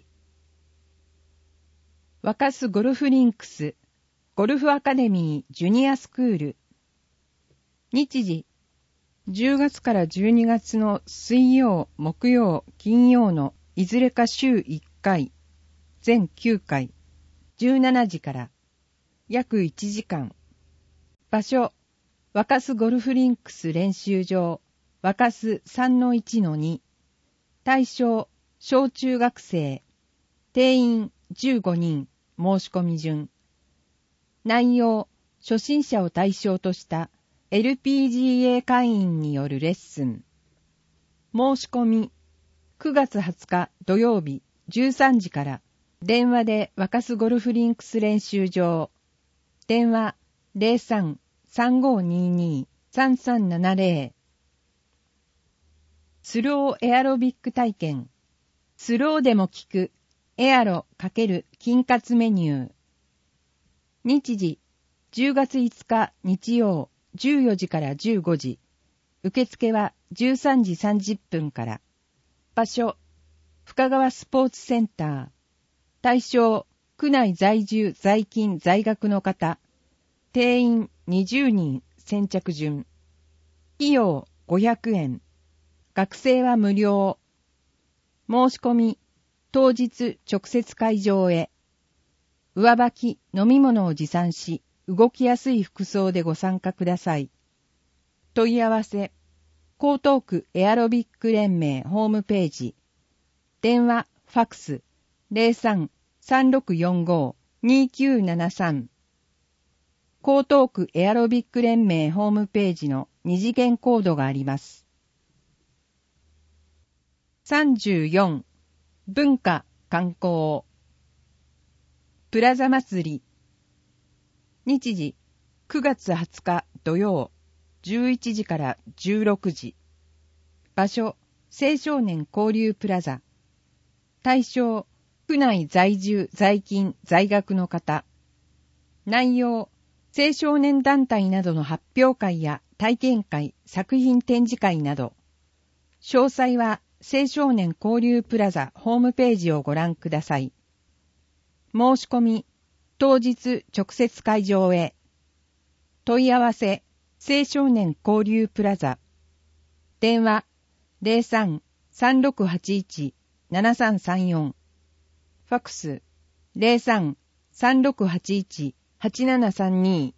若洲ゴルフリンクスゴルフアカデミージュニアスクール。日時、じゅうがつからじゅうにがつの水曜、木曜、金曜のいずれか週いっかい、全きゅうかい、じゅうしちじから、約いちじかん。場所、若洲ゴルフリンクス練習場、若洲 さんのいちのに。対象、小中学生。定員じゅうごにん、申し込み順。内容、初心者を対象とした エルピージーエー 会員によるレッスン。申し込み、くがつはつか土曜日じゅうさんじから、電話で若洲ゴルフリンクス練習場。電話 ゼロさん さんごにに さんさんななゼロ。スローエアロビック体験。スローでも効くエアロ×筋活メニュー。日時、じゅうがついつか日曜じゅうよじからじゅうごじ。受付はじゅうさんじさんじゅっぷんから。場所、深川スポーツセンター。対象、区内在住在勤在学の方。定員にじゅうにん先着順。費用ごひゃくえん。学生は無料。申し込み、当日直接会場へ。上履き、飲み物を持参し、動きやすい服装でご参加ください。問い合わせ、江東区エアロビック連盟ホームページ。電話、ファクス、ゼロさん さんろくよんご にきゅうななさん。江東区エアロビック連盟ホームページの二次元コードがあります。さんじゅうよん、文化・観光。プラザ祭り。日時、くがつはつか土曜、じゅういちじからじゅうろくじ。場所、青少年交流プラザ。対象、区内在住、在勤、在学の方。内容、青少年団体などの発表会や体験会、作品展示会など。詳細は青少年交流プラザホームページをご覧ください。申し込み、当日直接会場へ。問い合わせ、青少年交流プラザ。電話、ゼロさん さんろくはちいち ななさんさんよん。ファクス、ゼロさん さんろくはちいち はちななさんに。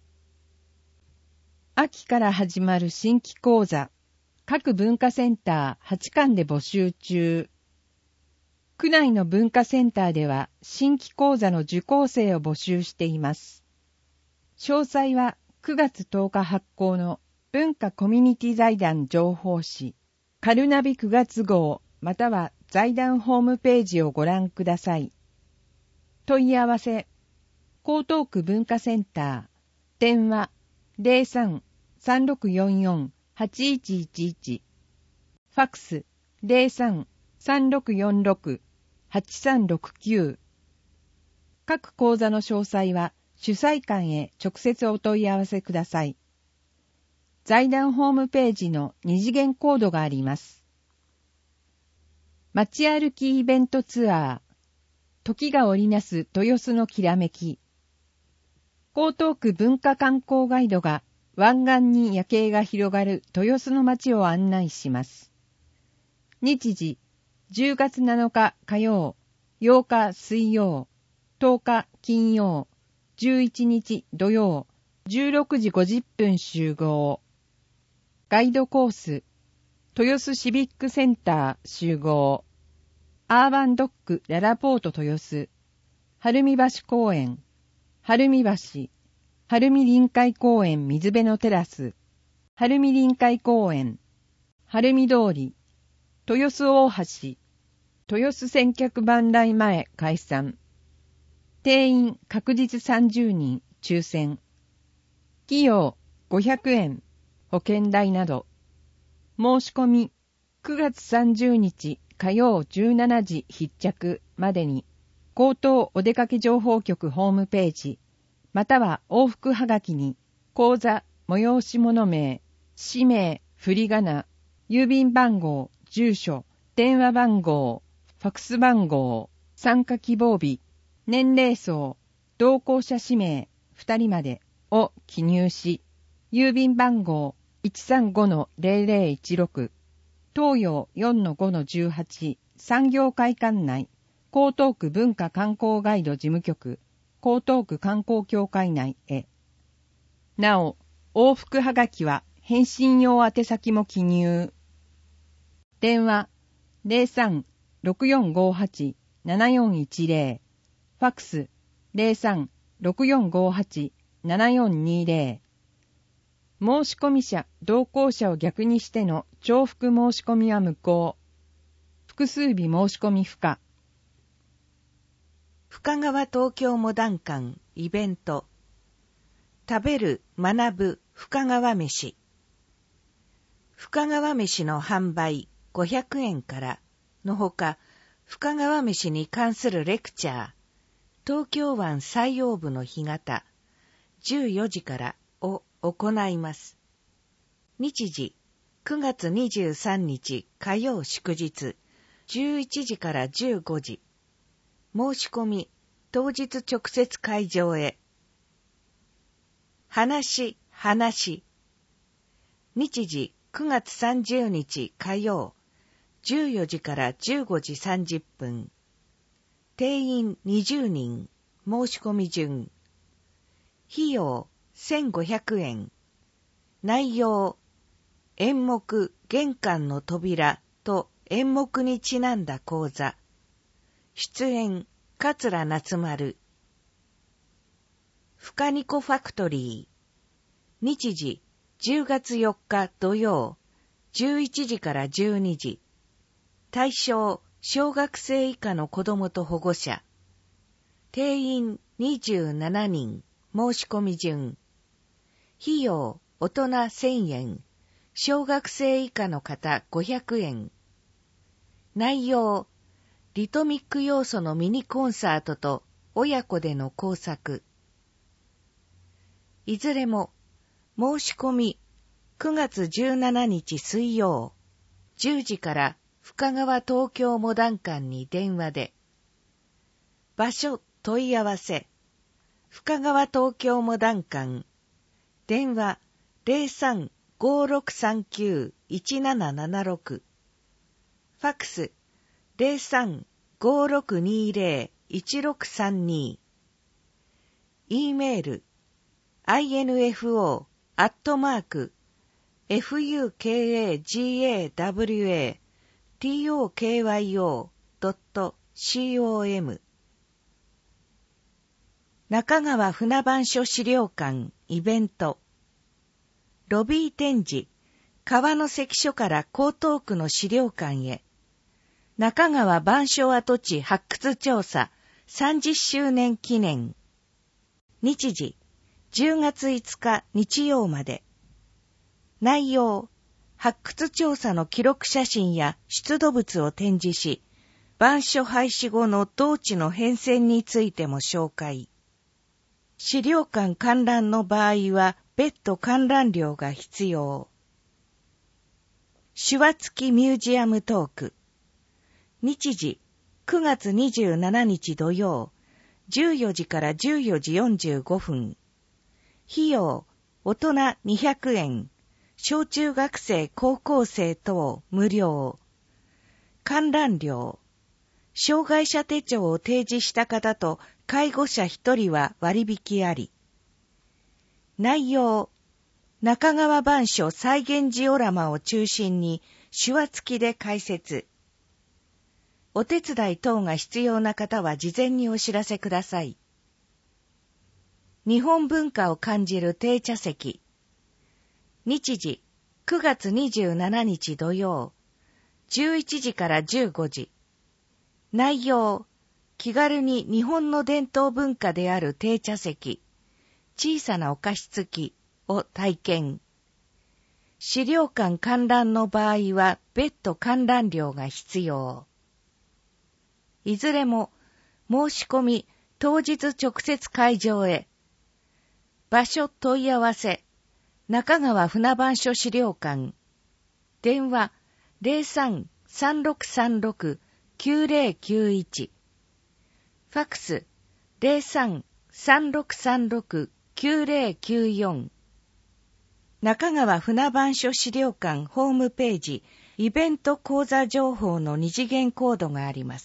秋から始まる新規講座、各文化センターはちかんで募集中。区内の文化センターでは新規講座の受講生を募集しています。詳細はくがつとおか発行の文化コミュニティ財団情報誌、カルナビくがつ号または財団ホームページをご覧ください。問い合わせ、江東区文化センター、電話ゼロさん さんろくよんよん はちいちいちいち、ファクスゼロさん さんろくよんろく はちさんろくきゅう。各講座の詳細は主催官へ直接お問い合わせください。財団ホームページの二次元コードがあります。街歩きイベントツアー、時が織りなす豊洲のきらめき。江東区文化観光ガイドが湾岸に夜景が広がる豊洲の街を案内します。日時、じゅうがつなのか火曜、ようか水曜、とおか金曜、じゅういちにち土曜、じゅうろくじごじゅっぷん集合。ガイドコース、豊洲シビックセンター集合。アーバンドックララポート豊洲、晴海橋公園、晴海橋、晴海臨海公園水辺のテラス、晴海臨海公園、晴海通り、豊洲大橋、豊洲千客万来前解散。定員確実さんじゅうにん抽選。費用ごひゃくえん、保険代など。申し込みくがつさんじゅうにち火曜じゅうしちじ必着までに、江東お出かけ情報局ホームページ、または往復はがきに、講座、催し物名、氏名、振り仮名、郵便番号、住所、電話番号、ファクス番号、参加希望日、年齢層、同行者氏名、ふたりまでを記入し、郵便番号 いちさんごのゼロゼロいちろく、東洋 よんのごのじゅうはち 産業会館内、江東区文化観光ガイド事務局、江東区観光協会内へ。なお、往復はがきは返信用宛先も記入。電話ゼロさん ろくよんごはち ななよんいちゼロ、ファクスゼロさん ろくよんごはち ななよんにゼロ。申込者、同行者を逆にしての重複申し込みは無効。複数日申し込み不可。 深川東京モダン館イベント。食べる、学ぶ、深川飯。深川飯の販売ごひゃくえんからのほか、深川飯に関するレクチャー、東京湾採用部の干潟、じゅうよじからを行います。日時、くがつにじゅうさんにち火曜祝日、じゅういちじからじゅうごじ。申し込み、当日直接会場へ。話、話。日時、 くがつさんじゅうにち火曜、じゅうよじからじゅうごじさんじゅっぷん。定員にじゅうにん、申し込み順。費用せんごひゃくえん。内容、演目玄関の扉と演目にちなんだ講座。出演、桂夏丸。深ニコファクトリー。日時、じゅうがつよっか土曜、じゅういちじからじゅうにじ。対象、小学生以下の子供と保護者。定員にじゅうななにん、申し込み順。費用、大人せんえん、小学生以下の方ごひゃくえん。内容、リトミック要素のミニコンサートと親子での工作。いずれも、申し込み、くがつじゅうしちにち水曜、じゅうじから深川東京モダン館に電話で。場所問い合わせ。深川東京モダン館。電話 ゼロさん ごーろくさんきゅう いちななななろく。ファックス ゼロさん ごーろくにゼロ いちろくさんに。E メール アイエヌエフオー アットマーク ファカガトキヨ ドット コム 中川船番所資料館イベント。ロビー展示、川の関所から江東区の資料館へ。中川番所跡地発掘調査さんじゅっしゅうねん記念。日時、じゅうがついつか日曜まで。内容、発掘調査の記録写真や出土物を展示し、番所廃止後の当地の変遷についても紹介。資料館観覧の場合は別途観覧料が必要。手話付きミュージアムトーク。日時、くがつにじゅうしちにち土曜、じゅうよじからじゅうよじよんじゅうごふん。費用、大人にひゃくえん。小中学生高校生等無料。観覧料。障害者手帳を提示した方と介護者ひとりは割引あり。内容。中川番所再現ジオラマを中心に手話付きで解説。お手伝い等が必要な方は事前にお知らせください。日本文化を感じる定茶席。日時、くがつにじゅうしちにち土曜、じゅういちじからじゅうごじ。内容、気軽に日本の伝統文化である定茶席、小さなお菓子付きを体験。資料館観覧の場合は別途観覧料が必要。いずれも申し込み当日直接会場へ。場所問い合わせ。中川船番所資料館。電話 ゼロさん さんろくさんろく きゅうゼロきゅういち。ファックス ゼロさん さんろくさんろく きゅうゼロきゅうよん。中川船番所資料館ホームページイベント講座情報の二次元コードがあります。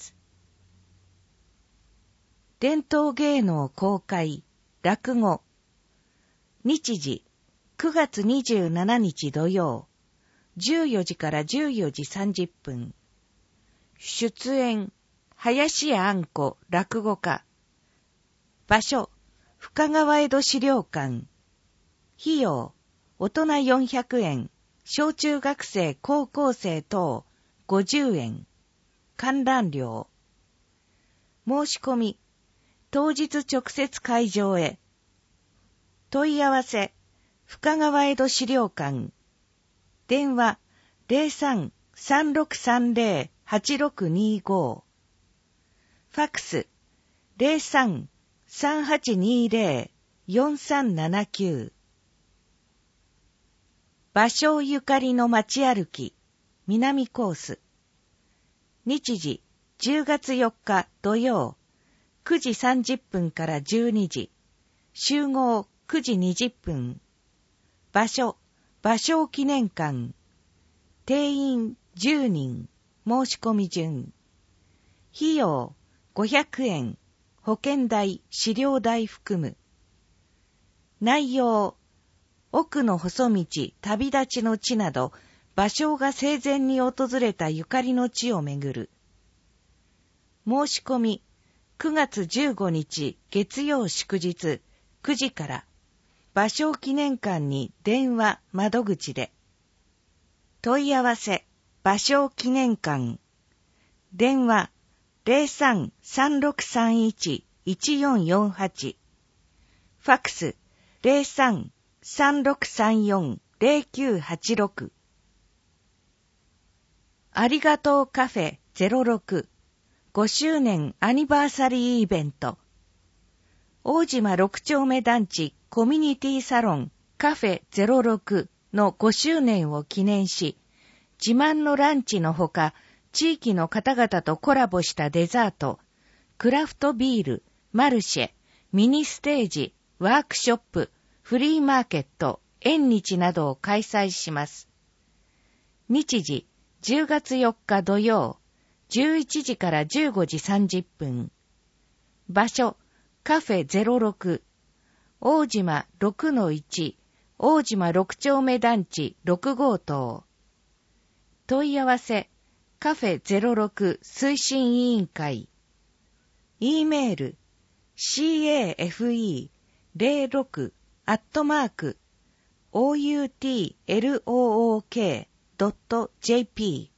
伝統芸能公開、落語。日時、くがつにじゅうしちにち土曜、じゅうよじからじゅうよじさんじゅっぷん。出演、林家あんこ落語家。場所、深川江戸資料館。費用、大人よんひゃくえん、小中学生高校生等ごじゅうえん。観覧料。申し込み、当日直接会場へ。問い合わせ、深川江戸資料館。電話、ゼロさん さんろくさんゼロ はちろくにご。ファックス、ゼロさん さんはちにゼロ よんさんななきゅう。芭蕉ゆかりの街歩き、南コース。日時、じゅうがつよっか土曜、くじさんじゅっぷんからじゅうにじ。集合くじにじゅっぷん。場所、芭蕉記念館。 定員じゅうにん、申し込み順。費用ごひゃくえん、保険代、飼料代含む。内容、奥の細道、旅立ちの地など、芭蕉が生前に訪れたゆかりの地をめぐる。申し込み、くがつじゅうごにち月曜祝日くじから、芭蕉記念館に電話窓口で。問い合わせ、芭蕉記念館。電話 ゼロさん さんろくさんいち いちよんよんはち。ファックス ゼロさん さんろくさんよん ゼロきゅうはちろく。ありがとうカフェゼロろくごしゅうねんアニバーサリーイベント。大島ろく丁目団地コミュニティサロンカフェゼロろくのごしゅうねんを記念し、自慢のランチのほか、地域の方々とコラボしたデザート、クラフトビール、マルシェ、ミニステージ、ワークショップ、フリーマーケット、縁日などを開催します。日時、じゅうがつよっか土曜、じゅういちじからじゅうごじさんじゅっぷん。場所、カフェゼロろく、大島 ろくのいち、大島ろく丁目団地ろく号棟。問い合わせ、カフェゼロろく推進委員会。E メール、シーエーエフイーゼロろく アットマーク、オーユーティーエルオーオーケードットジェーピ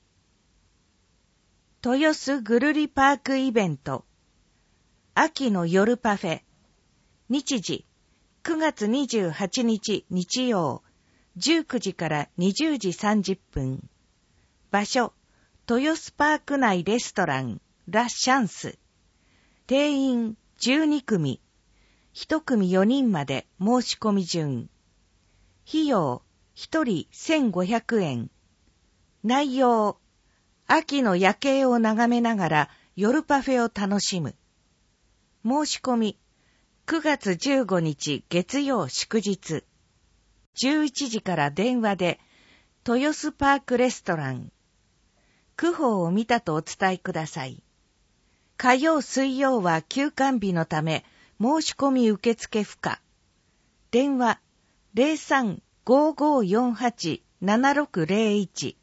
ー。豊洲ぐるりパークイベント。秋の夜パフェ。日時、くがつにじゅうはちにち日曜、じゅうくじからにじゅうじさんじゅっぷん。場所、豊洲パーク内レストラン、ラ・シャンス。定員じゅうにくみ。いち組よにんまで申し込み順。費用、ひとりせんごひゃくえん。内容、秋の夜景を眺めながら夜パフェを楽しむ。申し込み、くがつじゅうごにち月曜祝日。じゅういちじから電話で、豊洲パークレストラン。区報を見たとお伝えください。火曜水曜は休館日のため、申し込み受付不可。電話、ゼロさん ごーごーよんはち ななろくゼロいち。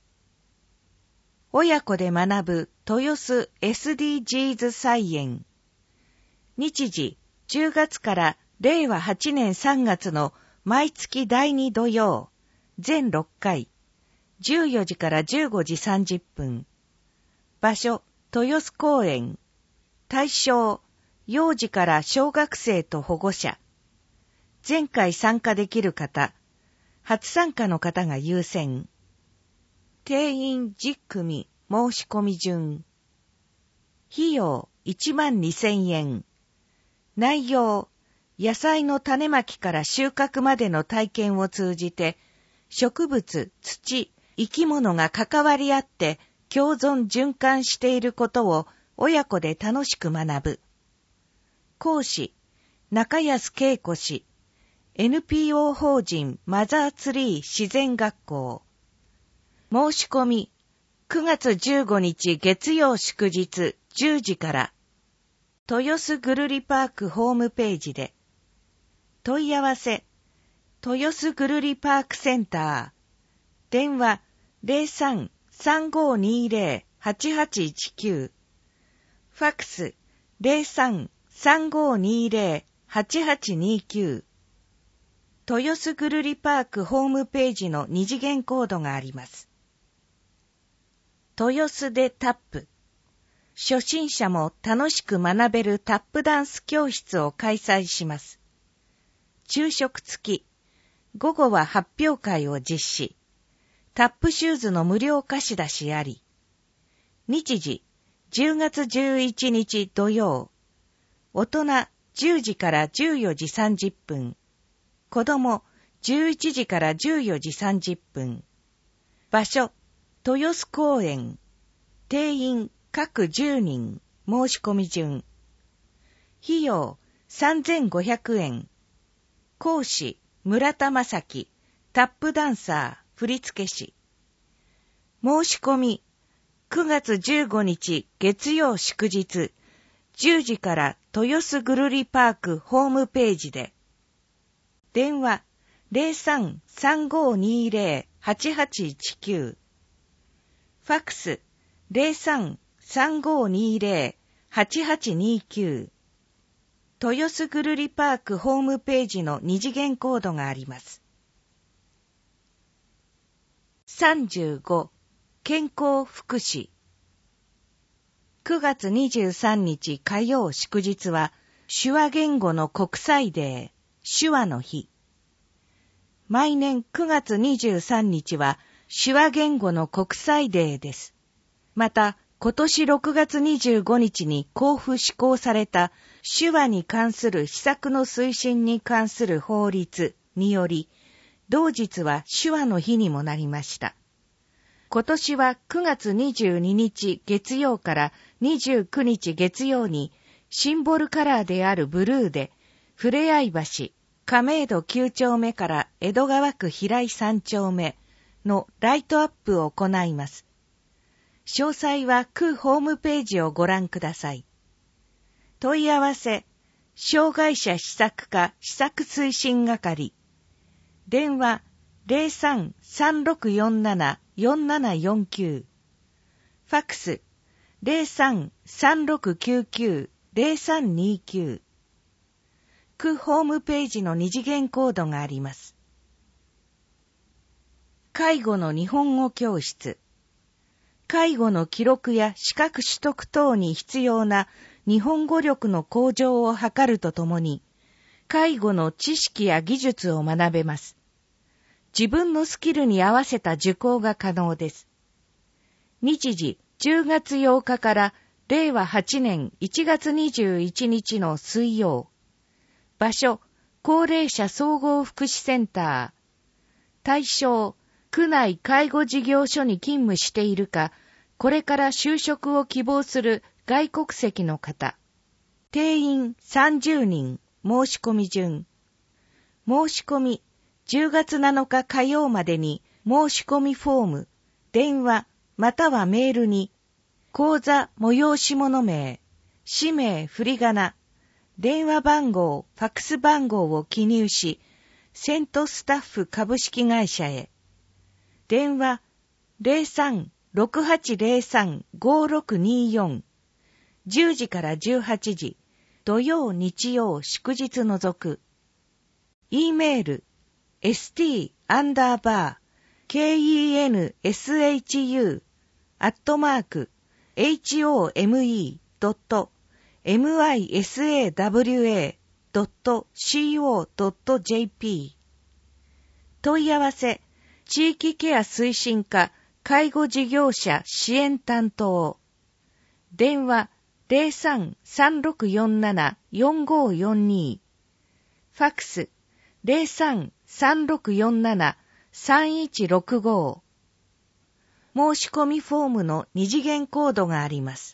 親子で学ぶ豊洲 エスディージーズ 菜園。日時、じゅうがつかられいわはちねんさんがつの毎月だいに土曜、全ろっかい、じゅうよじからじゅうごじさんじゅっぷん。場所、豊洲公園。対象、幼児から小学生と保護者。前回参加できる方、初参加の方が優先。定員じゅっ組、申し込み順。費用いちまんにせんえん。内容、野菜の種まきから収穫までの体験を通じて、植物、土、生き物が関わり合って共存循環していることを親子で楽しく学ぶ。講師、中安恵子氏、エヌピーオー 法人マザーツリー自然学校。申し込み、くがつじゅうごにち月曜祝日じゅうじから、豊洲ぐるりパークホームページで。問い合わせ、豊洲ぐるりパークセンター。電話 ゼロさん さんごーにーゼロ はちはちいちきゅう。ファックス ゼロさん さんごーにーゼロ はちはちにきゅう。豊洲ぐるりパークホームページの二次元コードがあります。豊洲でタップ。初心者も楽しく学べるタップダンス教室を開催します。昼食付き。午後は発表会を実施。タップシューズの無料貸し出しあり。日時、じゅうがつじゅういちにち土曜。大人じゅうじからじゅうよじさんじゅっぷん。子供じゅういちじからじゅうよじさんじゅっぷん。場所、豊洲公園。定員各じゅうにん。申し込み順。費用さんぜんごひゃくえん。講師、村田正樹。タップダンサー、振付師。 申し込み、くがつじゅうごにち月曜祝日、じゅうじから豊洲ぐるりパークホームページで。電話 ゼロさん さんごにゼロ はちはちいちきゅう。ファックス ゼロさん さんごにゼロ はちはちにきゅう。豊洲ぐるりパークホームページの二次元コードがあります。さんじゅうご、健康福祉。くがつにじゅうさんにち火曜祝日は手話言語の国際デー、手話の日。毎年くがつにじゅうさんにちは手話言語の国際デーです。また、今年ろくがつにじゅうごにちに公布施行された手話に関する施策の推進に関する法律により、同日は手話の日にもなりました。今年はくがつにじゅうににち月曜からにじゅうくにち月曜にシンボルカラーであるブルーで、ふれあい橋、亀戸きゅうちょうめから江戸川区平井さんちょうめのライトアップを行います。詳細は区ホームページをご覧ください。問い合わせ、障害者施策課施策推進係。電話 ゼロさん さんろくよんなな よんななよんきゅう。ファックス ゼロさん さんろくきゅうきゅう ゼロさんにきゅう。区ホームページの二次元コードがあります。介護の日本語教室。介護の記録や資格取得等に必要な日本語力の向上を図るとともに、介護の知識や技術を学べます。自分のスキルに合わせた受講が可能です。日時じゅうがつようかかられいわはちねんいちがつにじゅういちにちの水曜。場所、高齢者総合福祉センター。対象、区内介護事業所に勤務しているか、これから就職を希望する外国籍の方。定員さんじゅうにん、申し込み順。申し込み、じゅうがつなのか火曜までに申し込みフォーム、電話またはメールに、講座催し物名、氏名振り仮名、電話番号、ファックス番号を記入し、セントスタッフ株式会社へ。電話ゼロさん ろくはちゼロさん ごろくによん。じゅうじからじゅうはちじ、土曜日曜祝日除く。E メール st アンダーバー kenshu アットマーク home ドット misawa ドット co ドット jp。 問い合わせ、地域ケア推進課介護事業者支援担当。電話 ゼロさん さんろくよんなな よんごよんに。ファックス ゼロさん さんろくよんなな さんいちろくご。申し込みフォームの二次元コードがあります。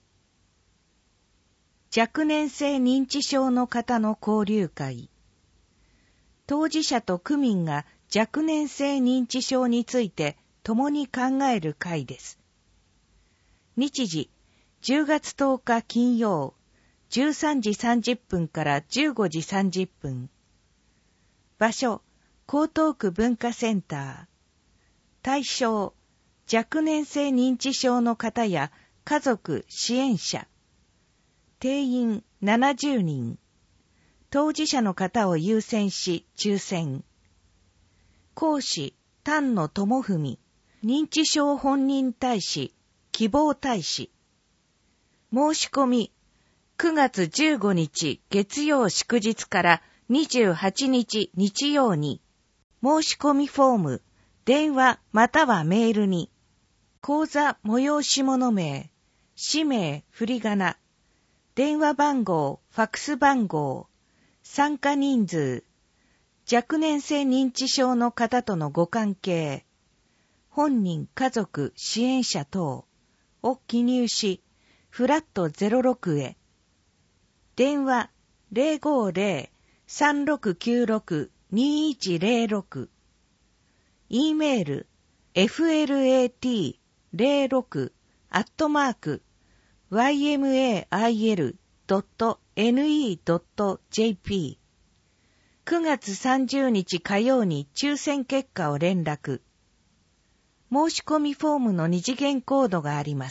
若年性認知症の方の交流会。当事者と区民が若年性認知症について共に考える会です。日時じゅうがつとおか金曜、じゅうさんじさんじゅっぷんからじゅうごじさんじゅっぷん。場所、江東区文化センター。対象、若年性認知症の方や家族、支援者。定員ななじゅうにん。当事者の方を優先し抽選。講師、丹野智文、認知症本人大使、希望大使。申し込み、くがつじゅうごにち月曜祝日からにじゅうはちにち日曜に、申し込みフォーム、電話またはメールに、講座催し物名、氏名振り仮名、電話番号、ファックス番号、参加人数、若年性認知症の方とのご関係、本人、家族、支援者等を記入し、フラットゼロろくへ。電話 ゼロごゼロ さんろくきゅうろく にいちゼロろく。E メールエフエルエーティーゼロろく アットマーク ワイエムエーアイエルドットネットドットジェーピー くがつさんじゅうにち火曜に抽選結果を連絡。申し込みフォームの二次元コードがあります。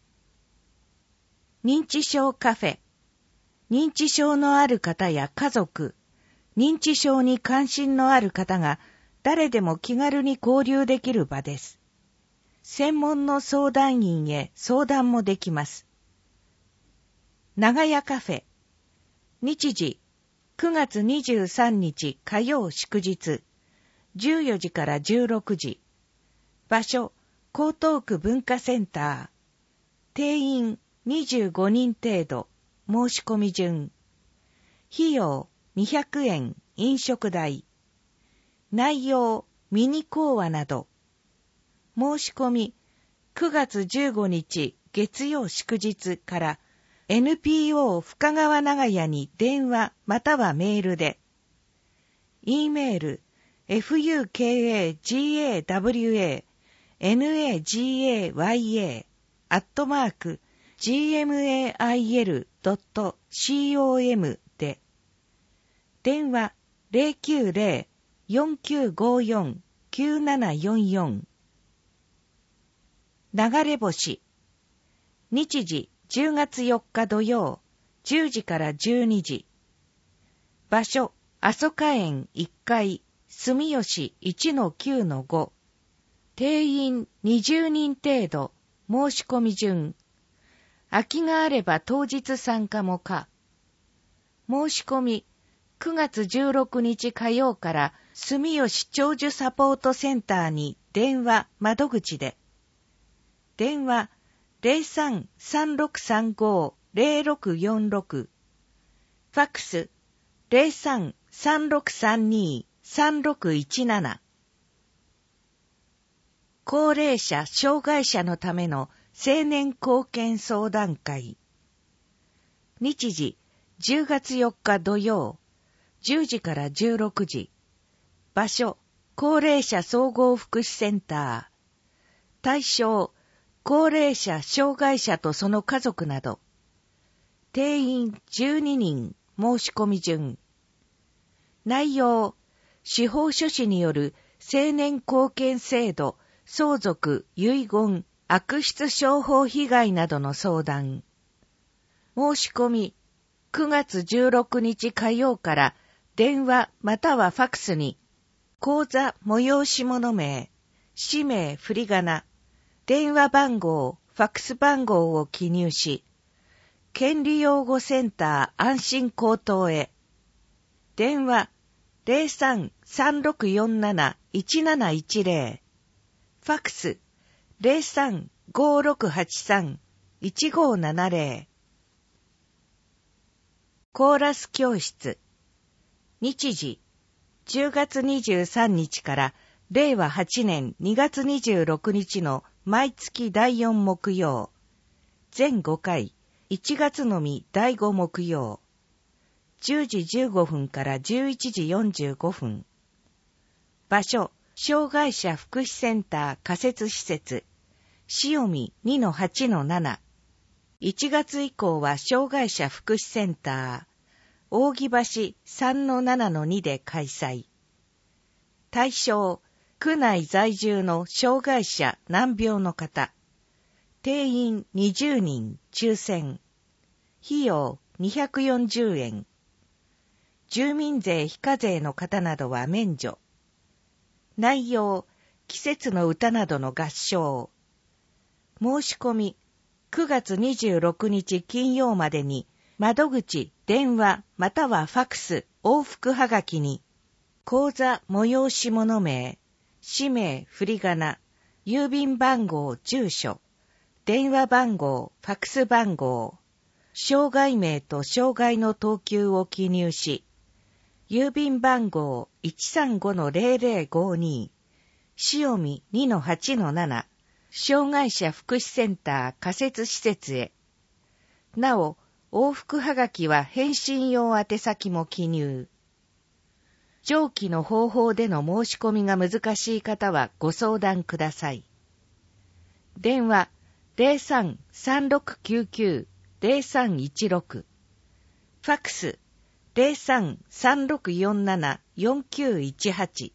認知症カフェ。認知症のある方や家族、認知症に関心のある方が誰でも気軽に交流できる場です。専門の相談員へ相談もできます。長屋カフェ。日時、くがつにじゅうさんにち火曜祝日、じゅうよじからじゅうろくじ。場所、江東区文化センター。定員にじゅうごにん程度。申し込み順。費用にひゃくえん飲食代。内容ミニ講話など。申し込みくがつじゅうごにち月曜祝日から エヌピーオー 深川長屋に電話またはメールで。E メール エフユーケーエージーエーダブリューエーエヌエージーエーワイエー アットマーク ジーエムエーアイエルドットコム で。電話 ゼロきゅうゼロ よんきゅうごよん きゅうななよんよん。流れ星。日時じゅうがつよっか土曜、じゅうじからじゅうにじ。場所、阿蘇花園いっかい、住吉 いちのきゅうのご。定員にじゅうにん程度、申し込み順。空きがあれば当日参加も可。申し込み、くがつじゅうろくにち火曜から住吉長寿サポートセンターに電話窓口で。電話 ゼロさん さんろくさんご ゼロろくよんろく。ファックス ゼロさん さんろくさんに さんろくいちなな。高齢者・障害者のための青年貢献相談会。日時じゅうがつよっか土曜、じゅうじからじゅうろくじ。場所、高齢者総合福祉センター。対象、高齢者・障害者とその家族など。定員じゅうににん、申し込み順。内容、司法書士による青年貢献制度、相続、遺言、悪質商法被害などの相談。申し込み、くがつじゅうろくにち火曜から電話またはファックスに、口座催し物名、氏名振り仮名、電話番号、ファックス番号を記入し、権利擁護センター安心高等へ。電話ゼロさん さんろくよんなな いちなないちゼロ。ファックスゼロさん ごろくはちさん いちごななゼロ。コーラス教室。日時じゅうがつにじゅうさんにちかられいわはちねんにがつにじゅうろくにちの毎月だいよん木曜。全ごかい、いちがつのみだいご木曜。じゅうじじゅうごふんからじゅういちじよんじゅうごふん。場所、障害者福祉センター仮設施設、塩見 にのはちのなな。いちがつ以降は障害者福祉センター、扇橋 さんのななのに で開催。対象、区内在住の障害者難病の方。定員にじゅうにん抽選。費用にひゃくよんじゅうえん。住民税非課税の方などは免除。内容、季節の歌などの合唱。申し込み、くがつにじゅうろくにち金曜までに、窓口、電話、またはファックス、往復はがきに、口座催し物名、氏名振り仮名、郵便番号住所、電話番号、ファックス番号、障害名と障害の等級を記入し、郵便番号 いちさんごのゼロゼロごに、塩見 にのはちのなな、障害者福祉センター仮設施設へ。なお、往復はがきは返信用宛先も記入。 長期の方法での申し込みが難しい方はご相談ください。電話 ゼロさん さんろくきゅうきゅう ゼロさんいちろく、ファックス ゼロさん さんろくよんなな よんきゅういちはち。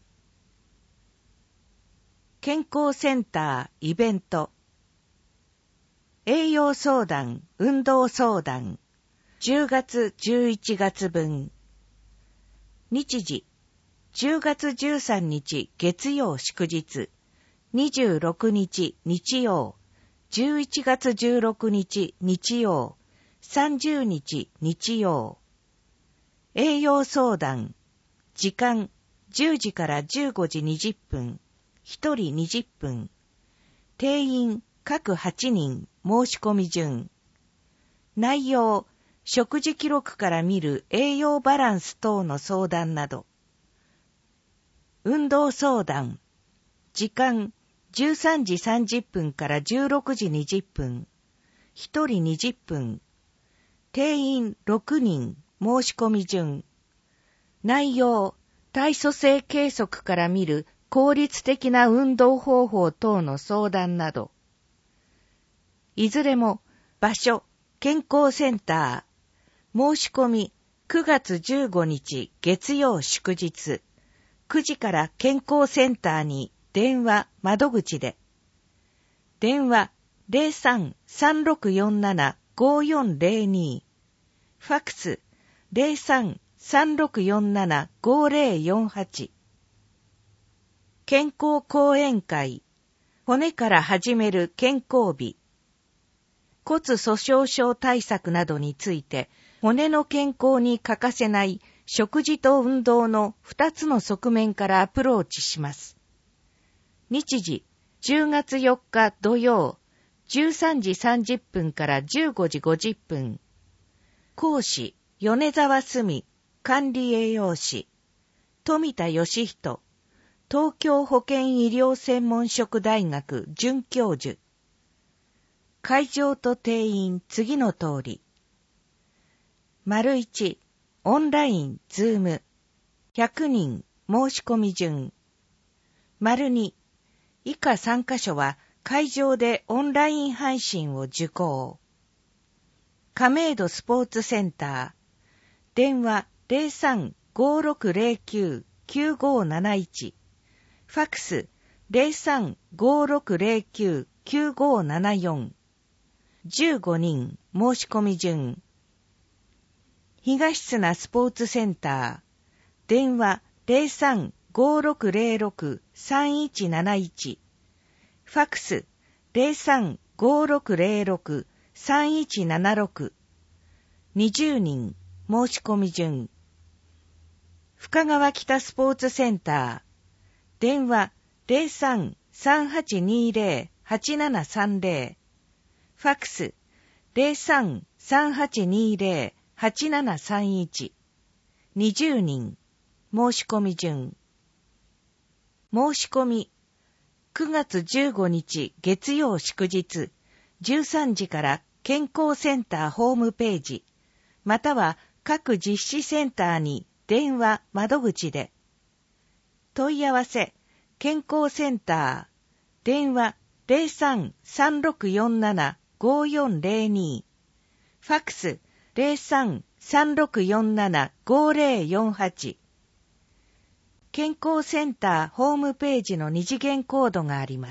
健康センターイベント、栄養相談、運動相談、じゅうがつじゅういちがつ分。日時、じゅうがつじゅうさんにち月曜祝日、にじゅうろくにち日曜、じゅういちがつじゅうろくにち日曜、さんじゅうにち日曜。栄養相談、時間じゅうじからじゅうごじにじゅっぷん、ひとりにじゅっぷん。定員各はちにん、申し込み順。内容、食事記録から見る栄養バランス等の相談など。運動相談、時間じゅうさんじさんじゅっぷんからじゅうろくじにじゅっぷん、ひとりにじゅっぷん。定員ろくにん、申し込み順。内容、体組成計測から見る効率的な運動方法等の相談など。いずれも場所、健康センター。申し込みくがつじゅうごにち月曜祝日。くじから健康センターに電話窓口で。電話 ゼロさん さんろくよんなな ごよんゼロに。ファックス ゼロさん さんろくよんなな ごゼロよんはち。健康講演会、骨から始める健康日。骨粗鬆症対策などについて、骨の健康に欠かせない食事と運動の二つの側面からアプローチします。日時、じゅうがつよっか土曜、じゅうさんじさんじゅっぷんからじゅうごじごじゅっぷん。講師、米沢澄、管理栄養士、富田義人、東京保健医療専門職大学准教授。会場と定員次の通り。丸いち、オンライン、ズーム。ひゃくにん、申し込み順。丸に、以下さんカ所は会場でオンライン配信を受講。亀戸スポーツセンター。電話 ゼロさん ごろくゼロきゅう きゅうごなないち。ファックス ゼロさん ごろくゼロきゅう きゅうごななよん。じゅうごにん、申し込み順。東砂スポーツセンター。電話 ゼロさん ごろくゼロろく さんいちなないち。ファックス ゼロさん ごろくゼロろく さんいちななろく。にじゅうにん、申し込み順。深川北スポーツセンター。電話 ゼロさん さんはちにゼロ はちななさんゼロ。ファックス ゼロさん さんはちにゼロ はちななさんいち。にじゅうにん、申し込み順。申し込みくがつじゅうごにち月曜祝日じゅうさんじから健康センターホームページまたは各実施センターに電話窓口で。問い合わせ健康センター電話 ゼロさん さんろくよんなな ごよんゼロに。ファックス ゼロさん さんろくよんなな ごゼロよんはち。健康センターホームページの二次元コードがあります。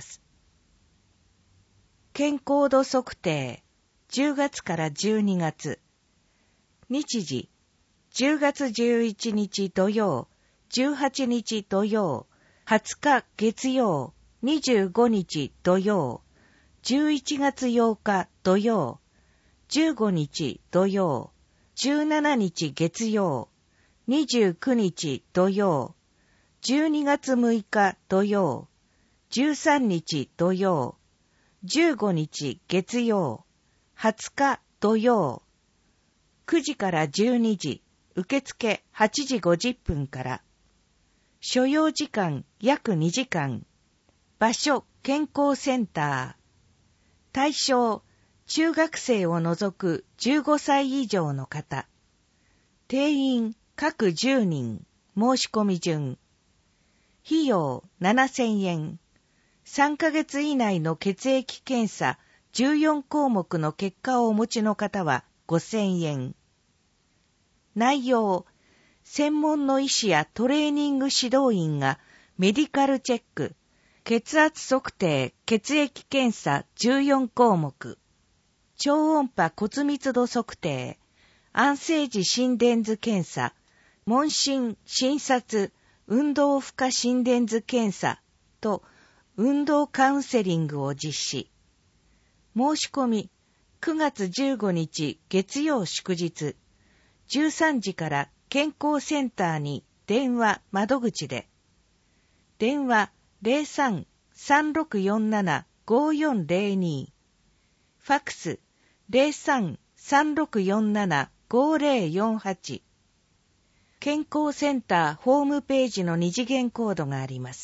健康度測定じゅうがつからじゅうにがつ。日時じゅうがつじゅういちにち土曜、じゅうはちにち土曜、はつか月曜、にじゅうごにち土曜、じゅういちがつようか土曜、じゅうごにち土曜、じゅうしちにち月曜、にじゅうくにち土曜、じゅうにがつむいか土曜、じゅうさんにち土曜、じゅうごにち月曜、はつか土曜、くじからじゅうにじ、受付はちじごじゅっぷんから。所要時間約にじかん。場所健康センター。対象中学生を除くじゅうごさい以上の方。定員各じゅうにん、 申し込み順。費用ななせんえん。さんかげつ以内の血液検査じゅうよんこうもくの結果をお持ちの方はごせんえん。内容、専門の医師やトレーニング指導員がメディカルチェック、血圧測定、血液検査じゅうよんこうもく、超音波骨密度測定、安静時心電図検査、問診、診察、運動負荷心電図検査と運動カウンセリングを実施。申し込み、くがつじゅうごにち月曜祝日、じゅうさんじから健康センターに電話窓口で、電話 ゼロさん さんろくよんなな ごよんゼロに、ファックス ゼロさん さんろくよんなな ごゼロよんはち、健康センターホームページの二次元コードがあります。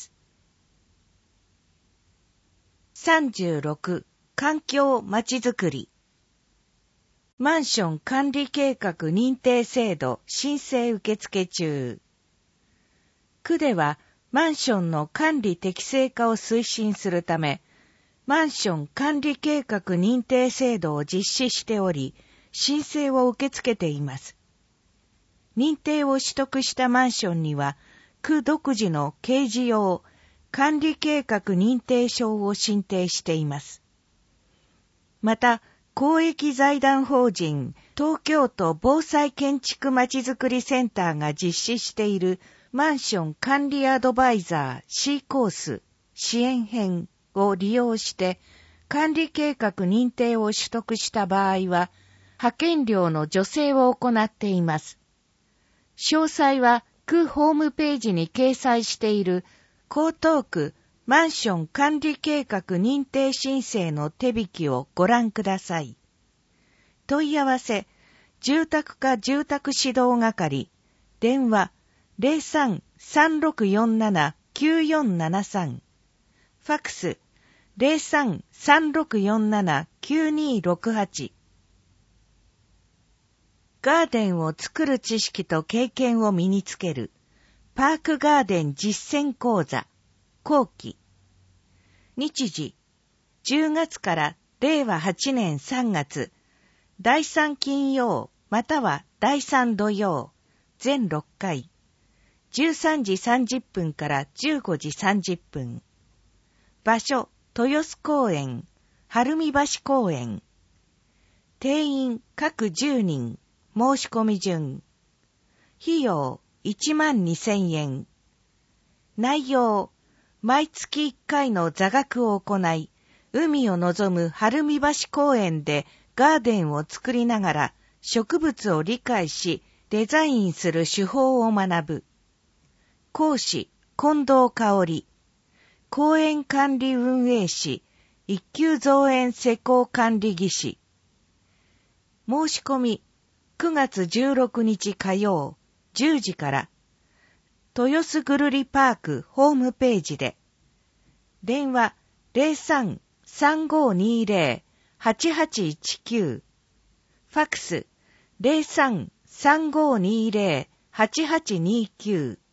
さんじゅうろく、環境まちづくり。マンション管理計画認定制度申請受付中。区ではマンションの管理適正化を推進するため、マンション管理計画認定制度を実施しており、申請を受け付けています。認定を取得したマンションには、区独自の掲示用管理計画認定証を申請しています。また、公益財団法人東京都防災建築まちづくりセンターが実施しているマンション管理アドバイザー C コース支援編を利用して管理計画認定を取得した場合は派遣料の助成を行っています。詳細は区ホームページに掲載している江東区マンション管理計画認定申請の手引きをご覧ください。問い合わせ、住宅課住宅指導係、電話 ゼロさん さんろくよんなな きゅうよんななさん、ファックス ゼロさん さんろくよんなな きゅうにろくはち。ガーデンを作る知識と経験を身につけるパークガーデン実践講座後期。日時、じゅうがつかられいわはちねんさんがつ、だいさん金曜またはだいさん土曜、全ろっかい、じゅうさんじさんじゅっぷんからじゅうごじさんじゅっぷん。場所、豊洲公園、晴海橋公園。定員各じゅうにん、申し込み順。費用いちまんにせんえん。内容、毎月いっかいの座学を行い、海を望む晴海橋公園でガーデンを作りながら植物を理解しデザインする手法を学ぶ。講師、近藤香織。公園管理運営士、一級造園施工管理技師。申し込み、くがつじゅうろくにち火曜、じゅうじから、豊洲ぐるりパークホームページで、電話 ゼロさん さんごにゼロ はちはちいちきゅう、ファックス ゼロさん さんごにゼロ はちはちにきゅう。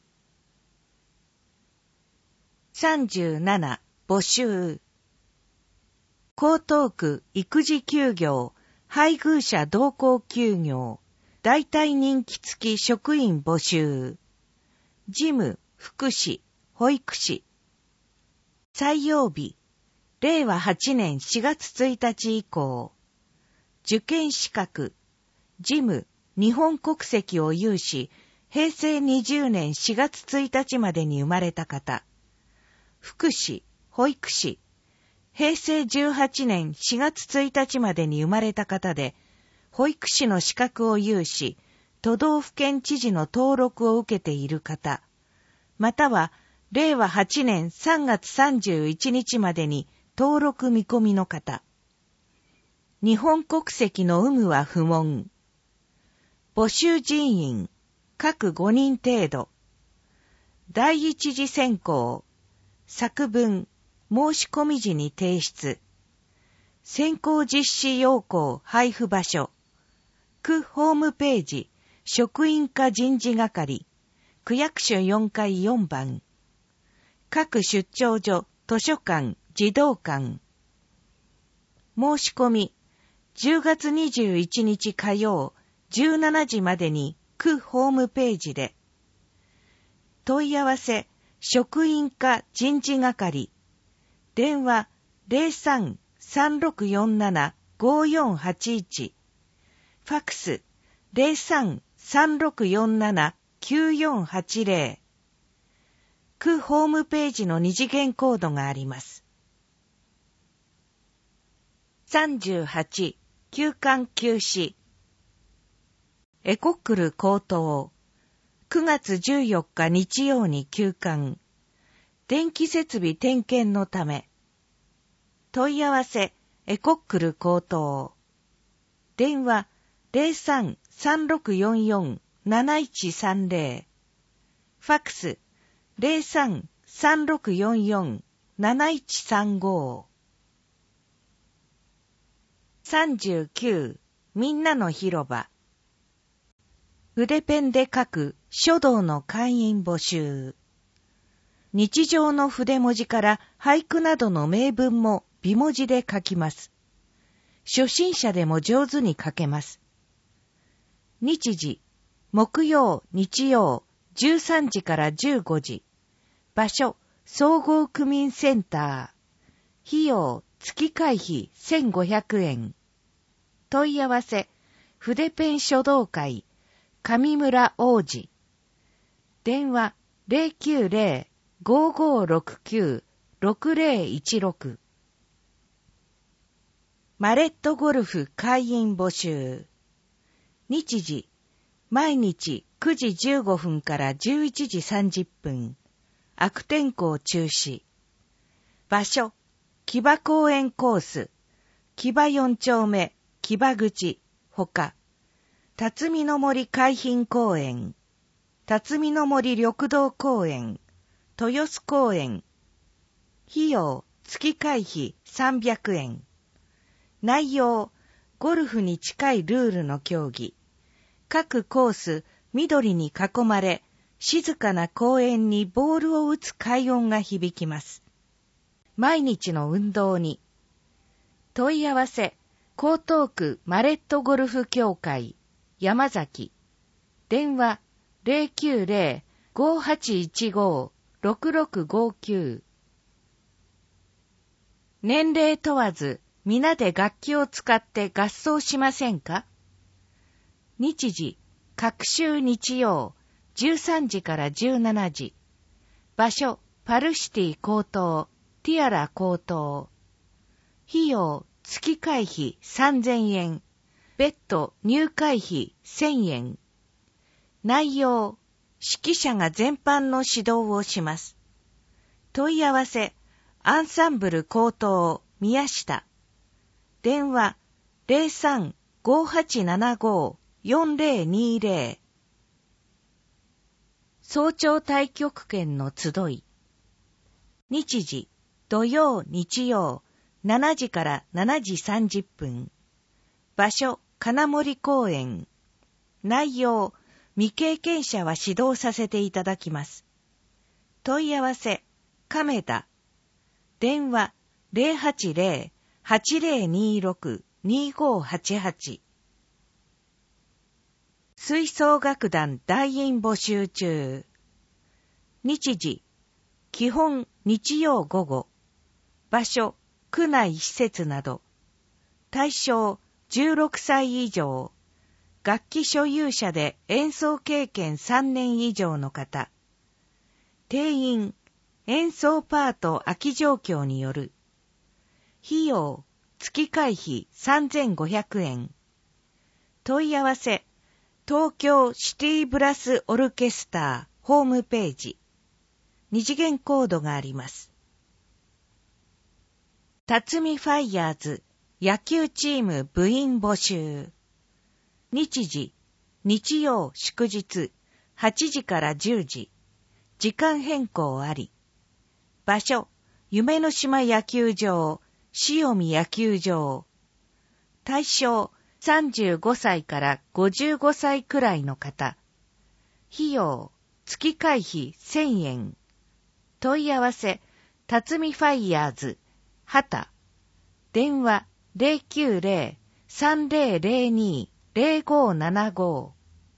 さんじゅうなな、募集。江東区育児休業、配偶者同行休業、代替任期付き職員募集。事務、福祉、保育士。採用日、れいわはちねんしがつついたち以降。受験資格、事務、日本国籍を有し、へいせいにじゅうねんしがつついたちまでに生まれた方。福祉、保育士、へいせいじゅうはちねんしがつついたちまでに生まれた方で、保育士の資格を有し、都道府県知事の登録を受けている方、または、れいわはちねんさんがつさんじゅういちにちまでに登録見込みの方。日本国籍の有無は不問。募集人員、各ごにん程度。第一次選考、作文、申し込み時に提出。選考実施要項配布場所。区ホームページ、職員課人事係、 区役所よんかいよんばん。各出張所、図書館、児童館。申し込み、じゅうがつにじゅういちにち火曜、じゅうしちじまでに区ホームページで。問い合わせ、職員課人事係。電話 ゼロさん さんろくよんなな ごよんはちいち。ファックス ゼロさん さんろくよんなな きゅうよんはちゼロ。区ホームページの二次元コードがあります。さんじゅうはち、休館休止。エコックル高等。くがつじゅうよっか日曜に休館。電気設備点検のため。問い合わせ、エコックル高等。電話、ゼロさん さんろくよんよん なないちさんゼロ。ファックス、ゼロさん さんろくよんよん なないちさんご。さんじゅうきゅう、みんなの広場。筆ペンで書く書道の会員募集。日常の筆文字から俳句などの名文も美文字で書きます。初心者でも上手に書けます。日時、木曜、日曜、じゅうさんじからじゅうごじ。場所、総合区民センター。費用、月会費せんごひゃくえん。問い合わせ、筆ペン書道会、上村王子。電話、ゼロきゅうゼロ ごーごーろくきゅう ろくゼロいちろく。マレットゴルフ会員募集。日時、毎日くじじゅうごふんからじゅういちじさんじゅっぷん。悪天候中止。場所、木場公園コース、木場よん丁目、木場口、ほか、辰巳の森海浜公園、辰巳の森緑道公園、豊洲公園。費用、月会費さんびゃくえん。内容、ゴルフに近いルールの競技。各コース、緑に囲まれ、静かな公園にボールを打つ快音が響きます。毎日の運動に。問い合わせ、江東区マレットゴルフ協会、山崎。電話、ゼロきゅうゼロ ごーはちいちごー ろくろくごきゅう。年齢問わず、皆で楽器を使って合奏しませんか？日時、各週日曜、じゅうさんじからじゅうしちじ。場所、パルシティ高等、ティアラ高等。費用、月会費さんぜんえん。別途入会費せんえん。内容、指揮者が全般の指導をします。問い合わせ、アンサンブル高等、宮下。電話、ゼロさん ごーはちななごー よんゼロにゼロ。早朝太極拳の集い。日時、土曜、日曜、しちじからしちじさんじゅっぷん。場所、金森公園。内容、未経験者は指導させていただきます。問い合わせ、亀田。電話、ゼロはちゼロ はちゼロにろく にごはちはち。吹奏楽団団員募集中。日時、基本日曜午後。場所、区内施設など。対象、じゅうろくさい以上。楽器所有者で演奏経験さんねん以上の方。定員、演奏パート空き状況による。費用、月会費さんぜんごひゃくえん。問い合わせ、東京シティブラスオルケスターホームページ。二次元コードがあります。辰巳ファイヤーズ野球チーム部員募集。日時、日曜祝日、はちじからじゅうじ。時間変更あり。場所、夢の島野球場、塩見野球場。対象、さんじゅうごさいからごじゅうごさいくらいの方。費用、 月会費せんえん。問い合わせ、辰巳ファイヤーズ、畑。電話 ゼロきゅうゼロ さんゼロゼロに ゼロごななご。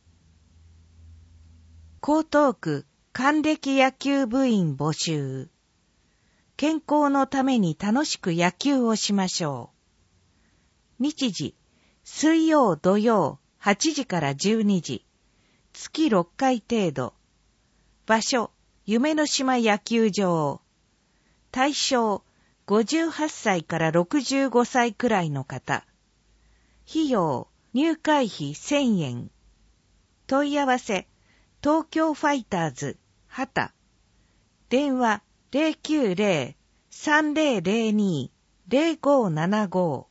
江東区還暦野球部員募集。健康のために楽しく野球をしましょう。日時、水曜土曜はちじからじゅうにじ。月ろっかい程度。場所、夢の島野球場。対象、ごじゅうはっさいからろくじゅうごさいくらいの方。費用、入会費せんえん。問い合わせ、東京ファイターズ、畑。電話、ゼロきゅうゼロ さんゼロゼロに ゼロごななご。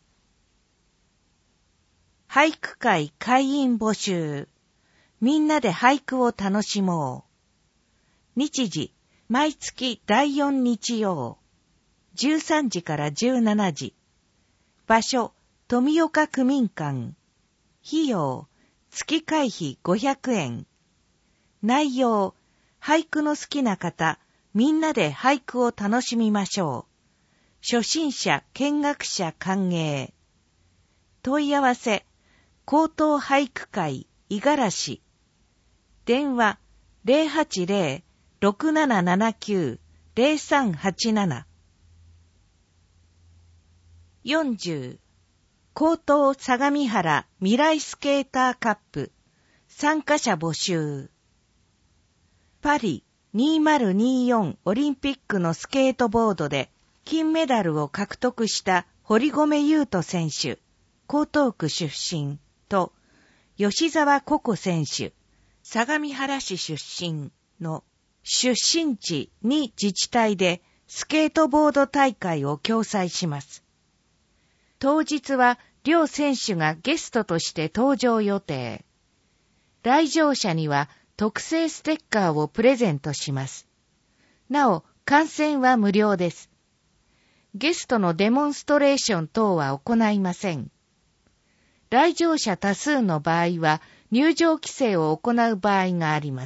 俳句会会員募集。みんなで俳句を楽しもう。日時、毎月だいよん日曜。じゅうさんじからじゅうしちじ。場所、富岡区民館。費用、月会費ごひゃくえん。内容、俳句の好きな方、みんなで俳句を楽しみましょう。初心者、見学者歓迎。問い合わせ、高等俳句会、五十嵐。電話、ゼロはちゼロ ろくななななきゅう ゼロさんはちなな。よんじゅう。高等相模原未来スケーターカップ。参加者募集。パリにせんにじゅうよんオリンピックのスケートボードで金メダルを獲得した堀米雄斗選手、江東区出身と吉沢ココ選手、相模原市出身の出身地に自治体でスケートボード大会を共催します。当日は両選手がゲストとして登場予定。来場者には特製ステッカーをプレゼントします。なお、観戦は無料です。ゲストのデモンストレーション等は行いません。来場者多数の場合は入場規制を行う場合があります。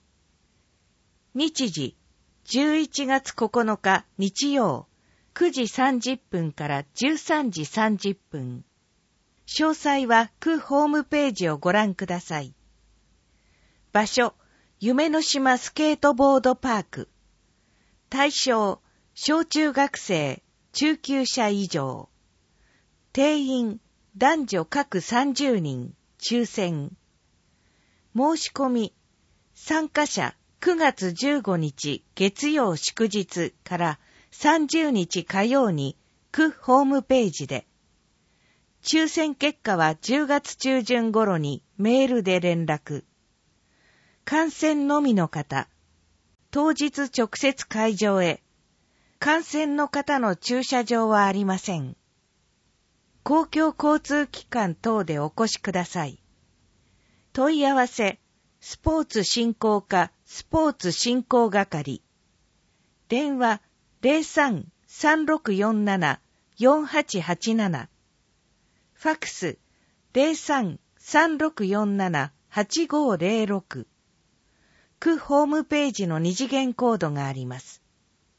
日時、じゅういちがつここのか日曜、くじさんじゅっぷんからじゅうさんじさんじゅっぷん。詳細は区ホームページをご覧ください。場所、夢の島スケートボードパーク。対象、小中学生、中級者以上。定員、男女各さんじゅうにん、抽選。申し込み、参加者くがつじゅうごにち月曜祝日からさんじゅうにち火曜に区ホームページで。抽選結果はじゅうがつちゅうじゅん頃にメールで連絡。観戦のみの方、当日直接会場へ。観戦の方の駐車場はありません。公共交通機関等でお越しください。問い合わせ、スポーツ振興課スポーツ振興係。電話 ゼロさん さんろくよんなな よんはちはちなな。ファックス ゼロさん さんろくよんなな はちごゼロろく。区ホームページの二次元コードがあります。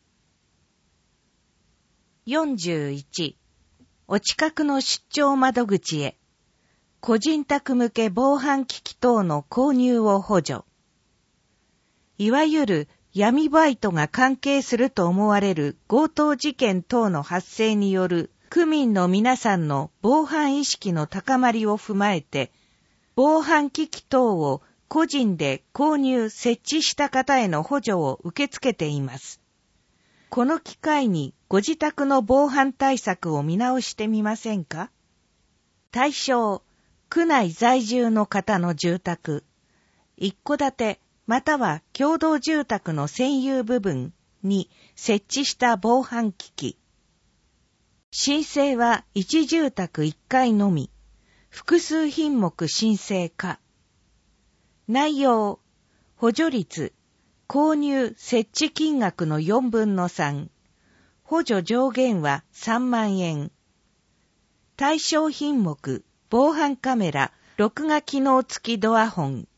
よんじゅういち。お近くの出張窓口へ。個人宅向け防犯機器等の購入を補助。いわゆる闇バイトが関係すると思われる強盗事件等の発生による区民の皆さんの防犯意識の高まりを踏まえて、防犯機器等を個人で購入設置した方への補助を受け付けています。この機会にご自宅の防犯対策を見直してみませんか？対象、区内在住の方の住宅、一戸建てまたは共同住宅の占有部分に設置した防犯機器。申請は一住宅一回のみ、複数品目申請可。内容、補助率、購入設置金額のよんぶんのさん、補助上限はさんまんえん。対象品目、防犯カメラ、録画機能付きドアホン、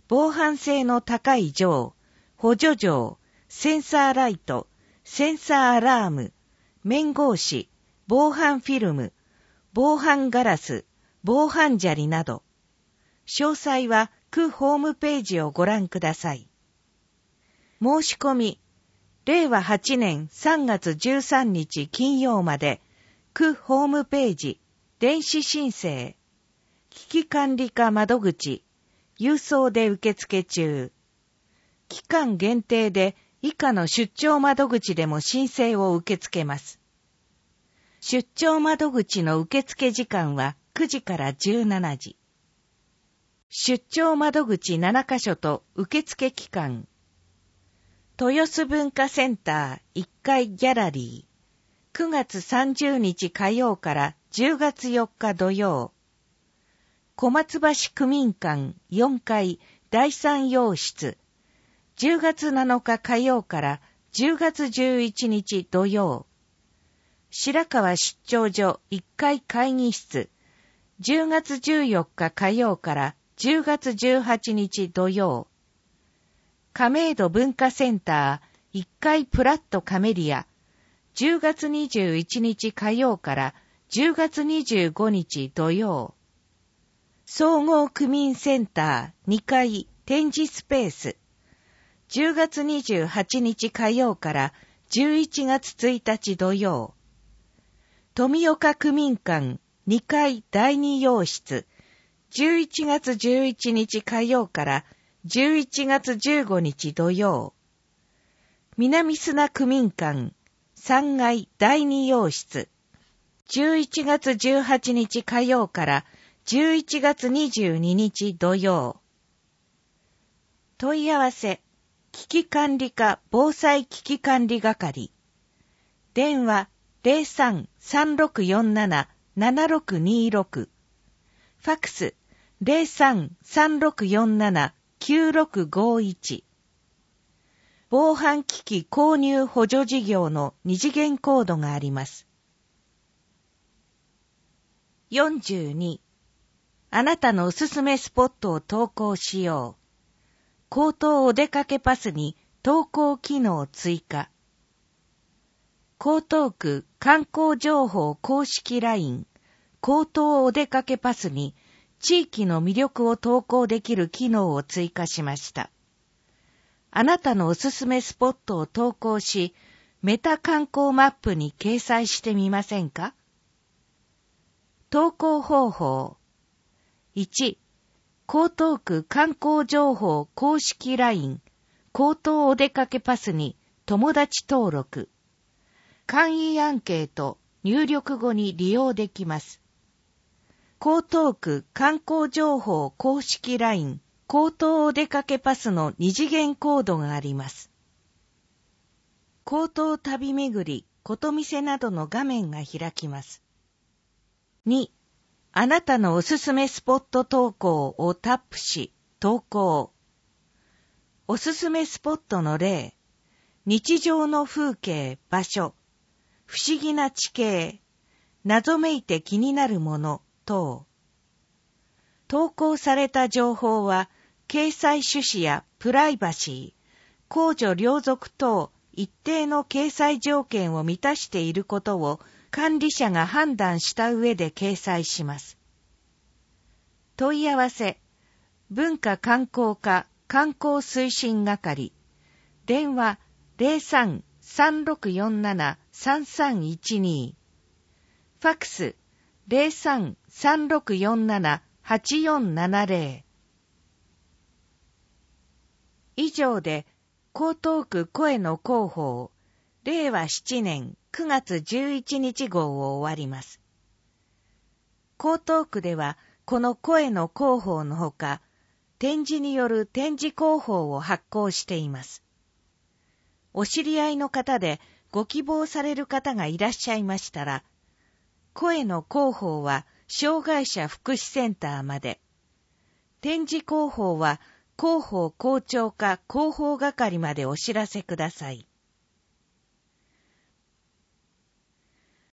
防犯性の高い錠、補助錠、センサーライト、センサーアラーム、面格子、防犯フィルム、防犯ガラス、防犯砂利など。詳細は区ホームページをご覧ください。申し込み、れいわはちねんさんがつじゅうさんにち金曜まで、区ホームページ、電子申請、危機管理課窓口、郵送で受付中。期間限定で以下の出張窓口でも申請を受け付けます。出張窓口の受付時間はくじからじゅうしちじ。出張窓口ななかしょと受付期間。豊洲文化センターいっかいギャラリー。くがつさんじゅうにち火曜からじゅうがつよっか土曜。小松橋区民館よんかいだいさんようしつ。じゅうがつなのか火曜からじゅうがつじゅういちにち土曜。白川出張所いっかい会議室。じゅうがつじゅうよっか火曜からじゅうがつじゅうはちにち土曜。亀戸文化センターいっかいプラットカメリア。じゅうがつにじゅういちにち火曜からじゅうがつにじゅうごにち土曜。総合区民センターにかい展示スペース。じゅうがつにじゅうはちにち火曜からじゅういちがつついたち土曜。富岡区民館にかいだいにようしつ。じゅういちがつじゅういちにち火曜からじゅういちがつじゅうごにち土曜。南砂区民館さんがいだいにようしつ。じゅういちがつじゅうはちにち火曜からじゅういちがつにじゅうににち土曜。問い合わせ、危機管理課防災危機管理係。電話 ゼロさん さんろくよんなな ななろくにろく。ファックス ゼロさん さんろくよんなな きゅうろくごいち。防犯機器購入補助事業の二次元コードがあります。よんじゅうに. あなたのおすすめスポットを投稿しよう。口頭お出かけパスに投稿機能追加。江東区観光情報公式 ライン 口頭お出かけパスに地域の魅力を投稿できる機能を追加しました。あなたのおすすめスポットを投稿し、メタ観光マップに掲載してみませんか？投稿方法。いち. 江東区観光情報公式 ライン 口頭お出かけパスに友達登録。簡易アンケート入力後に利用できます。江東区観光情報公式 ライン 口頭お出かけパスの二次元コードがあります。口頭旅巡り、ことみせなどの画面が開きます。に. あなたのおすすめスポット投稿をタップし、投稿。おすすめスポットの例、日常の風景、場所、不思議な地形、謎めいて気になるもの等。投稿された情報は、掲載趣旨やプライバシー、公序良俗等一定の掲載条件を満たしていることを管理者が判断した上で掲載します。問い合わせ、文化観光課観光推進係。電話 ゼロさん さんろくよんなな さんさんいちに。ファックス ゼロさん さんろくよんなな はちよんななゼロ。以上で、江東区声の広報、れいわななねんくがつじゅういちにち号を終わります。江東区では、この声の広報のほか、展示による展示広報を発行しています。お知り合いの方でご希望される方がいらっしゃいましたら、声の広報は障害者福祉センターまで、展示広報は広報校長課広報係までお知らせください。